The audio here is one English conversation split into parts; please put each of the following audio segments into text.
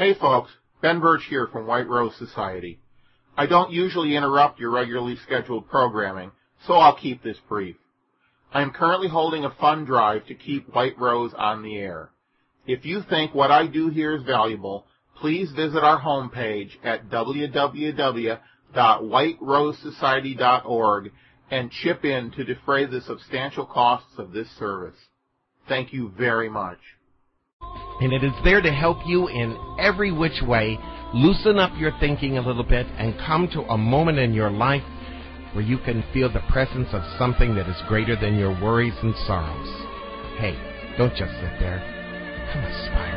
Hey folks, Ben Birch here from White Rose Society. I don't usually interrupt your regularly scheduled programming, so I'll keep this brief. I am currently holding a fund drive to keep White Rose on the air. If you think what I do here is valuable, please visit our homepage at www.whiterosesociety.org and chip in to defray the substantial costs of this service. Thank you very much. And it is there to help you in every which way, loosen up your thinking a little bit, and come to a moment in your life where you can feel the presence of something that is greater than your worries and sorrows. Hey, don't just sit there. Come aspire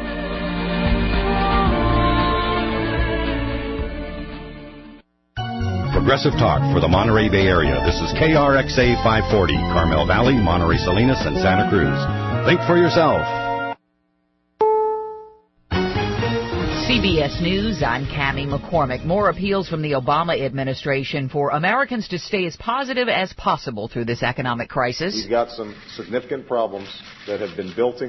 with me. Progressive Talk for the Monterey Bay Area. This is KRXA 540, Carmel Valley, Monterey Salinas, and Santa Cruz. Think for yourself. CBS News, I'm Cammie McCormick. More appeals from the Obama administration for Americans to stay as positive as possible through this economic crisis. We've got some significant problems that have been built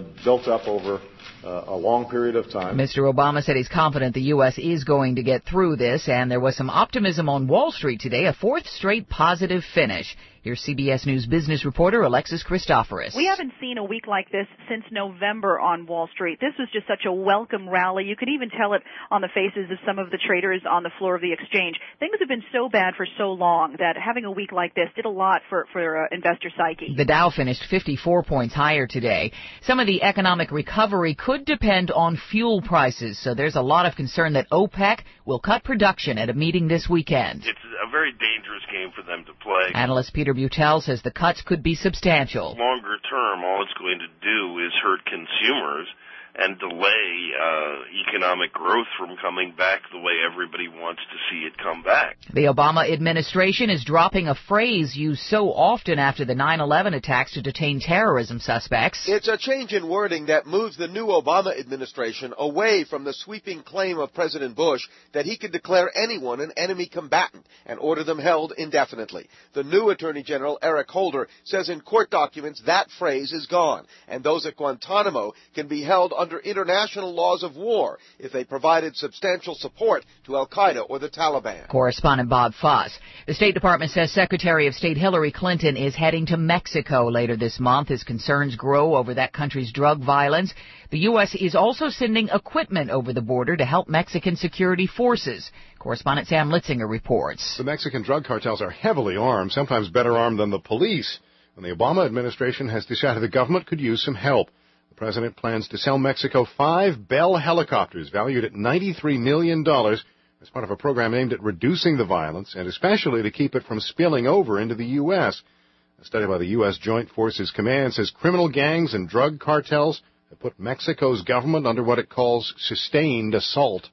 up over a long period of time. Mr. Obama said he's confident the U.S. is going to get through this, and there was some optimism on Wall Street today, a fourth straight positive finish. Here's CBS News business reporter Alexis Christoforous. We haven't seen a week like this since November on Wall Street. This was just such a welcome rally. You could even tell it on the faces of some of the traders on the floor of the exchange. Things have been so bad for so long that having a week like this did a lot for investor psyche. The Dow finished 54 points higher today. Some of the economic recovery could depend on fuel prices, so there's a lot of concern that OPEC will cut production at a meeting this weekend. It's a very dangerous game for them to play. Analyst Peter Butel says the cuts could be substantial. Longer term, all it's going to do is hurt consumers and delay economic growth from coming back the way everybody wants to see it come back. The Obama administration is dropping a phrase used so often after the 9/11 attacks to detain terrorism suspects. It's a change in wording that moves the new Obama administration away from the sweeping claim of President Bush that he could declare anyone an enemy combatant and order them held indefinitely. The new Attorney General, Eric Holder, says in court documents that phrase is gone, and those at Guantanamo can be held under international laws of war if they provided substantial support to al-Qaeda or the Taliban. Correspondent Bob Foss. The State Department says Secretary of State Hillary Clinton is heading to Mexico later this month as concerns grow over that country's drug violence. The U.S. is also sending equipment over the border to help Mexican security forces. Correspondent Sam Litzinger reports. The Mexican drug cartels are heavily armed, sometimes better armed than the police. And the Obama administration has decided the government could use some help. The president plans to sell Mexico 5 Bell helicopters valued at $93 million as part of a program aimed at reducing the violence and especially to keep it from spilling over into the U.S. A study by the U.S. Joint Forces Command says criminal gangs and drug cartels have put Mexico's government under what it calls sustained assault.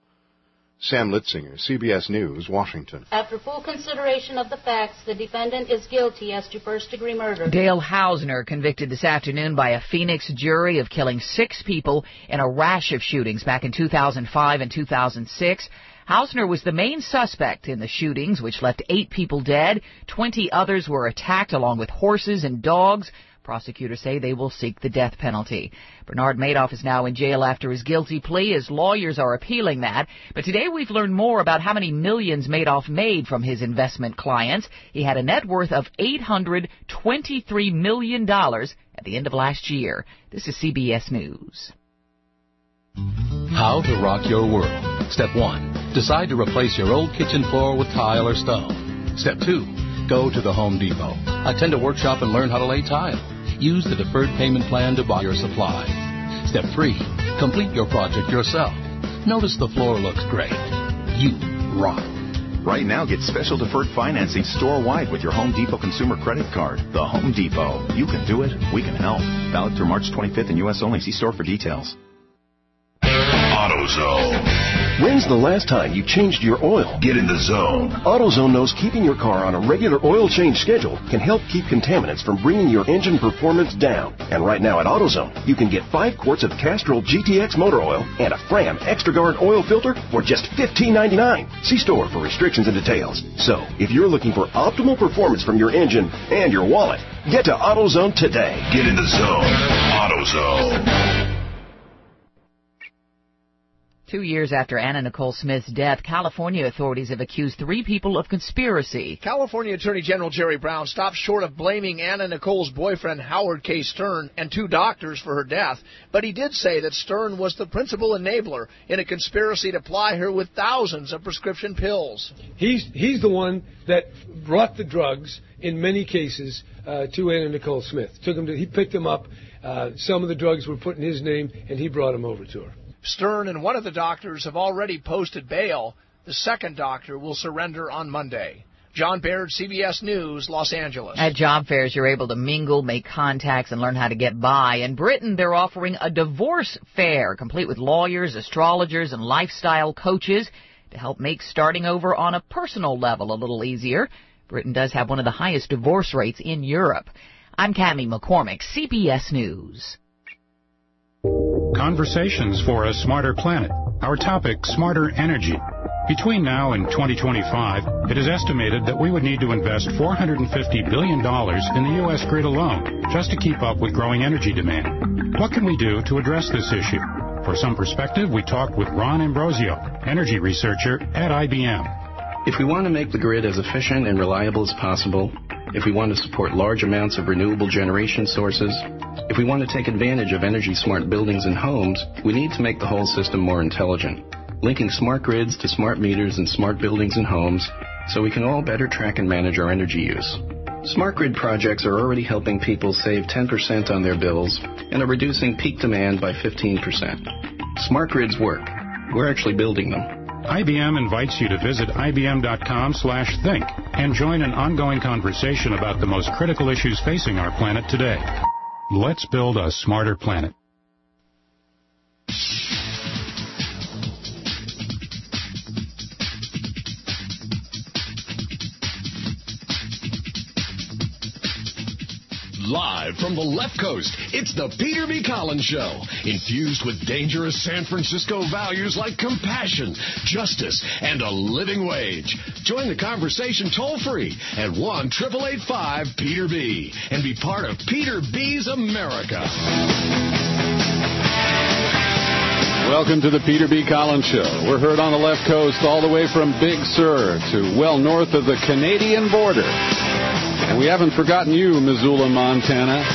Sam Litzinger, CBS News, Washington. After full consideration of the facts, the defendant is guilty as to first-degree murder. Dale Hausner convicted this afternoon by a Phoenix jury of killing 6 people in a rash of shootings back in 2005 and 2006. Hausner was the main suspect in the shootings, which left 8 people dead. 20 others were attacked along with horses and dogs. Prosecutors say they will seek the death penalty. Bernard Madoff is now in jail after his guilty plea. His lawyers are appealing that. But today we've learned more about how many millions Madoff made from his investment clients. He had a net worth of $823 million at the end of last year. This is CBS News. How to rock your world. Step 1. Decide to replace your old kitchen floor with tile or stone. Step 2. Go to the Home Depot. Attend a workshop and learn how to lay tile. Use the deferred payment plan to buy your supplies. Step 3. Complete your project yourself. Notice the floor looks great. You rock. Right now, get special deferred financing store-wide with your Home Depot consumer credit card. The Home Depot. You can do it. We can help. Valid through March 25th in U.S. only. See store for details. AutoZone. When's the last time you changed your oil? Get in the zone. AutoZone knows keeping your car on a regular oil change schedule can help keep contaminants from bringing your engine performance down. And right now at AutoZone, you can get 5 quarts of Castrol GTX motor oil and a Fram ExtraGuard oil filter for just $15.99. See store for restrictions and details. So, if you're looking for optimal performance from your engine and your wallet, get to AutoZone today. Get in the zone. AutoZone. 2 years after Anna Nicole Smith's death, California authorities have accused 3 people of conspiracy. California Attorney General Jerry Brown stopped short of blaming Anna Nicole's boyfriend Howard K. Stern and 2 doctors for her death, but he did say that Stern was the principal enabler in a conspiracy to ply her with thousands of prescription pills. He's the one that brought the drugs in many cases to Anna Nicole Smith. He picked them up. Some of the drugs were put in his name, and he brought them over to her. Stern and one of the doctors have already posted bail. The second doctor will surrender on Monday. John Baird, CBS News, Los Angeles. At job fairs, you're able to mingle, make contacts, and learn how to get by. In Britain, they're offering a divorce fair, complete with lawyers, astrologers, and lifestyle coaches to help make starting over on a personal level a little easier. Britain does have one of the highest divorce rates in Europe. I'm Cammie McCormick, CBS News. Conversations for a Smarter Planet. Our topic, smarter energy. Between now and 2025, it is estimated that we would need to invest $450 billion in the U.S. grid alone just to keep up with growing energy demand. What can we do to address this issue? For some perspective, we talked with Ron Ambrosio, energy researcher at IBM. If we want to make the grid as efficient and reliable as possible, if we want to support large amounts of renewable generation sources, if we want to take advantage of energy-smart buildings and homes, we need to make the whole system more intelligent, linking smart grids to smart meters and smart buildings and homes so we can all better track and manage our energy use. Smart grid projects are already helping people save 10% on their bills and are reducing peak demand by 15%. Smart grids work. We're actually building them. IBM invites you to visit IBM.com/think and join an ongoing conversation about the most critical issues facing our planet today. Let's build a smarter planet. Live from the left coast, it's the Peter B. Collins Show, infused with dangerous San Francisco values like compassion, justice, and a living wage. Join the conversation toll-free at 1-888-5-PETER-B and be part of Peter B's America. Welcome to the Peter B. Collins Show. We're heard on the left coast all the way from Big Sur to well north of the Canadian border. And we haven't forgotten you, Missoula, Montana.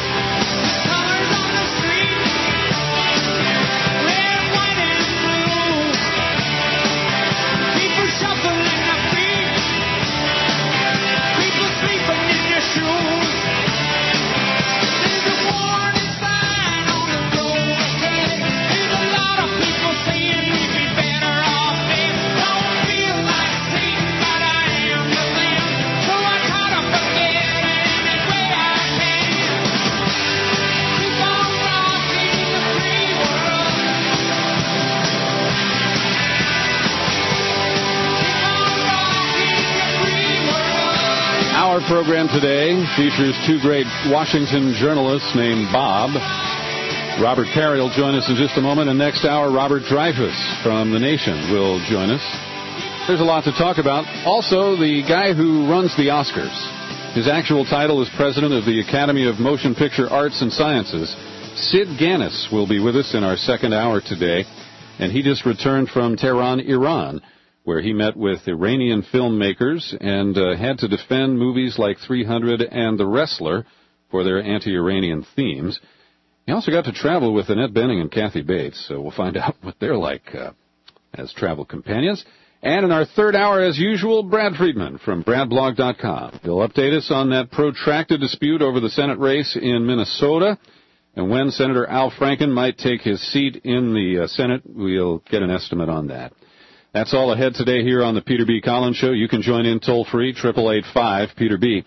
Our program today features 2 great Washington journalists named Bob. Robert Perry will join us in just a moment, and next hour, Robert Dreyfuss from The Nation will join us. There's a lot to talk about. Also, the guy who runs the Oscars. His actual title is President of the Academy of Motion Picture Arts and Sciences. Sid Ganis will be with us in our second hour today, and he just returned from Tehran, Iran, where he met with Iranian filmmakers and had to defend movies like 300 and The Wrestler for their anti-Iranian themes. He also got to travel with Annette Bening and Kathy Bates, so we'll find out what they're like as travel companions. And in our third hour, as usual, Brad Friedman from BradBlog.com. He'll update us on that protracted dispute over the Senate race in Minnesota, and when Senator Al Franken might take his seat in the Senate. We'll get an estimate on that. That's all ahead today here on the Peter B. Collins Show. You can join in toll-free, 888-5-PETER-B,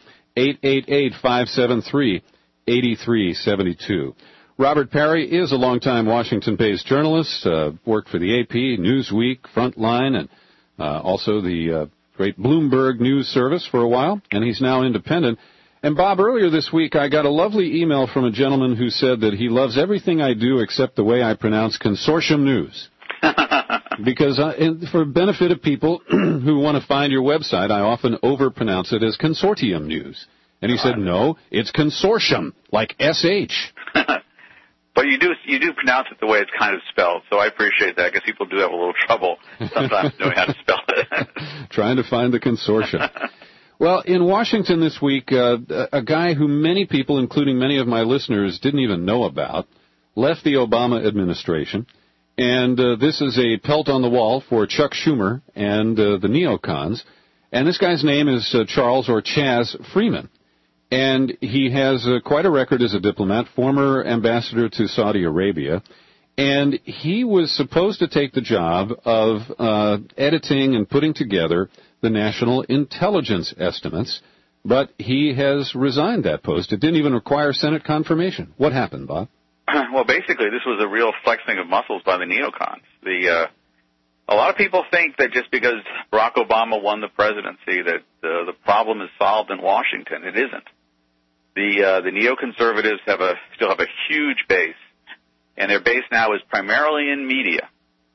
888-573-8372. Robert Perry is a longtime Washington-based journalist, worked for the AP, Newsweek, Frontline, and also the great Bloomberg News Service for a while, and he's now independent. And, Bob, earlier this week I got a lovely email from a gentleman who said that he loves everything I do except the way I pronounce consortium news. Because for benefit of people who want to find your website, I often overpronounce it as consortium news. And he said, no, it's consortium, like SH. But you do pronounce it the way it's kind of spelled, so I appreciate that, because people do have a little trouble sometimes knowing how to spell it. Trying to find the consortium. Well, in Washington this week, a guy who many people, including many of my listeners, didn't even know about, left the Obama administration. And this is a pelt on the wall for Chuck Schumer and the neocons. And this guy's name is Charles, or Chaz, Freeman. And he has quite a record as a diplomat, former ambassador to Saudi Arabia. And he was supposed to take the job of editing and putting together the national intelligence estimates, but he has resigned that post. It didn't even require Senate confirmation. What happened, Bob? Well, basically, this was a real flexing of muscles by the neocons. A lot of people think that just because Barack Obama won the presidency that the problem is solved in Washington. It isn't. The neoconservatives still have a huge base, and their base now is primarily in media,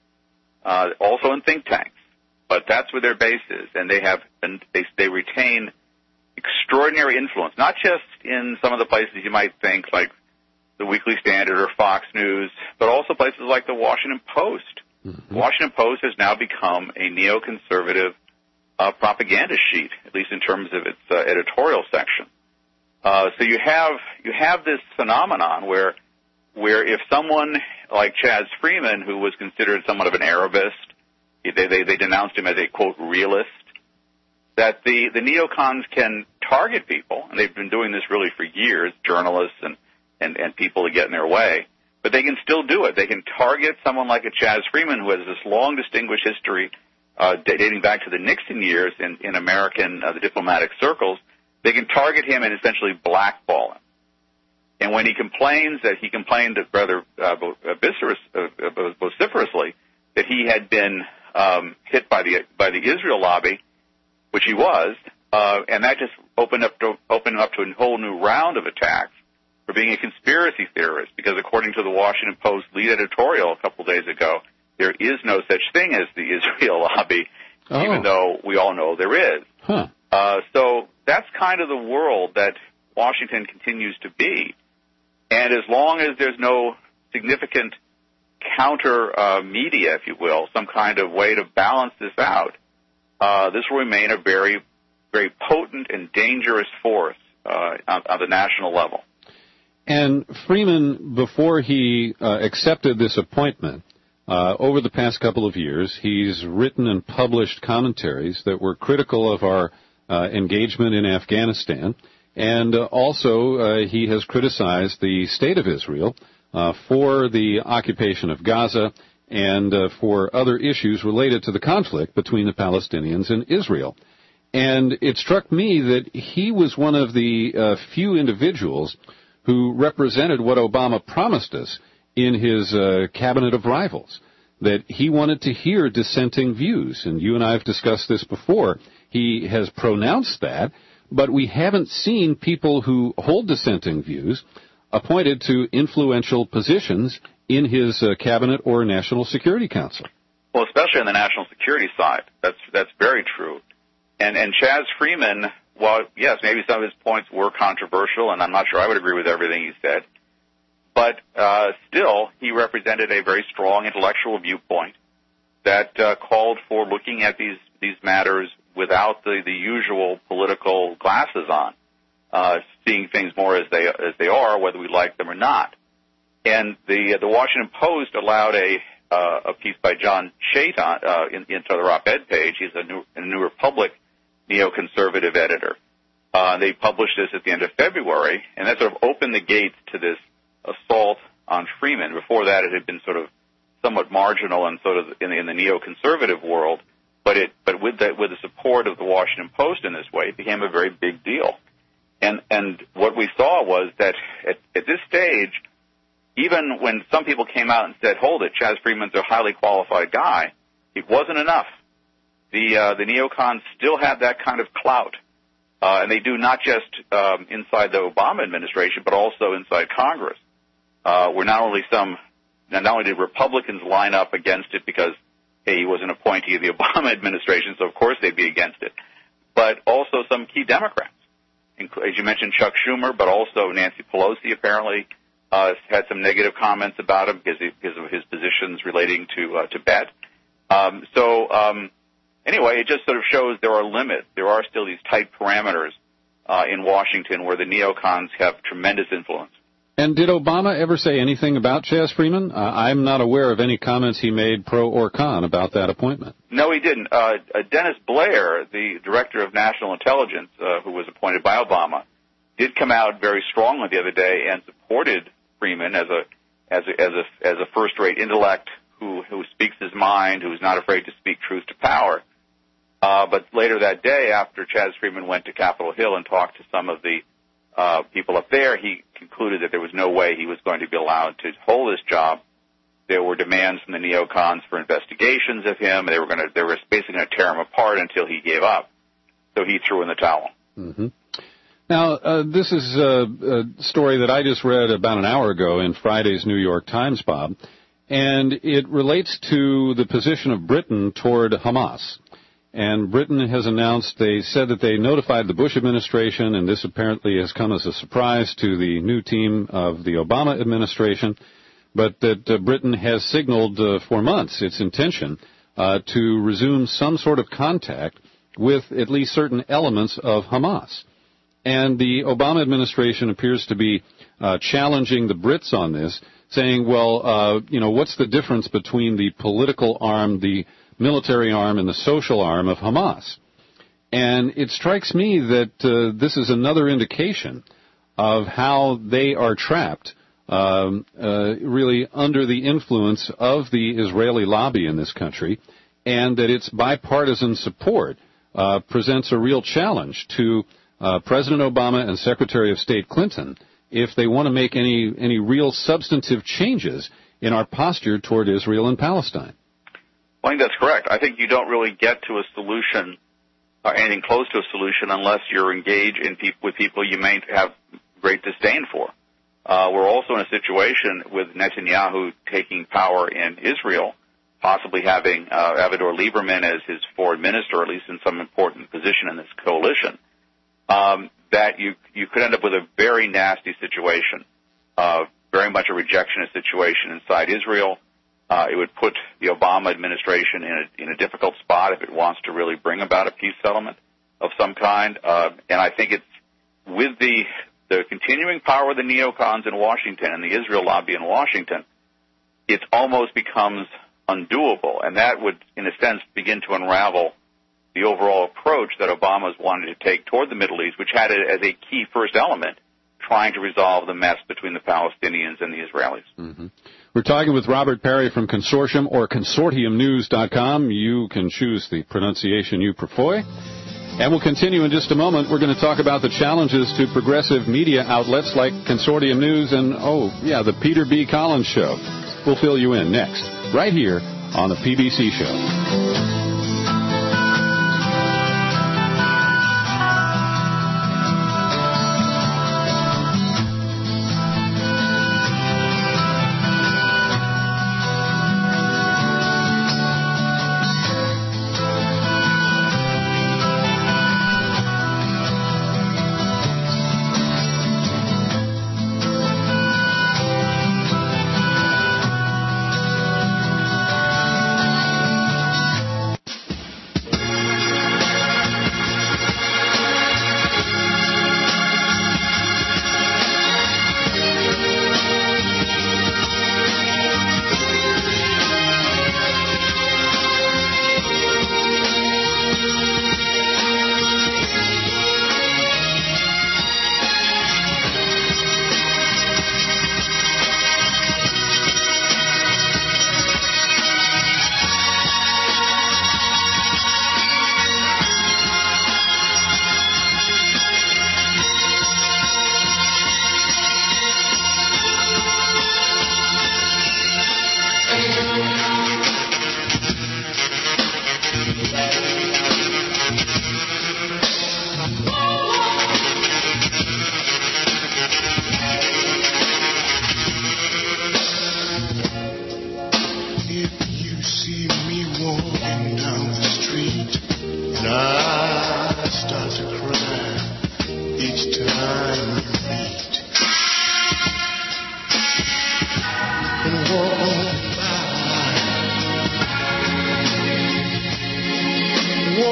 also in think tanks. But that's where their base is, and they retain extraordinary influence, not just in some of the places you might think, like the Weekly Standard or Fox News, but also places like the Washington Post. Mm-hmm. The Washington Post has now become a neoconservative propaganda sheet, at least in terms of its editorial section. So you have this phenomenon where if someone like Chaz Freeman, who was considered somewhat of an Arabist, they denounced him as a, quote, realist, that the neocons can target people, and they've been doing this really for years, journalists and people to get in their way, but they can still do it. They can target someone like a Chaz Freeman, who has this long distinguished history dating back to the Nixon years in American the diplomatic circles. They can target him and essentially blackball him. And when he complained rather vociferously that he had been hit by the Israel lobby, which he was, and that just opened up to a whole new round of attacks for being a conspiracy theorist, because according to the Washington Post lead editorial a couple of days ago, there is no such thing as the Israel lobby, even though we all know there is. Huh. So that's kind of the world that Washington continues to be. And as long as there's no significant counter media, if you will, some kind of way to balance this out, this will remain a very, very potent and dangerous force on the national level. And Freeman, before he accepted this appointment, over the past couple of years, he's written and published commentaries that were critical of our engagement in Afghanistan. And also, he has criticized the state of Israel for the occupation of Gaza and for other issues related to the conflict between the Palestinians and Israel. And it struck me that he was one of the few individuals who represented what Obama promised us in his cabinet of rivals, that he wanted to hear dissenting views. And you and I have discussed this before. He has pronounced that, but we haven't seen people who hold dissenting views appointed to influential positions in his cabinet or National Security Council. Well, especially on the national security side. That's very true. And Chaz Freeman, well, yes, maybe some of his points were controversial, and I'm not sure I would agree with everything he said, but still, he represented a very strong intellectual viewpoint that called for looking at these matters without the usual political glasses on, seeing things more as they are, whether we like them or not. And the Washington Post allowed a piece by John Chait into the op-ed page. He's a New Republic neoconservative editor. They published this at the end of February, and that sort of opened the gates to this assault on Freeman. Before that, it had been sort of somewhat marginal and sort of in the neoconservative world, but with the support of the Washington Post in this way, it became a very big deal. And what we saw was that at this stage, even when some people came out and said, "Hold it, Chaz Freeman's a highly qualified guy," it wasn't enough. The neocons still have that kind of clout, and they do not just inside the Obama administration, but also inside Congress. Where not only did Republicans line up against it because, hey, he was an appointee of the Obama administration, so of course they'd be against it, but also some key Democrats, as you mentioned, Chuck Schumer, but also Nancy Pelosi apparently had some negative comments about him because of his positions relating to Tibet. Anyway, it just sort of shows there are limits. There are still these tight parameters in Washington where the neocons have tremendous influence. And did Obama ever say anything about Chaz Freeman? I'm not aware of any comments he made pro or con about that appointment. No, he didn't. Dennis Blair, the director of national intelligence, who was appointed by Obama, did come out very strongly the other day and supported Freeman as a first-rate intellect who speaks his mind, who's not afraid to speak truth to power. But later that day, after Chaz Freeman went to Capitol Hill and talked to some of the people up there, he concluded that there was no way he was going to be allowed to hold this job. There were demands from the neocons for investigations of him. They were basically going to tear him apart until he gave up. So he threw in the towel. Mm-hmm. Now, this is a story that I just read about an hour ago in Friday's New York Times, Bob, and it relates to the position of Britain toward Hamas. And Britain has announced, they said that they notified the Bush administration, and this apparently has come as a surprise to the new team of the Obama administration, but that Britain has signaled for months its intention to resume some sort of contact with at least certain elements of Hamas. And the Obama administration appears to be challenging the Brits on this, saying, well, what's the difference between the political arm, the military arm, and the social arm of Hamas? And it strikes me that this is another indication of how they are trapped, really under the influence of the Israeli lobby in this country, and that its bipartisan support presents a real challenge to President Obama and Secretary of State Clinton if they want to make any real substantive changes in our posture toward Israel and Palestine. I think that's correct. I think you don't really get to a solution or anything close to a solution unless you're engaged with people you may have great disdain for. We're also in a situation with Netanyahu taking power in Israel, possibly having Avigdor Lieberman as his foreign minister, at least in some important position in this coalition, that you could end up with a very nasty situation, very much a rejectionist situation inside Israel. It would put the Obama administration in a difficult spot if it wants to really bring about a peace settlement of some kind. And I think it's with the continuing power of the neocons in Washington and the Israel lobby in Washington, it almost becomes undoable. And that would, in a sense, begin to unravel the overall approach that Obama's wanted to take toward the Middle East, which had it as a key first element, trying to resolve the mess between the Palestinians and the Israelis. Mm-hmm. We're talking with Robert Parry from Consortium or ConsortiumNews.com. You can choose the pronunciation you prefer. And we'll continue in just a moment. We're going to talk about the challenges to progressive media outlets like Consortium News and, the Peter B. Collins Show. We'll fill you in next, right here on the PBC Show.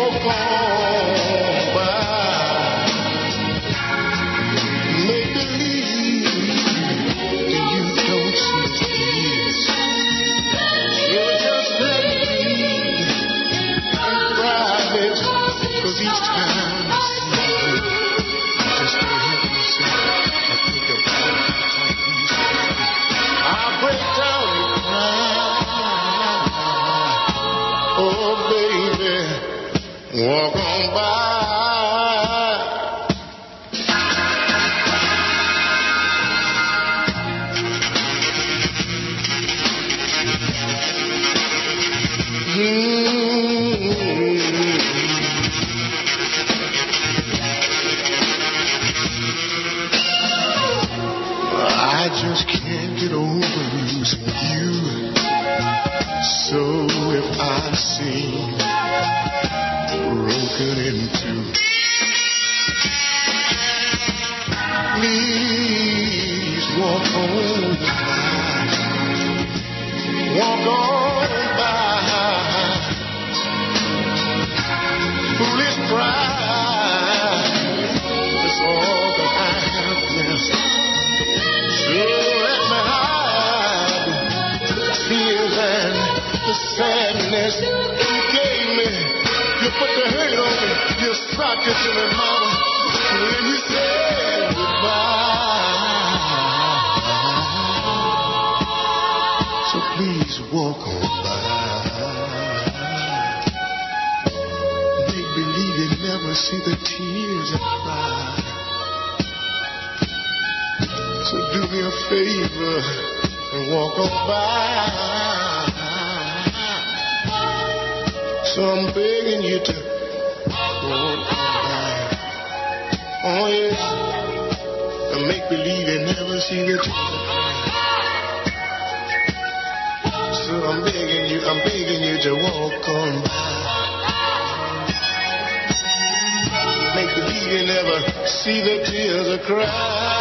walk on by. Make believe you don't see tears. You're just let me private, 'cause each time I see you, I just can't help myself. I think about it like these days. I break down and cry. Oh, baby, walk on by. I just can't get over losing you. So if I seem broken in two, please walk on by. Walk on by. Foolish pride is all that I have left. So let me hide the tears and the sadness you gave me. You put the hurt on me. You socked it to me, mama, when you said goodbye. So please walk on by. Make believe you never see the tears I cry. So do me a favor and walk on by. So I'm begging you to walk on by. Oh yes, and make believe you never see the tears I cry. So I'm begging you to walk on by. Make believe you never see the tears I cry.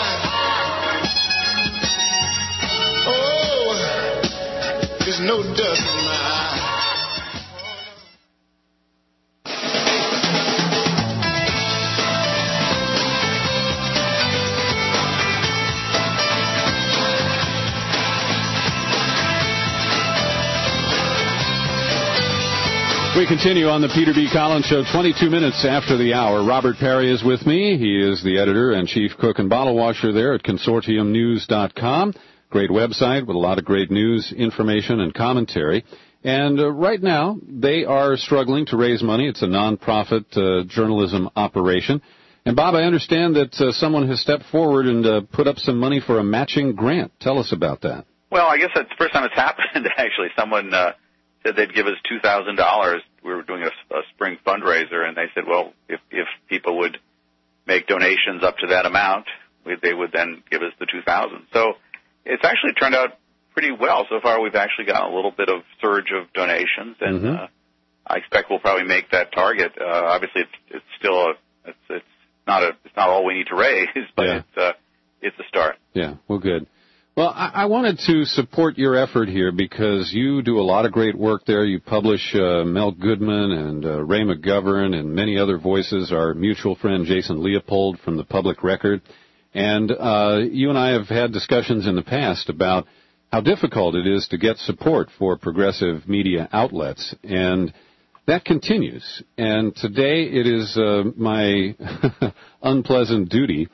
There's no dust in my eye. We continue on the Peter B. Collins Show, 22 minutes after the hour. Robert Perry is with me. He is the editor and chief cook and bottle washer there at consortiumnews.com. Great website with a lot of great news, information, and commentary. And right now, they are struggling to raise money. It's a nonprofit journalism operation. And, Bob, I understand that someone has stepped forward and put up some money for a matching grant. Tell us about that. Well, I guess that's the first time it's happened, actually. Someone said they'd give us $2,000. We were doing a spring fundraiser, and they said, well, if people would make donations up to that amount, they would then give us the $2,000. So it's actually turned out pretty well. So far, we've actually gotten a little bit of surge of donations, and I expect we'll probably make that target. Obviously, it's still it's not all we need to raise, but it's a start. Yeah, well, good. Well, I wanted to support your effort here because you do a lot of great work there. You publish Mel Goodman and Ray McGovern and many other voices, our mutual friend Jason Leopold from the Public Record. And you and I have had discussions in the past about how difficult it is to get support for progressive media outlets. And that continues. And today it is my unpleasant duty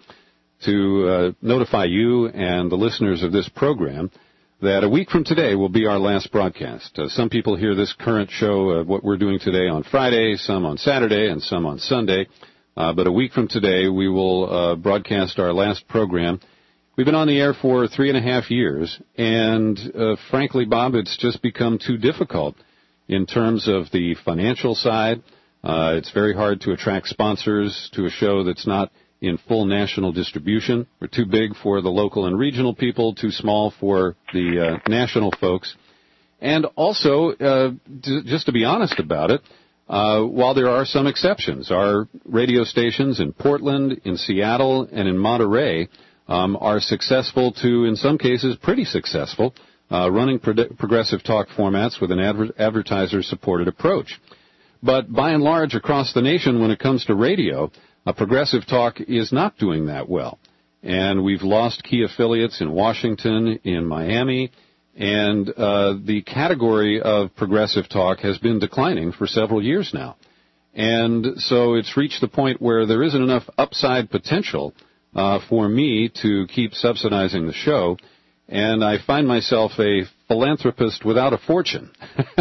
to notify you and the listeners of this program that a week from today will be our last broadcast. Some people hear this current show, what we're doing today, on Friday, some on Saturday, and some on Sunday. But a week from today, we will broadcast our last program. We've been on the air for 3.5 years, and frankly, Bob, it's just become too difficult in terms of the financial side. It's very hard to attract sponsors to a show that's not in full national distribution. We're too big for the local and regional people, too small for the national folks. And also, just to be honest about it, while there are some exceptions, our radio stations in Portland, in Seattle, and in Monterey are successful to, in some cases, pretty successful, running progressive talk formats with an advertiser-supported approach. But by and large, across the nation, when it comes to radio, Progressive Talk is not doing that well. And we've lost key affiliates in Washington, in Miami, and the category of Progressive Talk has been declining for several years now. And so it's reached the point where there isn't enough upside potential for me to keep subsidizing the show, and I find myself a philanthropist without a fortune.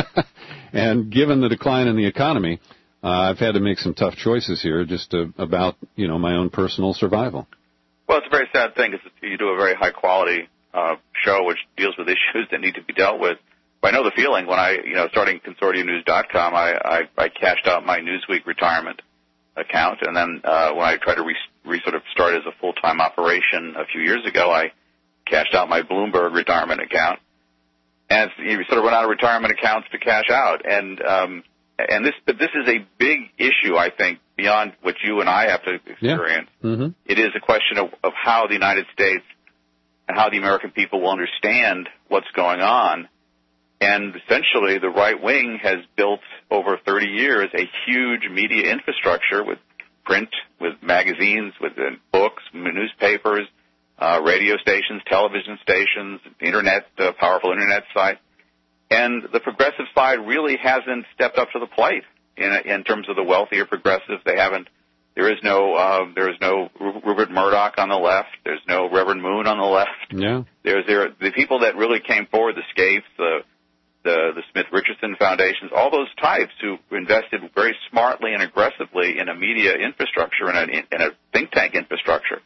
And given the decline in the economy, I've had to make some tough choices here just about, my own personal survival. Well, it's a very sad thing because you do a very high-quality show which deals with issues that need to be dealt with. But I know the feeling when starting ConsortiumNews.com, I cashed out my Newsweek retirement account, and then when I tried to sort of start as a full-time operation a few years ago, I cashed out my Bloomberg retirement account. And you sort of run out of retirement accounts to cash out, but this is a big issue, I think, beyond what you and I have to experience. Yeah. Mm-hmm. It is a question of how the United States and how the American people will understand what's going on. And essentially, the right wing has built over 30 years a huge media infrastructure with print, with magazines, with books, newspapers, radio stations, television stations, internet, powerful internet site. And the progressive side really hasn't stepped up to the plate in terms of the wealthier progressives. They haven't. There is no Rupert Murdoch on the left. There's no Reverend Moon on the left. Yeah. The people that really came forward, the Scapes, the Smith Richardson Foundations, all those types who invested very smartly and aggressively in a media infrastructure and a think tank infrastructure,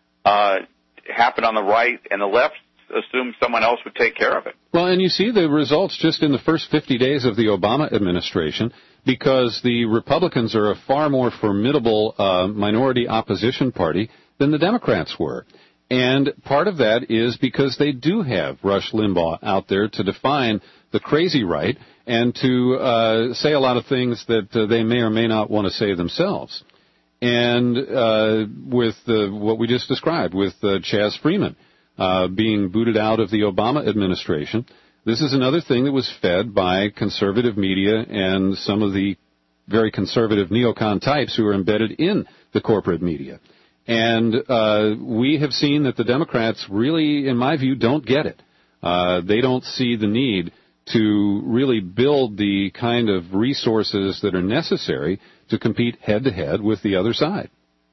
happened on the right, and the left assumed someone else would take care of it. Well, and you see the results just in the first 50 days of the Obama administration, because the Republicans are a far more formidable minority opposition party than the Democrats were. And part of that is because they do have Rush Limbaugh out there to define the crazy right and to say a lot of things that they may or may not want to say themselves. And with what we just described, with Chaz Freeman being booted out of the Obama administration, this is another thing that was fed by conservative media and some of the very conservative neocon types who are embedded in the corporate media. And we have seen that the Democrats really, in my view, don't get it. They don't see the need to really build the kind of resources that are necessary to compete head-to-head with the other side.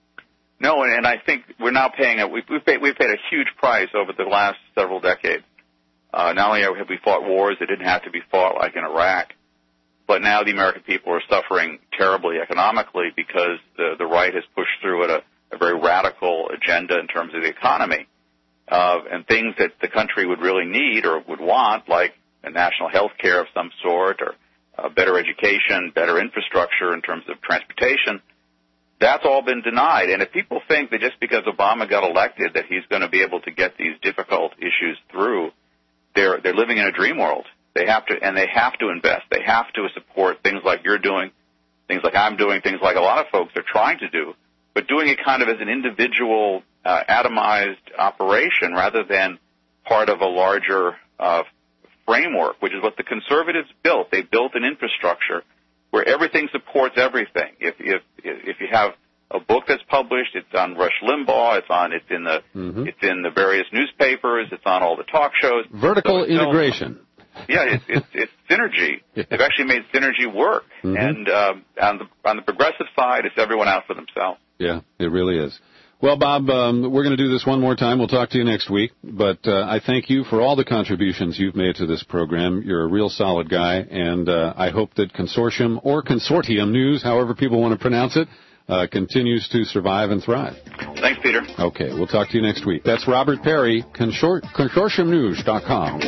No, and I think we're now paying we've paid a huge price over the last several decades. Not only have we fought wars that didn't have to be fought, like in Iraq, but now the American people are suffering terribly economically because the right has pushed through a very radical agenda in terms of the economy, and things that the country would really need or would want, like a national health care of some sort, or better education, better infrastructure in terms of transportation. That's all been denied. And if people think that just because Obama got elected that he's going to be able to get these difficult issues through, they're living in a dream world. They have to invest. They have to support things like you're doing, things like I'm doing, things like a lot of folks are trying to do, but doing it kind of as an individual, atomized operation rather than part of a larger framework, which is what the conservatives built. They built an infrastructure where everything supports everything. If you have a book that's published, it's on Rush Limbaugh, it's in the various newspapers, it's on all the talk shows. Vertical integration. Yeah, it's synergy. Yeah. They've actually made synergy work. Mm-hmm. And on the progressive side, it's everyone out for themselves. Yeah, it really is. Well, Bob, we're going to do this one more time. We'll talk to you next week. But I thank you for all the contributions you've made to this program. You're a real solid guy, and I hope that Consortium or Consortium News, however people want to pronounce it, continues to survive and thrive. Thanks, Peter. Okay, we'll talk to you next week. That's Robert Perry, ConsortiumNews.com.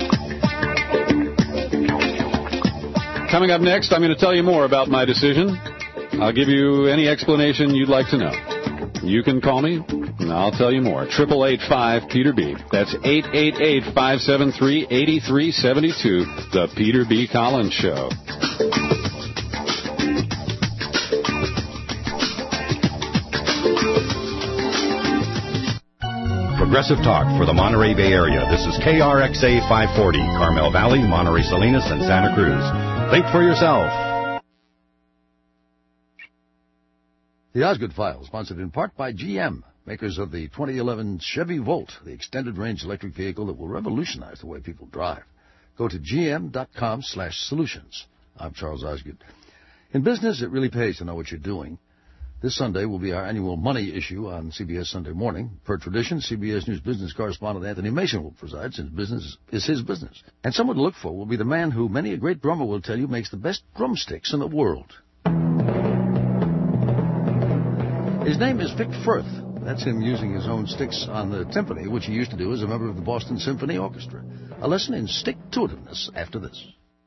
Coming up next, I'm going to tell you more about my decision. I'll give you any explanation you'd like to know. You can call me, and I'll tell you more. 888-5-PETER-B. That's 888-573-8372. The Peter B. Collins Show. Progressive Talk for the Monterey Bay Area. This is KRXA 540, Carmel Valley, Monterey Salinas, and Santa Cruz. Think for yourself. The Osgood File, sponsored in part by GM, makers of the 2011 Chevy Volt, the extended-range electric vehicle that will revolutionize the way people drive. Go to gm.com/solutions. I'm Charles Osgood. In business, it really pays to know what you're doing. This Sunday will be our annual money issue on CBS Sunday Morning. Per tradition, CBS News business correspondent Anthony Mason will preside, since business is his business. And someone to look for will be the man who many a great drummer will tell you makes the best drumsticks in the world. His name is Vic Firth. That's him using his own sticks on the timpani, which he used to do as a member of the Boston Symphony Orchestra. A lesson in stick-to-itiveness after this.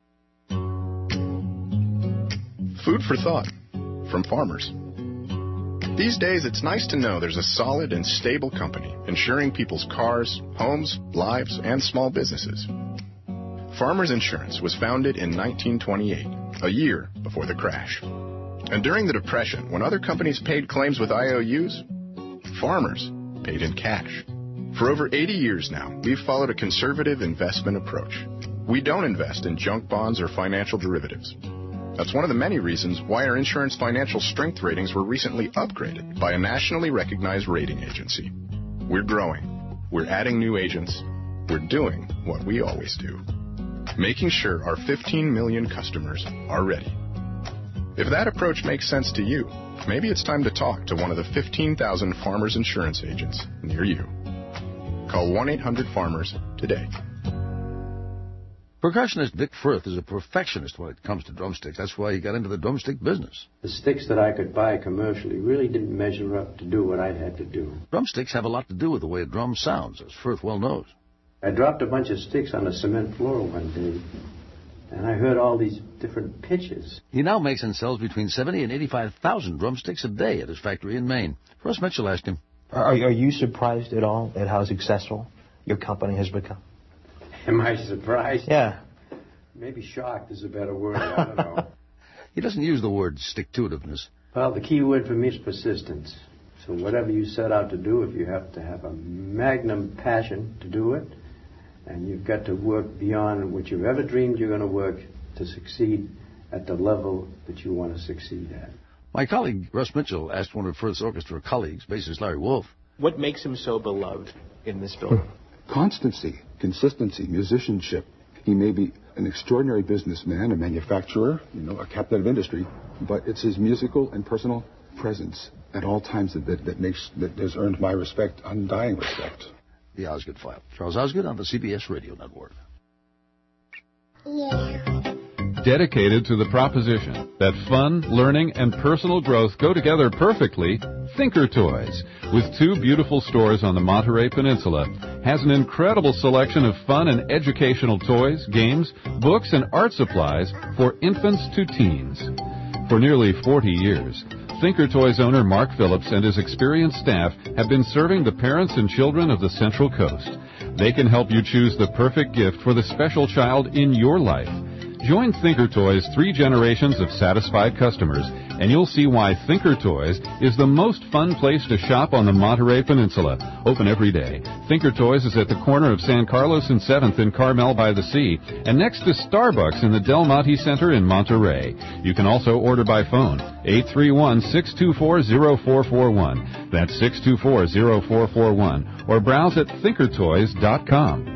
Food for thought from farmers. These days, it's nice to know there's a solid and stable company insuring people's cars, homes, lives, and small businesses. Farmers Insurance was founded in 1928, a year before the crash. And during the Depression, when other companies paid claims with IOUs, farmers paid in cash. For over 80 years now, we've followed a conservative investment approach. We don't invest in junk bonds or financial derivatives. That's one of the many reasons why our insurance financial strength ratings were recently upgraded by a nationally recognized rating agency. We're growing. We're adding new agents. We're doing what we always do, making sure our 15 million customers are ready. If that approach makes sense to you, maybe it's time to talk to one of the 15,000 Farmers Insurance agents near you. Call 1-800-FARMERS today. Percussionist Vic Firth is a perfectionist when it comes to drumsticks. That's why he got into the drumstick business. The sticks that I could buy commercially really didn't measure up to do what I had to do. Drumsticks have a lot to do with the way a drum sounds, as Firth well knows. I dropped a bunch of sticks on a cement floor one day, and I heard all these different pitches. He now makes and sells between 70 and 85,000 drumsticks a day at his factory in Maine. Russ Mitchell asked him, Are you surprised at all at how successful your company has become? Am I surprised? Yeah. Maybe shocked is a better word. I don't know. He doesn't use the word stick-to-itiveness. Well, the key word for me is persistence. So whatever you set out to do, if you have to have a magnum passion to do it, and you've got to work beyond what you've ever dreamed you're going to work to succeed at the level that you want to succeed at. My colleague, Russ Mitchell, asked one of Firth's orchestra colleagues, bassist Larry Wolf, what makes him so beloved in this building? Constancy, consistency, musicianship. He may be an extraordinary businessman, a manufacturer, a captain of industry, but it's his musical and personal presence at all times that has earned my respect, undying respect. The Osgood File. Charles Osgood on the CBS Radio Network. Dedicated to the proposition that fun, learning, and personal growth go together perfectly, Thinker Toys, with 2 beautiful stores on the Monterey Peninsula, has an incredible selection of fun and educational toys, games, books, and art supplies for infants to teens. For nearly 40 years, Thinker Toys owner Mark Phillips and his experienced staff have been serving the parents and children of the Central Coast. They can help you choose the perfect gift for the special child in your life. Join Thinker Toys' 3 generations of satisfied customers, and you'll see why Thinker Toys is the most fun place to shop on the Monterey Peninsula. Open every day. Thinker Toys is at the corner of San Carlos and 7th in Carmel by the Sea, and next to Starbucks in the Del Monte Center in Monterey. You can also order by phone, 831-624-0441. That's 624-0441. Or browse at thinkertoys.com.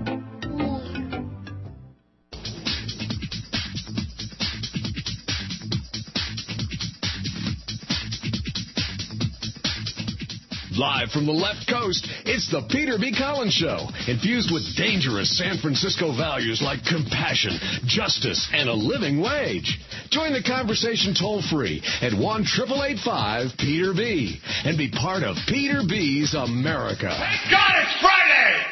Live from the left coast, it's the Peter B. Collins Show, infused with dangerous San Francisco values like compassion, justice, and a living wage. Join the conversation toll-free at 1-888-5-PETER-B and be part of Peter B.'s America. Thank God it's Friday!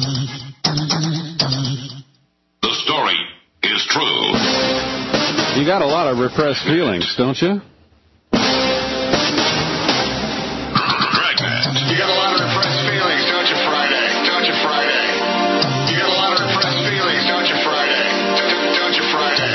The story is true. You got a lot of repressed feelings, don't you? You got a lot of repressed feelings, don't you, Friday? Don't you, Friday? You got a lot of repressed feelings, don't you, Friday? Don't you, Friday?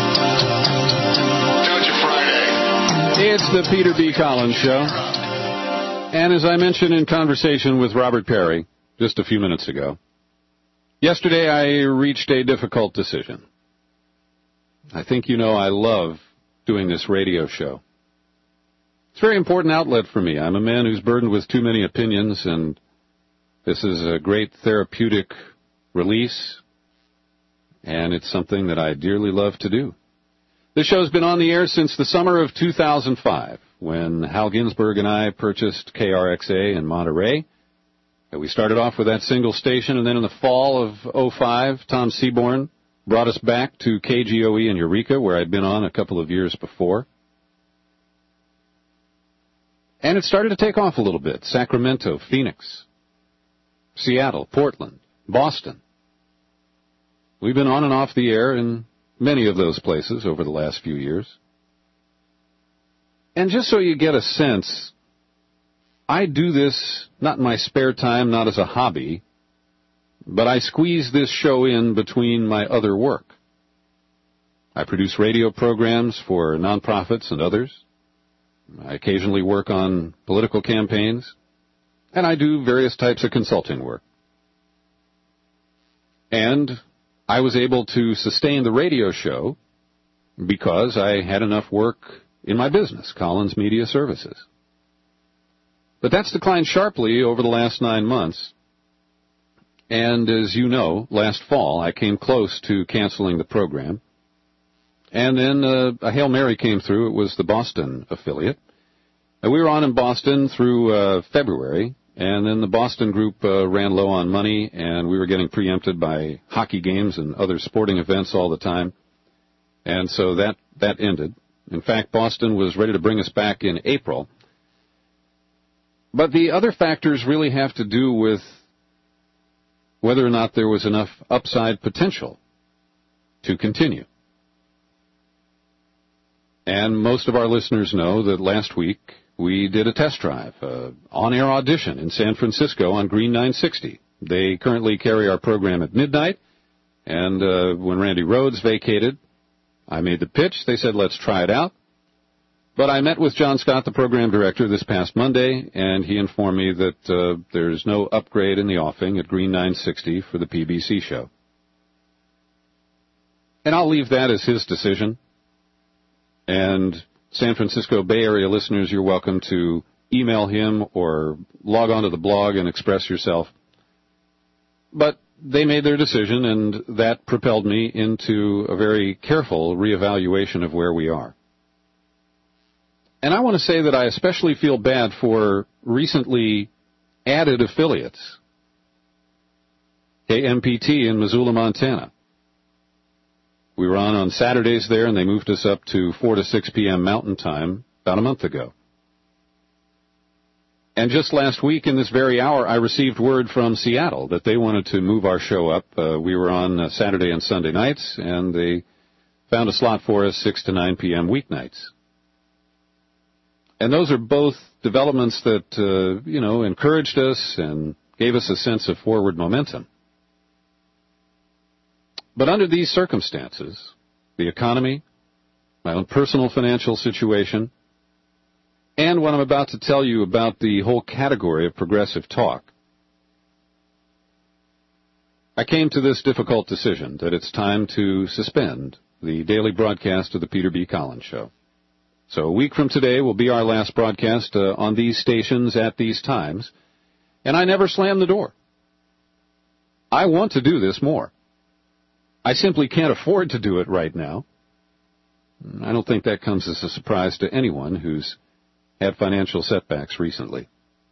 Don't you, Friday? It's the Peter B. Collins Show. And as I mentioned in conversation with Robert Perry just a few minutes ago, yesterday I reached a difficult decision. I think you know I love doing this radio show. It's a very important outlet for me. I'm a man who's burdened with too many opinions, and this is a great therapeutic release, and it's something that I dearly love to do. This show's been on the air since the summer of 2005, when Hal Ginsberg and I purchased KRXA in Monterey. We started off with that single station, and then in the fall of 2005, Tom Seaborn brought us back to KGOE in Eureka, where I'd been on a couple of years before. And it started to take off a little bit. Sacramento, Phoenix, Seattle, Portland, Boston. We've been on and off the air in many of those places over the last few years. And just so you get a sense, I do this not in my spare time, not as a hobby, but I squeeze this show in between my other work. I produce radio programs for nonprofits and others. I occasionally work on political campaigns, and I do various types of consulting work. And I was able to sustain the radio show because I had enough work in my business, Collins Media Services. But that's declined sharply over the last 9 months. And as you know, last fall I came close to canceling the program. And then a Hail Mary came through. It was the Boston affiliate. And we were on in Boston through February, and then the Boston group ran low on money, and we were getting preempted by hockey games and other sporting events all the time. And so that ended. In fact, Boston was ready to bring us back in April. But the other factors really have to do with whether or not there was enough upside potential to continue. And most of our listeners know that last week we did a test drive, on-air audition in San Francisco on Green 960. They currently carry our program at midnight, and when Randy Rhoads vacated, I made the pitch. They said, let's try it out. But I met with John Scott, the program director, this past Monday, and he informed me that there's no upgrade in the offing at Green 960 for the PBC show. And I'll leave that as his decision. And San Francisco Bay Area listeners, you're welcome to email him or log on to the blog and express yourself. But they made their decision, and that propelled me into a very careful reevaluation of where we are. And I want to say that I especially feel bad for recently added affiliates. KMPT in Missoula, Montana. We were on Saturdays there, and they moved us up to 4 to 6 p.m. Mountain Time about a month ago. And just last week, in this very hour, I received word from Seattle that they wanted to move our show up. We were on Saturday and Sunday nights, and they found a slot for us 6 to 9 p.m. weeknights. And those are both developments that, encouraged us and gave us a sense of forward momentum. But under these circumstances, the economy, my own personal financial situation, and what I'm about to tell you about the whole category of progressive talk, I came to this difficult decision that it's time to suspend the daily broadcast of the Peter B. Collins Show. So a week from today will be our last broadcast on these stations at these times, and I never slam the door. I want to do this more. I simply can't afford to do it right now. I don't think that comes as a surprise to anyone who's had financial setbacks recently.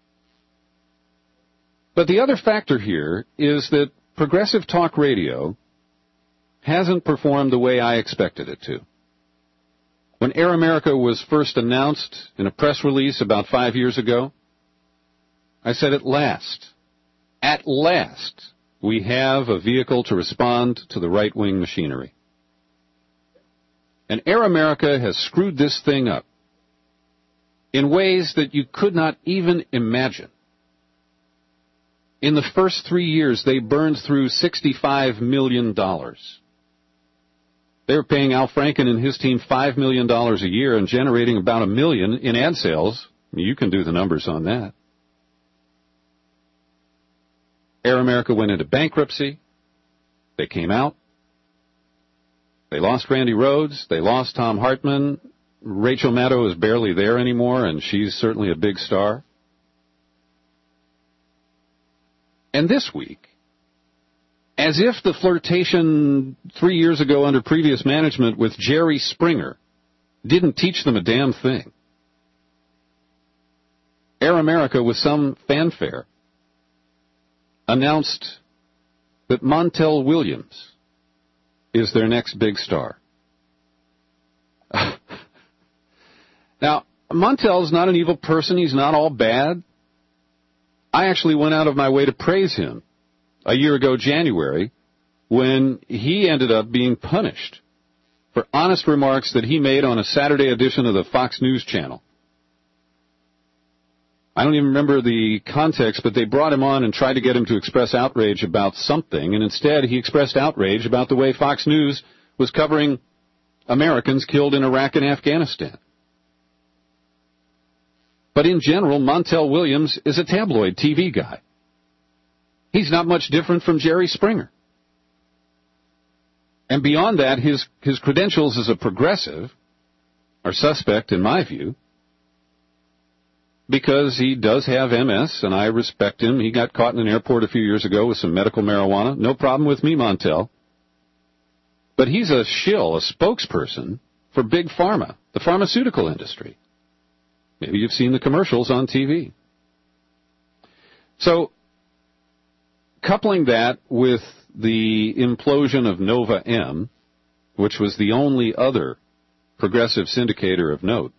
But the other factor here is that progressive talk radio hasn't performed the way I expected it to. When Air America was first announced in a press release about 5 years ago, I said, at last, we have a vehicle to respond to the right-wing machinery. And Air America has screwed this thing up in ways that you could not even imagine. In the first 3 years, they burned through $65 million. They were paying Al Franken and his team $5 million a year and generating about $1 million in ad sales. You can do the numbers on that. Air America went into bankruptcy. They came out. They lost Randy Rhoads. They lost Tom Hartman. Rachel Maddow is barely there anymore, and she's certainly a big star. And this week, as if the flirtation 3 years ago under previous management with Jerry Springer didn't teach them a damn thing, Air America, with some fanfare, announced that Montel Williams is their next big star. Now, Montel's not an evil person. He's not all bad. I actually went out of my way to praise him a year ago, January, when he ended up being punished for honest remarks that he made on a Saturday edition of the Fox News Channel. I don't even remember the context, but they brought him on and tried to get him to express outrage about something, and instead he expressed outrage about the way Fox News was covering Americans killed in Iraq and Afghanistan. But in general, Montel Williams is a tabloid TV guy. He's not much different from Jerry Springer. And beyond that, his credentials as a progressive are suspect, in my view, because he does have MS, and I respect him. He got caught in an airport a few years ago with some medical marijuana. No problem with me, Montel. But he's a shill, a spokesperson for Big Pharma, the pharmaceutical industry. Maybe you've seen the commercials on TV. So, coupling that with the implosion of Nova M, which was the only other progressive syndicator of note,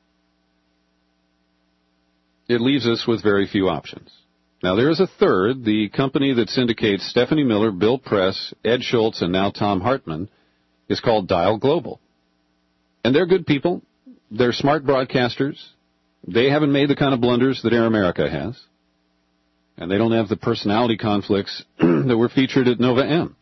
it leaves us with very few options. Now, there is a third. The company that syndicates Stephanie Miller, Bill Press, Ed Schultz, and now Tom Hartman is called Dial Global. And they're good people. They're smart broadcasters. They haven't made the kind of blunders that Air America has. And they don't have the personality conflicts that were featured at Nova M.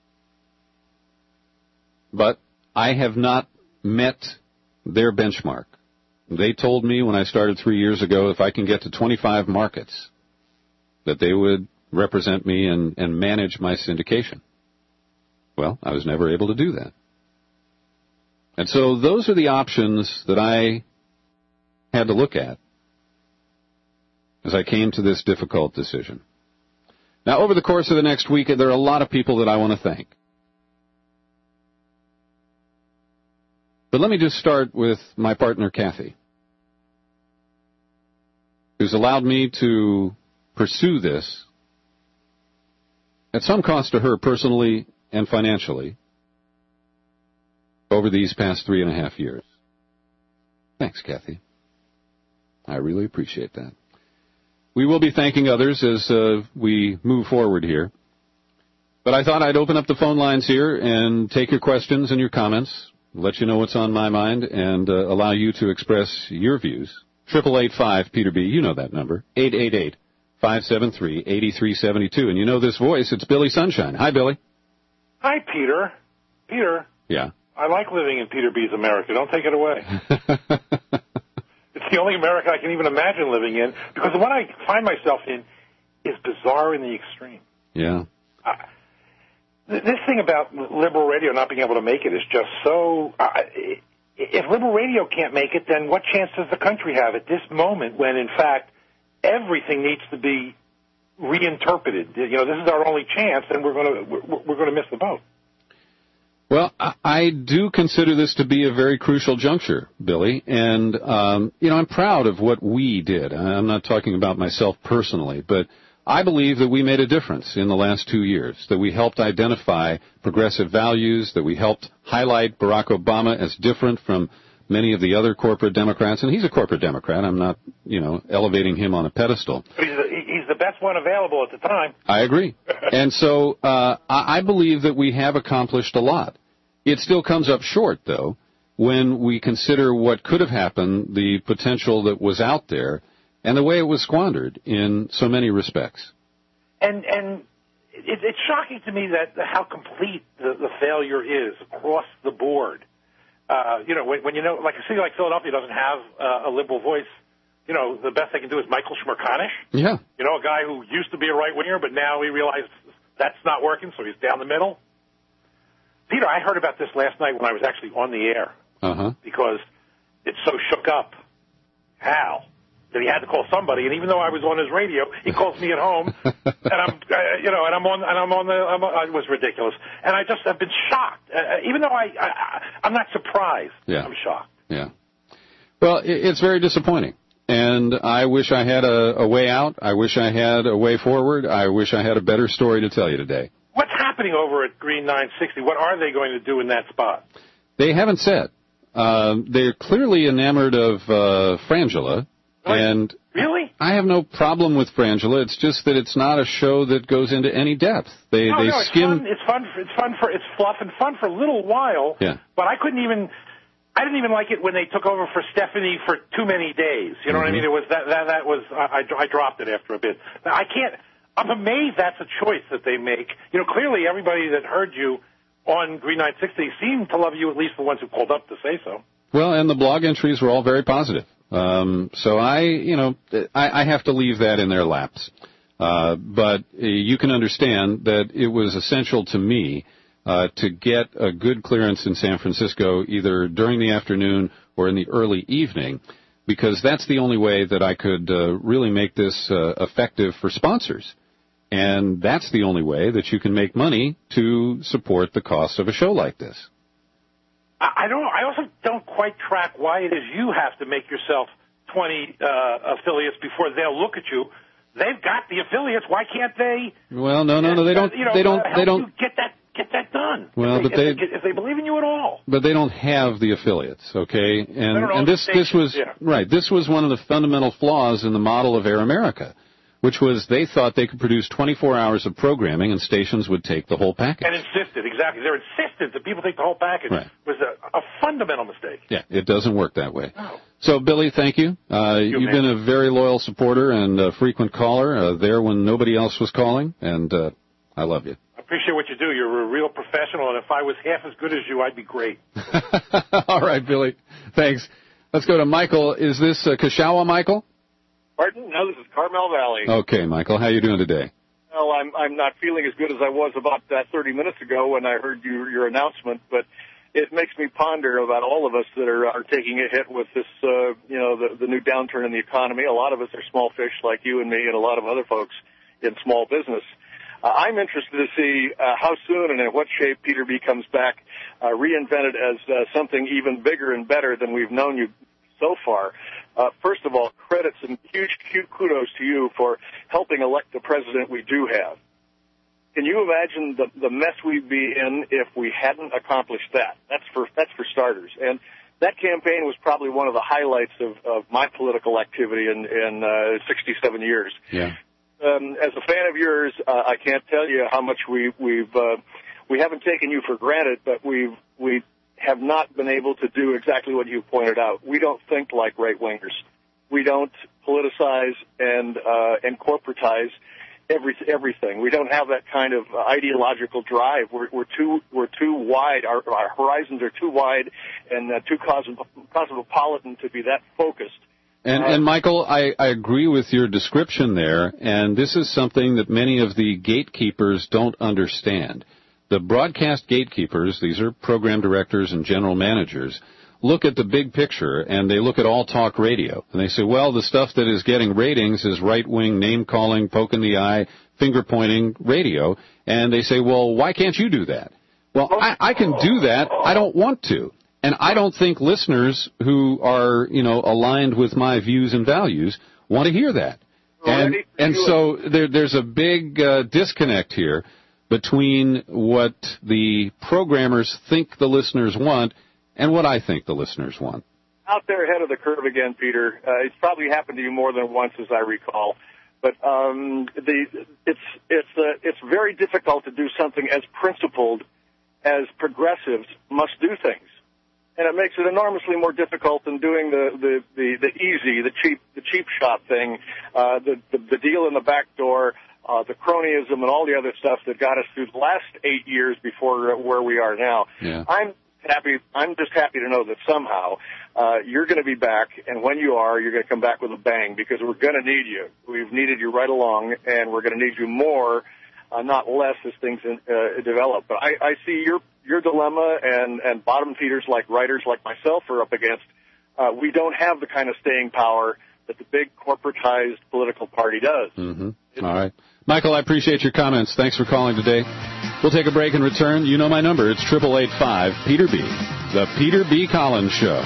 But I have not met their benchmark. They told me when I started 3 years ago, if I can get to 25 markets, that they would represent me and manage my syndication. Well, I was never able to do that. And so those are the options that I had to look at as I came to this difficult decision. Now, over the course of the next week, there are a lot of people that I want to thank. But let me just start with my partner, Kathy, who's allowed me to pursue this at some cost to her personally and financially over these past 3.5 years. Thanks, Kathy. I really appreciate that. We will be thanking others as we move forward here. But I thought I'd open up the phone lines here and take your questions and your comments, let you know what's on my mind, and allow you to express your views. 888-5-PETER-B, you know that number, 888-573-8372. And you know this voice, it's Billy Sunshine. Hi, Billy. Hi, Peter. Peter. Yeah. I like living in Peter B's America. Don't take it away. It's the only America I can even imagine living in, because the one I find myself in is bizarre in the extreme. Yeah. This thing about liberal radio not being able to make it is just so... if liberal radio can't make it, then what chance does the country have at this moment when, in fact, everything needs to be reinterpreted? You know, this is our only chance, and we're going to miss the boat. Well, I do consider this to be a very crucial juncture, Billy, and, I'm proud of what we did. I'm not talking about myself personally, but I believe that we made a difference in the last 2 years, that we helped identify progressive values, that we helped highlight Barack Obama as different from many of the other corporate Democrats, and he's a corporate Democrat. I'm not, elevating him on a pedestal. He's the best one available at the time. I agree. And so I believe that we have accomplished a lot. It still comes up short, though, when we consider what could have happened, the potential that was out there, and the way it was squandered in so many respects. And it's shocking to me that how complete the failure is across the board. When like a city like Philadelphia doesn't have a liberal voice, the best they can do is Michael Schmerkanish. Yeah. A guy who used to be a right-winger, but now he realized that's not working, so he's down the middle. Peter, I heard about this last night when I was actually on the air. Uh-huh. Because it's so shook up. Hal. That he had to call somebody, and even though I was on his radio, he calls me at home, and it was ridiculous, and I just have been shocked. Even though I'm not surprised, I'm shocked. Yeah. Well, it's very disappointing, and I wish I had a way out. I wish I had a way forward. I wish I had a better story to tell you today. What's happening over at Green 960? What are they going to do in that spot? They haven't said. They're clearly enamored of Frangela. And really, I have no problem with Frangela. It's just that it's not a show that goes into any depth. They skim. It's fluff and fun for a little while. Yeah. But I didn't even like it when they took over for Stephanie for too many days. You know what I mean? It was that was I dropped it after a bit. I'm amazed that's a choice that they make. You know, clearly everybody that heard you on Green 960 seemed to love you, at least the ones who called up to say so. Well, and the blog entries were all very positive. So I have to leave that in their laps. But you can understand that it was essential to me to get a good clearance in San Francisco either during the afternoon or in the early evening, because that's the only way that I could really make this effective for sponsors. And that's the only way that you can make money to support the cost of a show like this. I also don't quite track why it is you have to make yourself 20 affiliates before they'll look at you. They've got the affiliates. Why can't they? Well, no, they don't. They don't get that done. Well, if they believe in you at all. But they don't have the affiliates, okay? And this was right. This was one of the fundamental flaws in the model of Air America, which was they thought they could produce 24 hours of programming and stations would take the whole package. And insisted, exactly. Their insistence that people take the whole package was a fundamental mistake. Yeah, it doesn't work that way. No. So, Billy, thank you. You've been a very loyal supporter and a frequent caller there when nobody else was calling, and I love you. I appreciate what you do. You're a real professional, and if I was half as good as you, I'd be great. All right, Billy. Thanks. Let's go to Michael. Is this Kashawa, Michael? Pardon? No, this is Carmel Valley. Okay, Michael. How are you doing today? Well, I'm not feeling as good as I was about 30 minutes ago when I heard your announcement, but it makes me ponder about all of us that are taking a hit with this, the new downturn in the economy. A lot of us are small fish like you and me and a lot of other folks in small business. I'm interested to see how soon and in what shape Peter B. comes back, reinvented as something even bigger and better than we've known you so far. First of all, credits and huge kudos to you for helping elect the president we do have. Can you imagine the mess we'd be in if we hadn't accomplished that? That's for starters. And that campaign was probably one of the highlights of my political activity in 67 years. Yeah. As a fan of yours, I can't tell you how much we haven't taken you for granted, but we have not been able to do exactly what you pointed out. We don't think like right-wingers. We don't politicize and corporatize everything. We don't have that kind of ideological drive. We're too wide. Our horizons are too wide and too cosmopolitan to be that focused. And Michael, I agree with your description there, and this is something that many of the gatekeepers don't understand. The broadcast gatekeepers, these are program directors and general managers, look at the big picture, and they look at all talk radio, and they say, well, the stuff that is getting ratings is right-wing, name-calling, poke-in-the-eye, finger-pointing radio, and they say, well, why can't you do that? Well, I can do that. I don't want to. And I don't think listeners who are, aligned with my views and values want to hear that. And so there's a big disconnect here between what the programmers think the listeners want and what I think the listeners want. Out there ahead of the curve again, Peter. It's probably happened to you more than once, as I recall. But it's very difficult to do something as principled as progressives must do things. And it makes it enormously more difficult than doing the easy, the cheap shot thing, the deal in the back door, the cronyism and all the other stuff that got us through the last 8 years before where we are now. Yeah. I'm just happy to know that somehow you're going to be back, and when you are, you're going to come back with a bang, because we're going to need you. We've needed you right along, and we're going to need you more, not less, as things develop. But I see your dilemma and bottom feeders like writers like myself are up against we don't have the kind of staying power that the big corporatized political party does. Mm-hmm. All right. Michael, I appreciate your comments. Thanks for calling today. We'll take a break and return. You know my number. It's 888-5-PETER-B. The Peter B. Collins Show.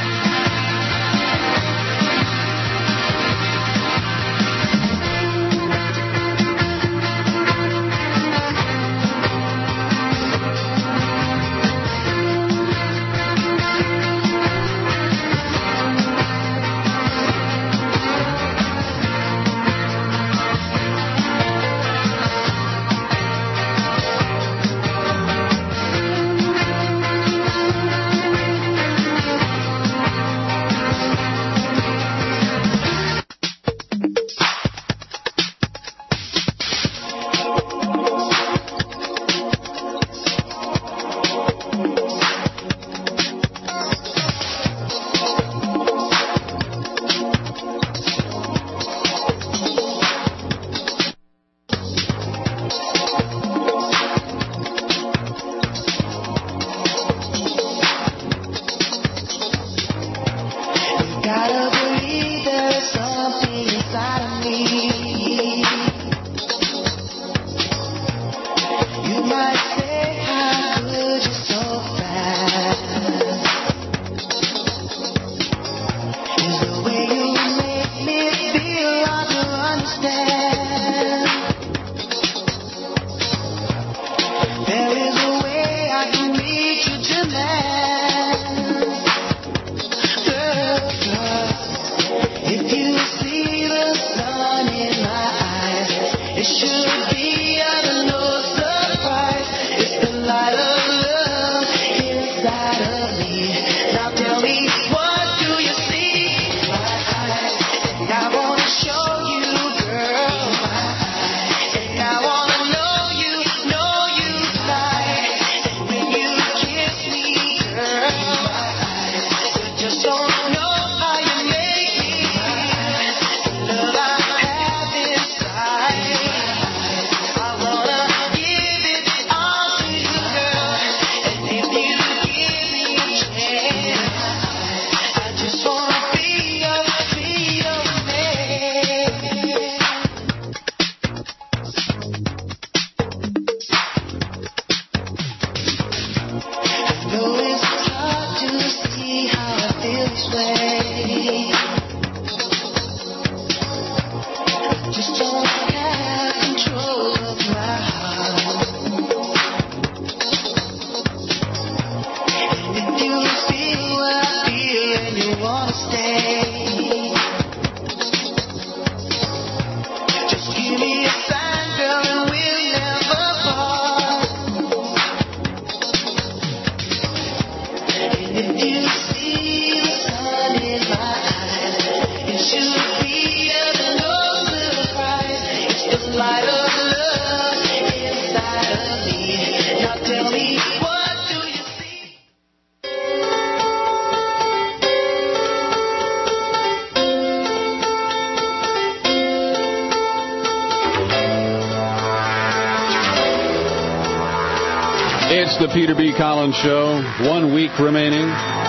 It's the Peter B. Collins Show. 1 week remaining.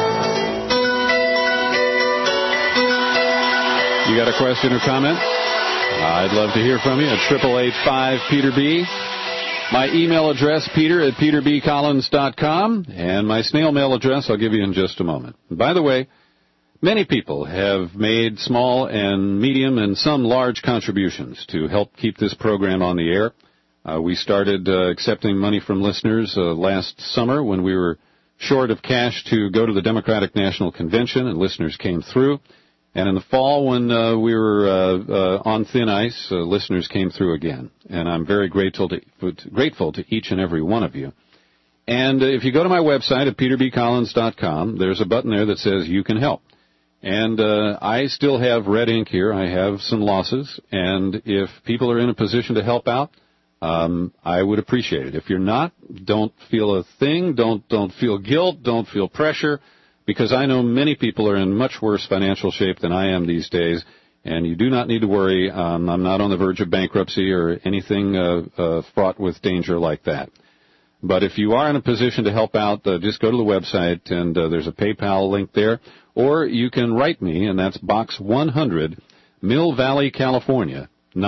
You got a question or comment? I'd love to hear from you at 888-5-PETER-B. My email address, peter@peterbcollins.com, and my snail mail address I'll give you in just a moment. By the way, many people have made small and medium and some large contributions to help keep this program on the air. We started accepting money from listeners last summer when we were short of cash to go to the Democratic National Convention, and listeners came through. And in the fall, when we were on thin ice, listeners came through again. And I'm very grateful to each and every one of you. And if you go to my website at peterbcollins.com, there's a button there that says You Can Help. And I still have red ink here. I have some losses. And if people are in a position to help out, I would appreciate it. If you're not, don't feel a thing. Don't feel guilt. Don't feel pressure, because I know many people are in much worse financial shape than I am these days, and you do not need to worry. I'm not on the verge of bankruptcy or anything fraught with danger like that. But if you are in a position to help out, just go to the website, and there's a PayPal link there. Or you can write me, and that's Box 100, Mill Valley, California,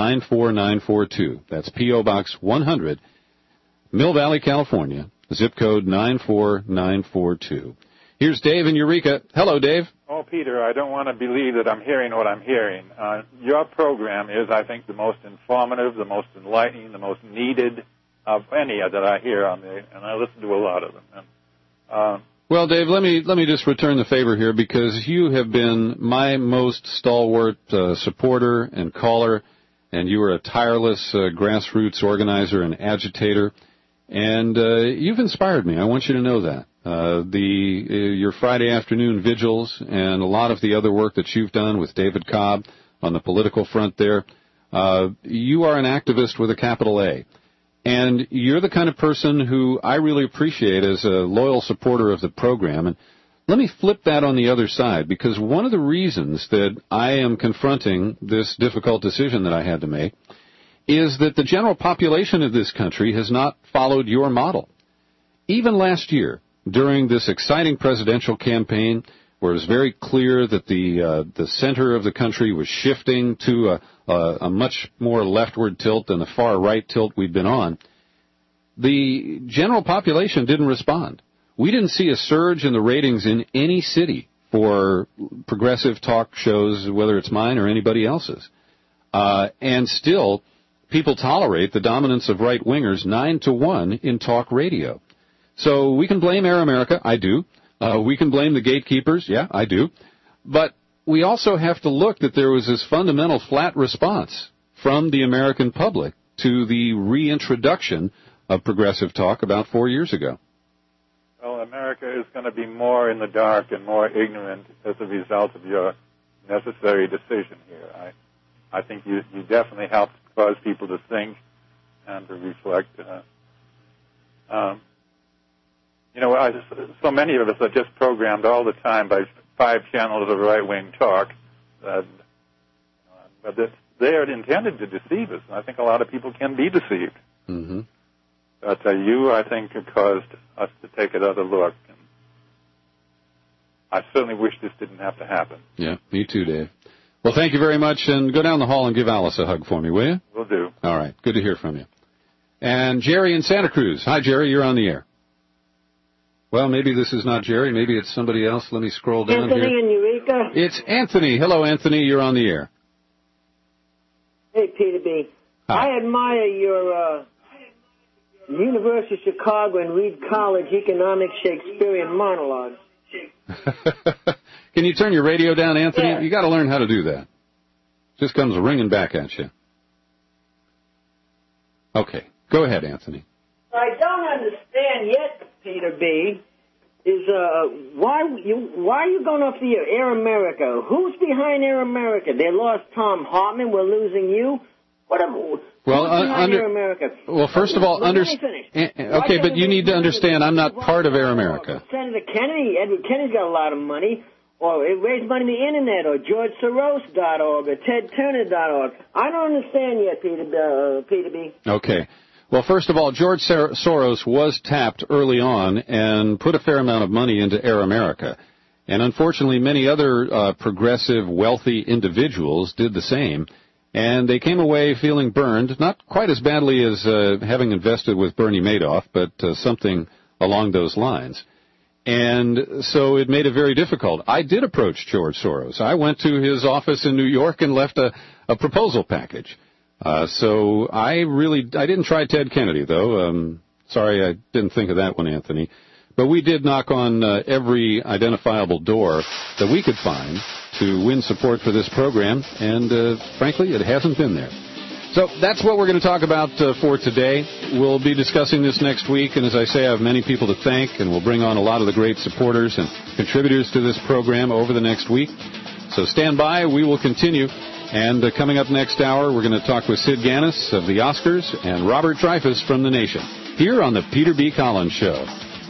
94942. That's P.O. Box 100, Mill Valley, California, zip code 94942. Here's Dave in Eureka. Hello, Dave. Oh, Peter, I don't want to believe that I'm hearing what I'm hearing. Your program is, I think, the most informative, the most enlightening, the most needed of any that I hear on the, and I listen to a lot of them. And, well, Dave, let me just return the favor here, because you have been my most stalwart supporter and caller, and you are a tireless grassroots organizer and agitator, and you've inspired me. I want you to know that. Your Friday afternoon vigils and a lot of the other work that you've done with David Cobb on the political front there, you are an activist with a capital A. And you're the kind of person who I really appreciate as a loyal supporter of the program. And let me flip that on the other side, because one of the reasons that I am confronting this difficult decision that I had to make is that the general population of this country has not followed your model. Even last year, during this exciting presidential campaign, where it was very clear that the center of the country was shifting to a much more leftward tilt than the far right tilt we'd been on, the general population didn't respond. We didn't see a surge in the ratings in any city for progressive talk shows, whether it's mine or anybody else's. And still, people tolerate the dominance of right-wingers 9-1 in talk radio. So we can blame Air America. I do. We can blame the gatekeepers. Yeah, I do. But we also have to look that there was this fundamental flat response from the American public to the reintroduction of progressive talk about 4 years ago. Well, America is going to be more in the dark and more ignorant as a result of your necessary decision here. I think you definitely helped cause people to think and to reflect. So many of us are just programmed all the time by 5 channels of right-wing talk. But they are intended to deceive us, and I think a lot of people can be deceived. Mm-hmm. But you, I think, have caused us to take another look. And I certainly wish this didn't have to happen. Yeah, me too, Dave. Well, thank you very much, and go down the hall and give Alice a hug for me, will you? Will do. All right, good to hear from you. And Jerry in Santa Cruz. Hi, Jerry, you're on the air. Well, maybe this is not Jerry. Maybe it's somebody else. Let me scroll down Anthony here. in Eureka. It's Anthony. Hello, Anthony. You're on the air. Hey, Peter B. Hi. I admire your University of Chicago and Reed College economics Shakespearean monologues. Can you turn your radio down, Anthony? Yeah. You got to learn how to do that. Just comes ringing back at you. Okay. Go ahead, Anthony. I don't understand yet, Peter B., is why are you going off the Air America? Who's behind Air America? They lost Tom Hartman. We're losing you. Air America? Well, first of all, okay, but you need to understand I'm not part of Air America. Senator Kennedy, Edward Kennedy's got a lot of money. Or raise money on the Internet, or GeorgeSoros.org, or TedTurner.org. I don't understand yet, Peter B. Okay. Well, first of all, George Soros was tapped early on and put a fair amount of money into Air America. And unfortunately, many other progressive, wealthy individuals did the same. And they came away feeling burned, not quite as badly as having invested with Bernie Madoff, but something along those lines. And so it made it very difficult. I did approach George Soros. I went to his office in New York and left a proposal package. So I didn't try Ted Kennedy, though. Sorry, I didn't think of that one, Anthony. But we did knock on every identifiable door that we could find to win support for this program, and frankly, it hasn't been there. So that's what we're going to talk about for today. We'll be discussing this next week, and as I say, I have many people to thank, and we'll bring on a lot of the great supporters and contributors to this program over the next week. So stand by. We will continue. And coming up next hour, we're going to talk with Sid Ganis of the Oscars and Robert Dreyfuss from The Nation, here on the Peter B. Collins Show.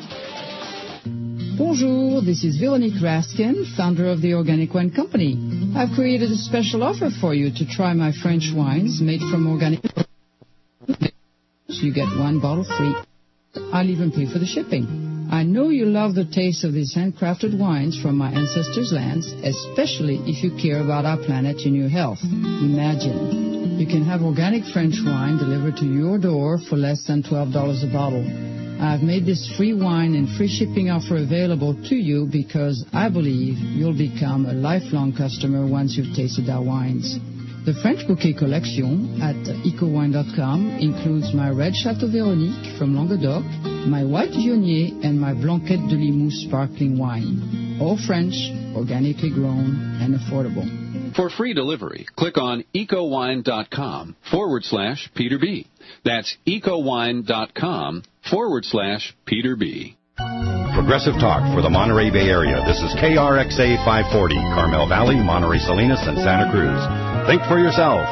Bonjour, this is Veronique Raskin, founder of the Organic Wine Company. I've created a special offer for you to try my French wines made from organic. You get 1 bottle free. I'll even pay for the shipping. I know you love the taste of these handcrafted wines from my ancestors' lands, especially if you care about our planet and your health. Imagine, you can have organic French wine delivered to your door for less than $12 a bottle. I've made this free wine and free shipping offer available to you because I believe you'll become a lifelong customer once you've tasted our wines. The French Bouquet Collection at ecowine.com includes my red Chateau Véronique from Languedoc, my white Viognier, and my Blanquette de Limoux sparkling wine. All French, organically grown, and affordable. For free delivery, click on ecowine.com/Peter B. That's ecowine.com/Peter B. Progressive talk for the Monterey Bay Area. This is KRXA 540, Carmel Valley, Monterey Salinas, and Santa Cruz. Think for yourself.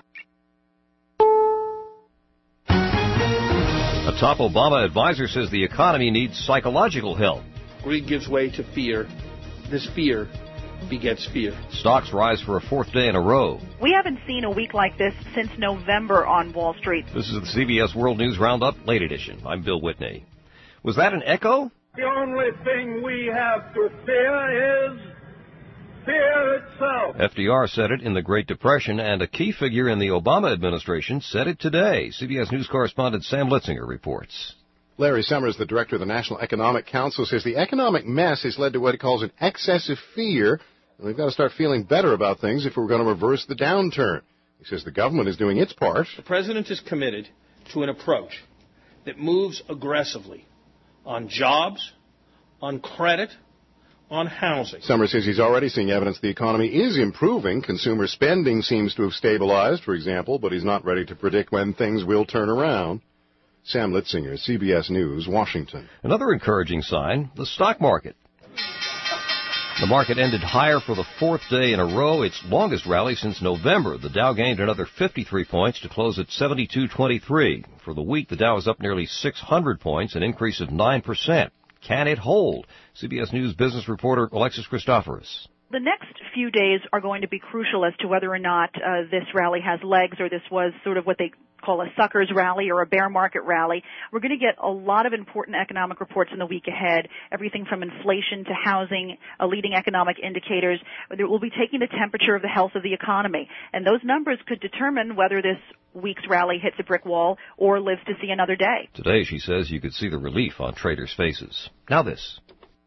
A top Obama advisor says the economy needs psychological help. Greed gives way to fear. This fear begets fear. Stocks rise for a fourth day in a row. We haven't seen a week like this since November on Wall Street. This is the CBS World News Roundup, late edition. I'm Bill Whitney. Was that an echo? The only thing we have to fear is fear itself. FDR said it in the Great Depression, and a key figure in the Obama administration said it today. CBS News correspondent Sam Litzinger reports. Larry Summers, the director of the National Economic Council, says the economic mess has led to what he calls an excessive fear, and we've got to start feeling better about things if we're going to reverse the downturn. He says the government is doing its part. The president is committed to an approach that moves aggressively on jobs, on credit, on housing. Summers says he's already seeing evidence the economy is improving. Consumer spending seems to have stabilized, for example, but he's not ready to predict when things will turn around. Sam Litzinger, CBS News, Washington. Another encouraging sign, the stock market. The market ended higher for the fourth day in a row, its longest rally since November. The Dow gained another 53 points to close at 72.23. For the week, the Dow is up nearly 600 points, an increase of 9%. Can it hold? CBS News business reporter Alexis Christoforous. The next few days are going to be crucial as to whether or not this rally has legs, or this was sort of what they call a sucker's rally or a bear market rally. We're going to get a lot of important economic reports in the week ahead, everything from inflation to housing, leading economic indicators. We'll be taking the temperature of the health of the economy, and those numbers could determine whether this week's rally hits a brick wall or lives to see another day. Today, she says, you could see the relief on traders' faces. Now this.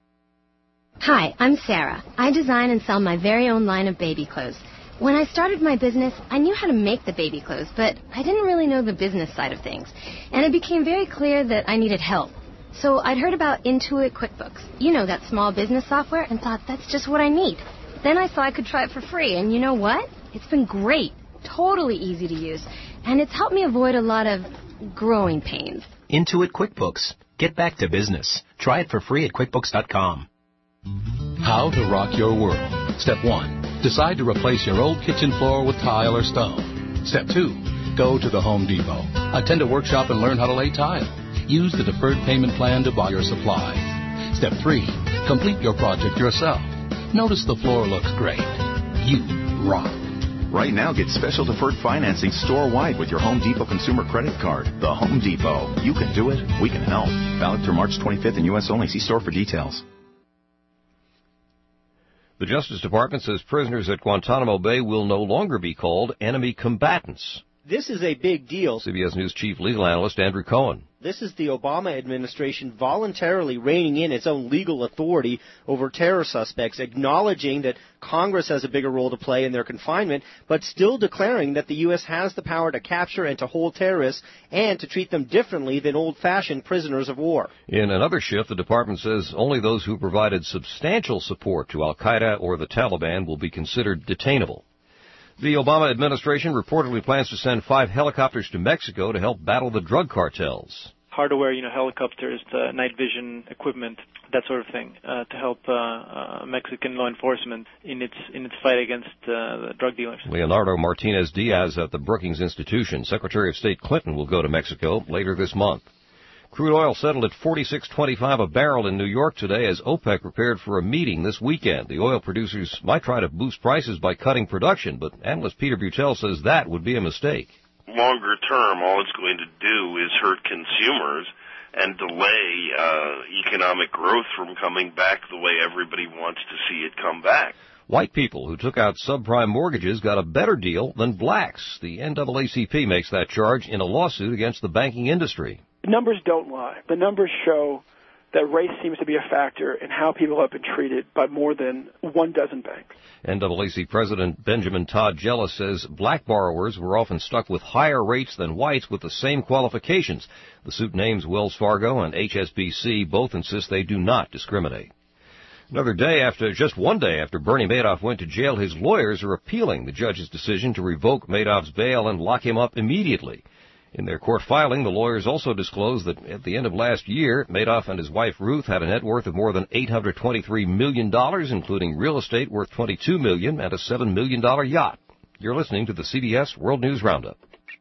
Hi, I'm Sarah. I design and sell my very own line of baby clothes. When I started my business, I knew how to make the baby clothes, but I didn't really know the business side of things. And it became very clear that I needed help. So I'd heard about Intuit QuickBooks, you know, that small business software, and thought that's just what I need. Then I saw I could try it for free, and you know what? It's been great, totally easy to use, and it's helped me avoid a lot of growing pains. Intuit QuickBooks. Get back to business. Try it for free at QuickBooks.com. How to rock your world. Step 1. Decide to replace your old kitchen floor with tile or stone. Step 2. Go to the Home Depot. Attend a workshop and learn how to lay tile. Use the deferred payment plan to buy your supplies. Step 3. Complete your project yourself. Notice the floor looks great. You rock. Right now, get special deferred financing store-wide with your Home Depot consumer credit card. The Home Depot. You can do it. We can help. Valid through March 25th in U.S. only. See store for details. The Justice Department says prisoners at Guantanamo Bay will no longer be called enemy combatants. This is a big deal. CBS News chief legal analyst Andrew Cohen. This is the Obama administration voluntarily reining in its own legal authority over terror suspects, acknowledging that Congress has a bigger role to play in their confinement, but still declaring that the U.S. has the power to capture and to hold terrorists and to treat them differently than old-fashioned prisoners of war. In another shift, the department says only those who provided substantial support to al-Qaeda or the Taliban will be considered detainable. The Obama administration reportedly plans to send 5 helicopters to Mexico to help battle the drug cartels. Hardware, helicopters, night vision equipment, that sort of thing, to help Mexican law enforcement in its fight against the drug dealers. Leonardo Martinez Diaz at the Brookings Institution. Secretary of State Clinton will go to Mexico later this month. Crude oil settled at $46.25 a barrel in New York today as OPEC prepared for a meeting this weekend. The oil producers might try to boost prices by cutting production, but analyst Peter Butel says that would be a mistake. Longer term, all it's going to do is hurt consumers and delay economic growth from coming back the way everybody wants to see it come back. White people who took out subprime mortgages got a better deal than blacks. The NAACP makes that charge in a lawsuit against the banking industry. The numbers don't lie. The numbers show that race seems to be a factor in how people have been treated by more than 1 dozen banks. NAACP President Benjamin Todd Jella says black borrowers were often stuck with higher rates than whites with the same qualifications. The suit names Wells Fargo and HSBC. Both insist they do not discriminate. Just one day after Bernie Madoff went to jail, his lawyers are appealing the judge's decision to revoke Madoff's bail and lock him up immediately. In their court filing, the lawyers also disclosed that at the end of last year, Madoff and his wife Ruth had a net worth of more than $823 million, including real estate worth $22 million and a $7 million yacht. You're listening to the CBS World News Roundup.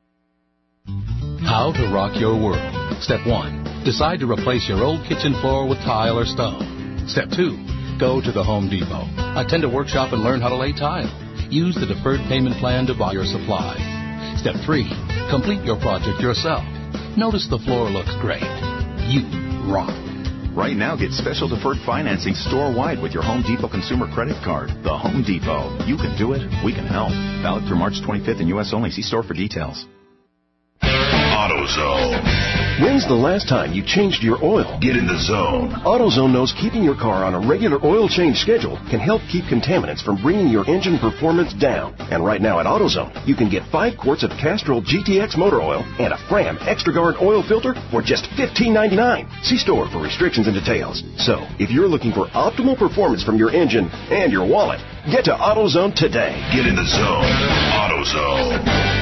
How to rock your world. Step 1. Decide to replace your old kitchen floor with tile or stone. Step 2. Go to the Home Depot. Attend a workshop and learn how to lay tile. Use the deferred payment plan to buy your supplies. Step 3. Complete your project yourself. Notice the floor looks great. You rock. Right now, get special deferred financing store-wide with your Home Depot consumer credit card. The Home Depot. You can do it. We can help. Valid through March 25th in U.S. only. See store for details. AutoZone. When's the last time you changed your oil? Get in the zone. AutoZone knows keeping your car on a regular oil change schedule can help keep contaminants from bringing your engine performance down. And right now at AutoZone, you can get 5 quarts of Castrol GTX motor oil and a Fram ExtraGuard oil filter for just $15.99. See store for restrictions and details. So, if you're looking for optimal performance from your engine and your wallet, get to AutoZone today. Get in the zone. AutoZone.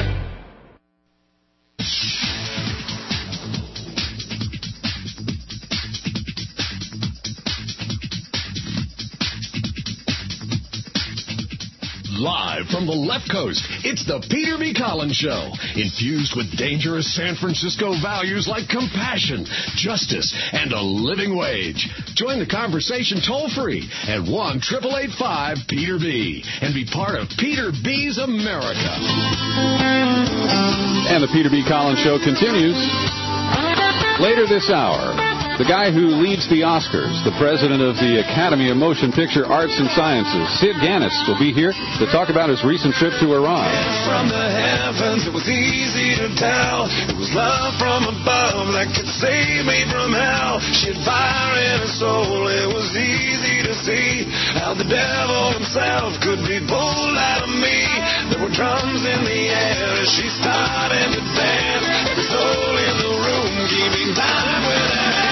Live from the left coast, it's the Peter B. Collins Show, infused with dangerous San Francisco values like compassion, justice, and a living wage. Join the conversation toll-free at 1-888-5-PETER-B and be part of Peter B's America. And the Peter B. Collins Show continues. Later this hour, the guy who leads the Oscars, the president of the Academy of Motion Picture Arts and Sciences, Sid Ganis, will be here to talk about his recent trip to Iran. From the heavens, it was easy to tell. It was love from above that could save me from hell. She had fire in her soul. It was easy to see how the devil himself could be pulled out of me. There were drums in the air as she started to dance. Every soul in the room keeping time with her hands.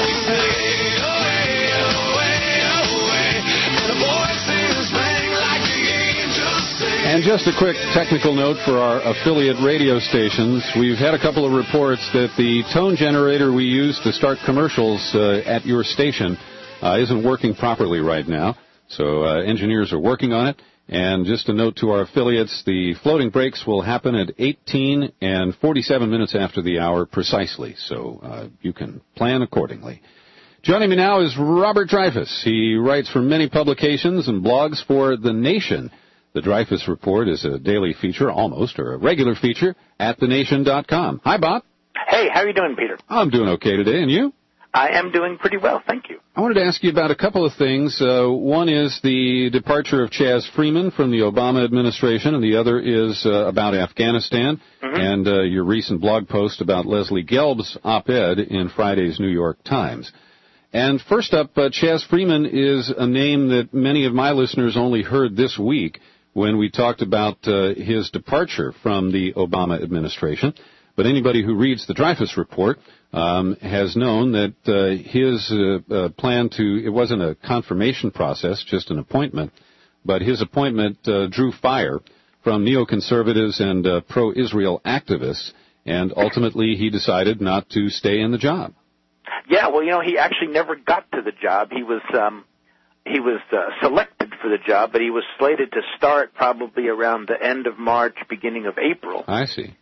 And just a quick technical note for our affiliate radio stations. We've had a couple of reports that the tone generator we use to start commercials at your station isn't working properly right now. So engineers are working on it. And just a note to our affiliates, the floating breaks will happen at 18 and 47 minutes after the hour precisely. So you can plan accordingly. Joining me now is Robert Dreyfuss. He writes for many publications and blogs for The Nation. The Dreyfuss Report is a daily feature, almost, or a regular feature, at thenation.com. Hi, Bob. Hey, how are you doing, Peter? I'm doing okay today, and you? I am doing pretty well, thank you. I wanted to ask you about a couple of things. One is the departure of Chaz Freeman from the Obama administration, and the other is about Afghanistan, and your recent blog post about Leslie Gelb's op-ed in Friday's New York Times. And first up, Chaz Freeman is a name that many of my listeners only heard this week when we talked about his departure from the Obama administration. But anybody who reads the Dreyfuss Report has known that his plan to, it wasn't a confirmation process, just an appointment, but his appointment drew fire from neoconservatives and pro-Israel activists, and ultimately he decided not to stay in the job. Yeah, well, you know, he actually never got to the job. He was selected for the job, but he was slated to start probably around the end of March, beginning of April. I see.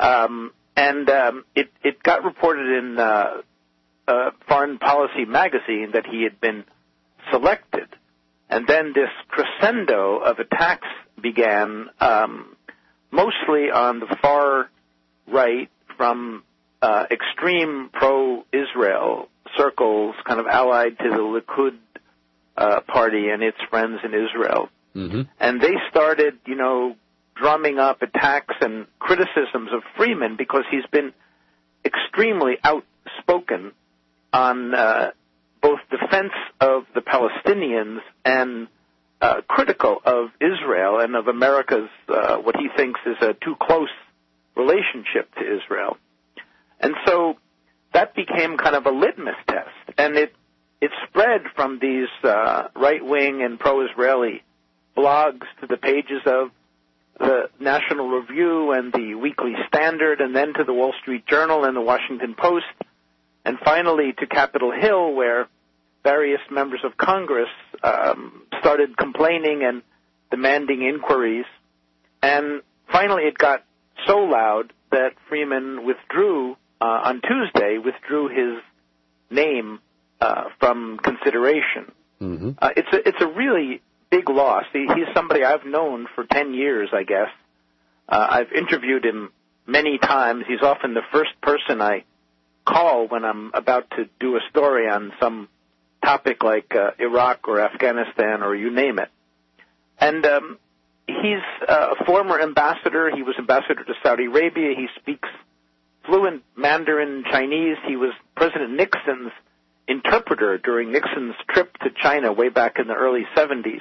It got reported in Foreign Policy magazine that he had been selected, and then this crescendo of attacks began, mostly on the far right from extreme pro-Israel circles, kind of allied to the Likud party and its friends in Israel. Mm-hmm. And they started, drumming up attacks and criticisms of Freeman because he's been extremely outspoken on both defense of the Palestinians and critical of Israel and of America's, what he thinks is a too close relationship to Israel. And so that became kind of a litmus test. And it spread from these right-wing and pro-Israeli blogs to the pages of the National Review and the Weekly Standard, and then to the Wall Street Journal and the Washington Post, and finally to Capitol Hill, where various members of Congress started complaining and demanding inquiries. And finally it got so loud that Freeman on Tuesday withdrew his name from consideration. Mm-hmm. It's a really big loss. He's somebody I've known for 10 years, I guess. I've interviewed him many times. He's often the first person I call when I'm about to do a story on some topic like Iraq or Afghanistan or you name it. And he's a former ambassador. He was ambassador to Saudi Arabia. He speaks fluent Mandarin Chinese. He was President Nixon's interpreter during Nixon's trip to China way back in the early 70s.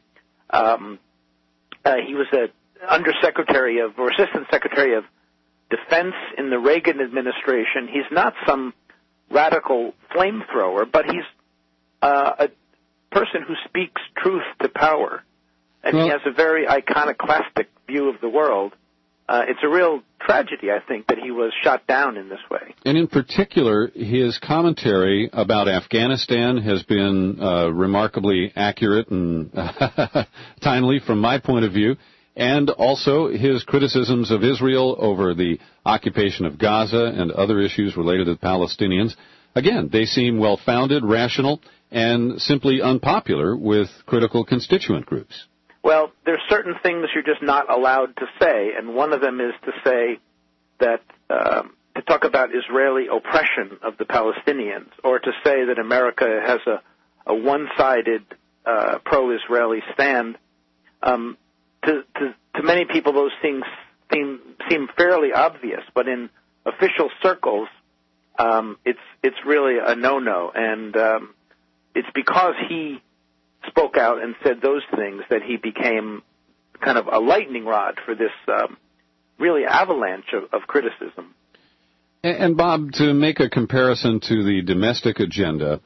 He was an undersecretary or assistant secretary of defense in the Reagan administration. He's not some radical flamethrower, but he's a person who speaks truth to power. And he has a very iconoclastic view of the world. It's a real tragedy, I think, that he was shot down in this way. And in particular, his commentary about Afghanistan has been remarkably accurate and timely from my point of view, and also his criticisms of Israel over the occupation of Gaza and other issues related to the Palestinians. Again, they seem well-founded, rational, and simply unpopular with critical constituent groups. Well, there's certain things you're just not allowed to say, and one of them is to say that, to talk about Israeli oppression of the Palestinians, or to say that America has a one-sided pro-Israeli stand. To many people, those things seem fairly obvious, but in official circles, it's really a no-no, and it's because he spoke out and said those things that he became kind of a lightning rod for this really avalanche of criticism. And Bob, to make a comparison to the domestic agenda,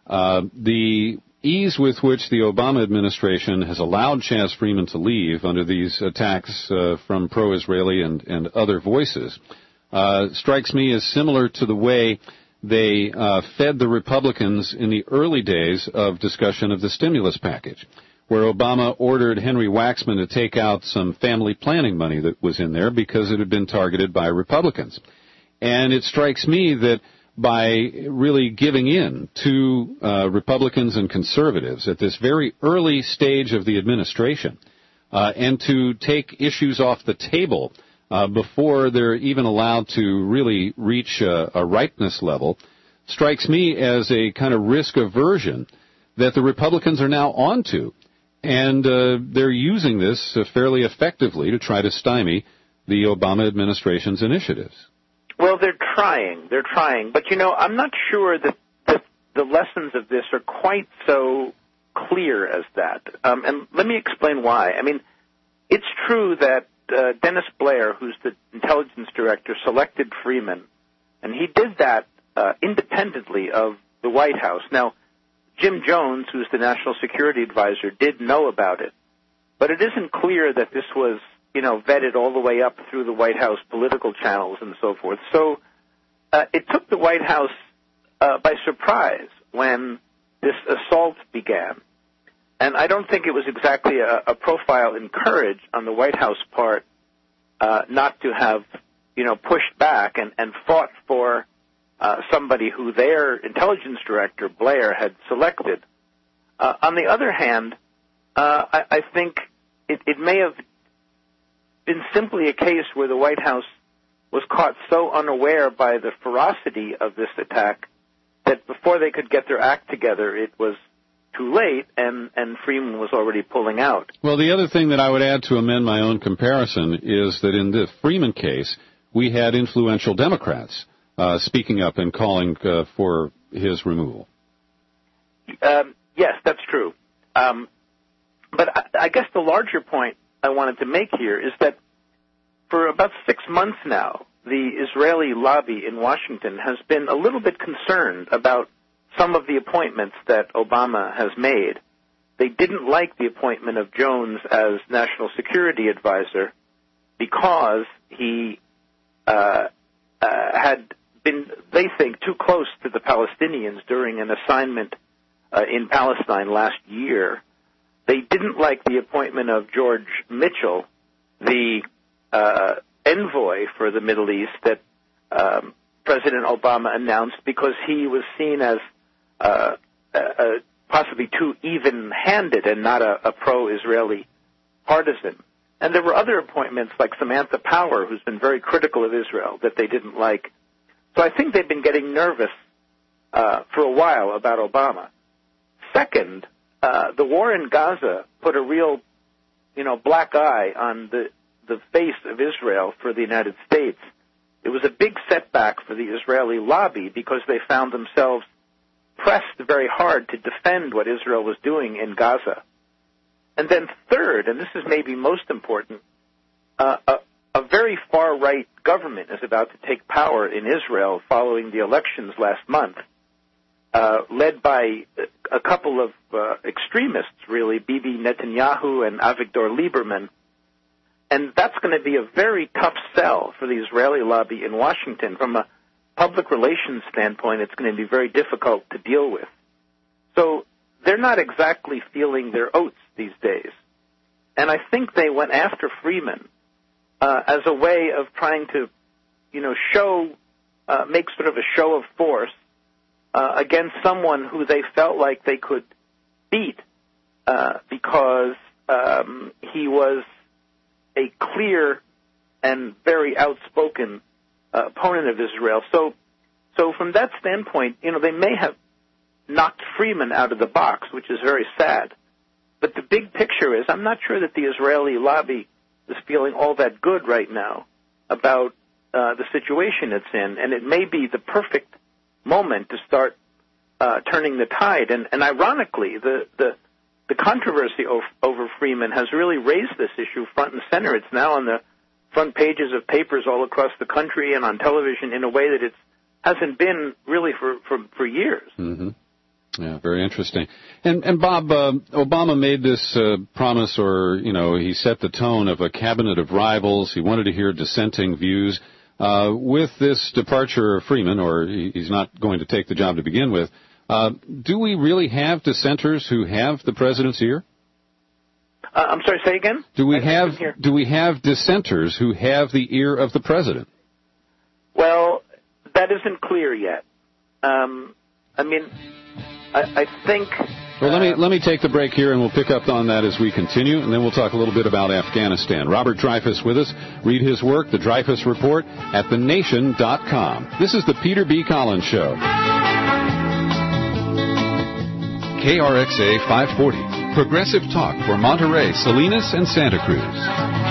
the ease with which the Obama administration has allowed Chaz Freeman to leave under these attacks from pro-Israeli and other voices strikes me as similar to the way they fed the Republicans in the early days of discussion of the stimulus package, where Obama ordered Henry Waxman to take out some family planning money that was in there because it had been targeted by Republicans. And it strikes me that by really giving in to Republicans and conservatives at this very early stage of the administration, and to take issues off the table before they're even allowed to really reach a ripeness level, strikes me as a kind of risk aversion that the Republicans are now onto. And they're using this fairly effectively to try to stymie the Obama administration's initiatives. Well, they're trying. But, I'm not sure that the lessons of this are quite so clear as that. And let me explain why. I mean, it's true that Dennis Blair, who's the intelligence director, selected Freeman, and he did that independently of the White House. Now, Jim Jones, who's the national security advisor, did know about it, but it isn't clear that this was, vetted all the way up through the White House political channels and so forth. So it took the White House by surprise when this assault began. And I don't think it was exactly a profile in courage on the White House part not to have, pushed back and fought for somebody who their intelligence director, Blair, had selected. On the other hand, I think it may have been simply a case where the White House was caught so unaware by the ferocity of this attack that before they could get their act together, it was too late, and Freeman was already pulling out. Well, the other thing that I would add to amend my own comparison is that in the Freeman case, we had influential Democrats speaking up and calling for his removal. Yes, that's true. But I guess the larger point I wanted to make here is that for about 6 months now, the Israeli lobby in Washington has been a little bit concerned about some of the appointments that Obama has made. They didn't like the appointment of Jones as National Security Advisor because he had been, they think, too close to the Palestinians during an assignment in Palestine last year. They didn't like the appointment of George Mitchell, the envoy for the Middle East that President Obama announced, because he was seen as possibly too even-handed and not a pro-Israeli partisan. And there were other appointments like Samantha Power, who's been very critical of Israel, that they didn't like. So I think they've been getting nervous for a while about Obama. Second, the war in Gaza put a real, black eye on the face of Israel for the United States. It was a big setback for the Israeli lobby because they found themselves pressed very hard to defend what Israel was doing in Gaza. And then third, and this is maybe most important, a very far-right government is about to take power in Israel following the elections last month, led by a couple of extremists, really, Bibi Netanyahu and Avigdor Lieberman. And that's going to be a very tough sell for the Israeli lobby in Washington. From a public relations standpoint, it's going to be very difficult to deal with. So they're not exactly feeling their oats these days. And I think they went after Freeman as a way of trying to, make sort of a show of force against someone who they felt like they could beat because he was a clear and very outspoken opponent of Israel. So from that standpoint, they may have knocked Freeman out of the box, which is very sad. But the big picture is I'm not sure that the Israeli lobby is feeling all that good right now about the situation it's in, and it may be the perfect moment to start turning the tide. And ironically, the controversy over Freeman has really raised this issue front and center. It's now on the front pages of papers all across the country and on television in a way that it hasn't been really for years. Mm-hmm. Yeah, very interesting. And Bob, Obama made this promise, or, he set the tone of a cabinet of rivals. He wanted to hear dissenting views. With this departure of Freeman, or he's not going to take the job to begin with, do we really have dissenters who have the president's ear? I'm sorry, say again? Do we have dissenters who have the ear of the president? Well, that isn't clear yet. I think... Well, let me take the break here, and we'll pick up on that as we continue, and then we'll talk a little bit about Afghanistan. Robert Dreyfuss with us. Read his work, The Dreyfuss Report, at thenation.com. This is the Peter B. Collins Show. KRXA 540, Progressive Talk for Monterey, Salinas, and Santa Cruz.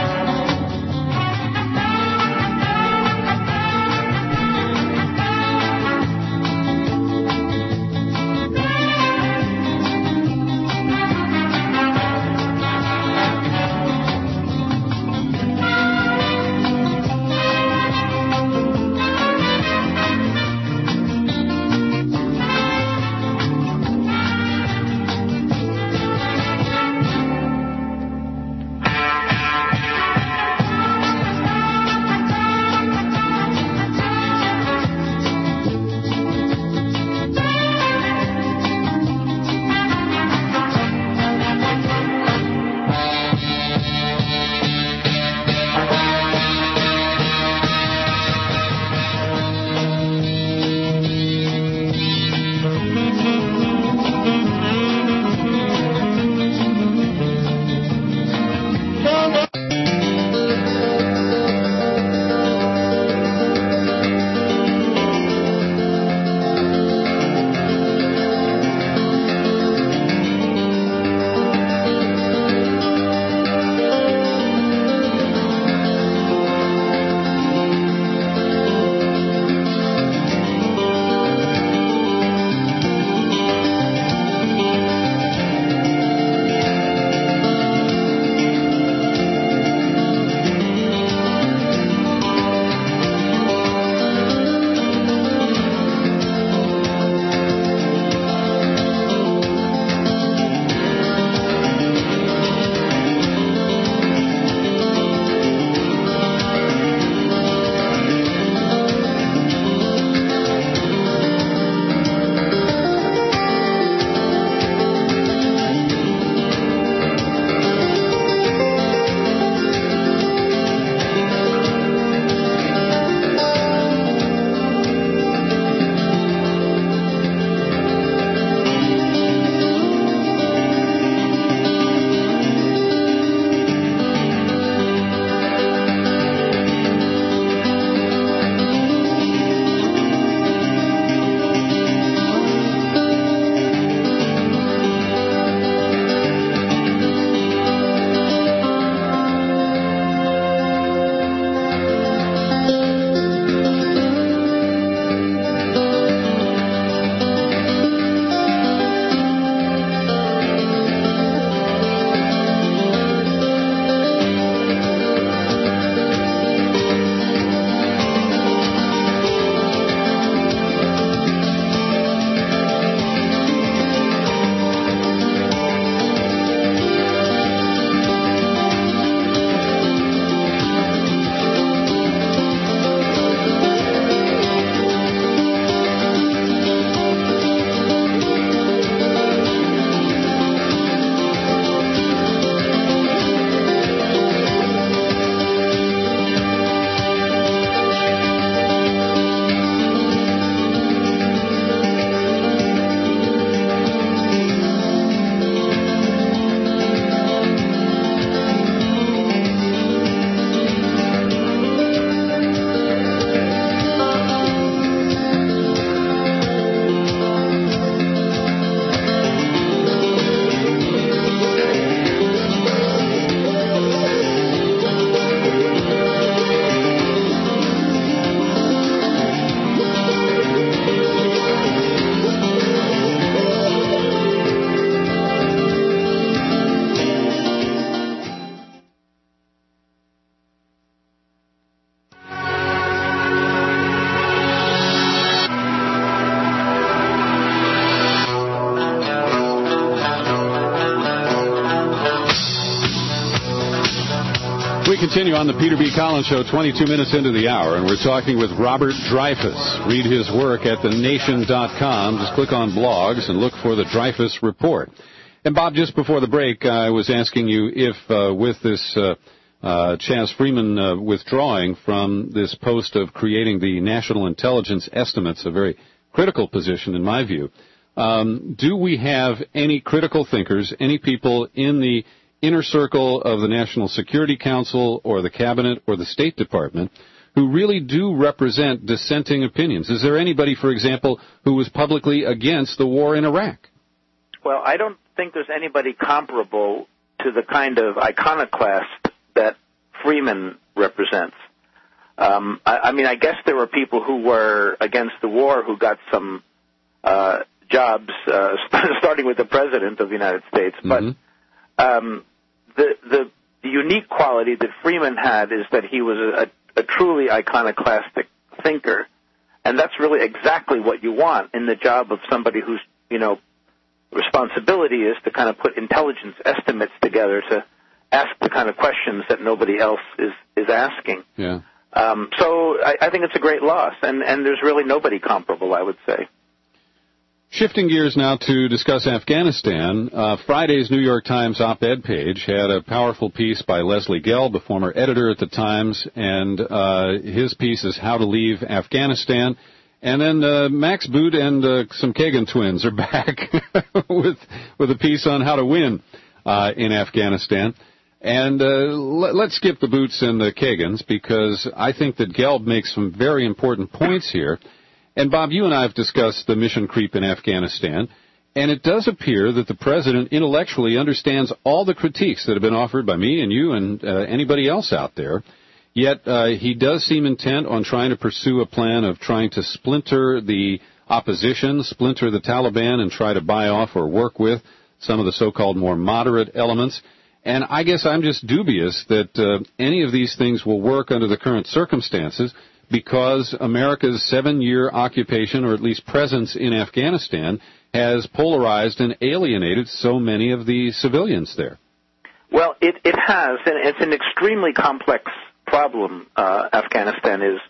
We continue on the Peter B. Collins Show, 22 minutes into the hour, and we're talking with Robert Dreyfuss. Read his work at thenation.com. Just click on blogs and look for the Dreyfuss Report. And, Bob, just before the break, I was asking you if with this Chaz Freeman withdrawing from this post of creating the National Intelligence Estimates, a very critical position in my view, do we have any critical thinkers, any people in the inner circle of the National Security Council or the Cabinet or the State Department who really do represent dissenting opinions? Is there anybody, for example, who was publicly against the war in Iraq? Well, I don't think there's anybody comparable to the kind of iconoclast that Freeman represents. I guess there were people who were against the war who got some jobs, starting with the President of the United States. Mm-hmm. But the unique quality that Freeman had is that he was a truly iconoclastic thinker, and that's really exactly what you want in the job of somebody whose, responsibility is to kind of put intelligence estimates together to ask the kind of questions that nobody else is asking. Yeah. So I think it's a great loss, and there's really nobody comparable, I would say. Shifting gears now to discuss Afghanistan, Friday's New York Times op-ed page had a powerful piece by Leslie Gelb, a former editor at the Times, and his piece is How to Leave Afghanistan. And then Max Boot and some Kagan twins are back with a piece on how to win in Afghanistan. And let's skip the Boots and the Kagans, because I think that Gelb makes some very important points here. And, Bob, you and I have discussed the mission creep in Afghanistan, and it does appear that the President intellectually understands all the critiques that have been offered by me and you and anybody else out there, yet he does seem intent on trying to pursue a plan of trying to splinter the opposition, splinter the Taliban, and try to buy off or work with some of the so-called more moderate elements. And I guess I'm just dubious that any of these things will work under the current circumstances, because America's 7-year occupation, or at least presence in Afghanistan, has polarized and alienated so many of the civilians there. Well, it has, and it's an extremely complex problem, Afghanistan is,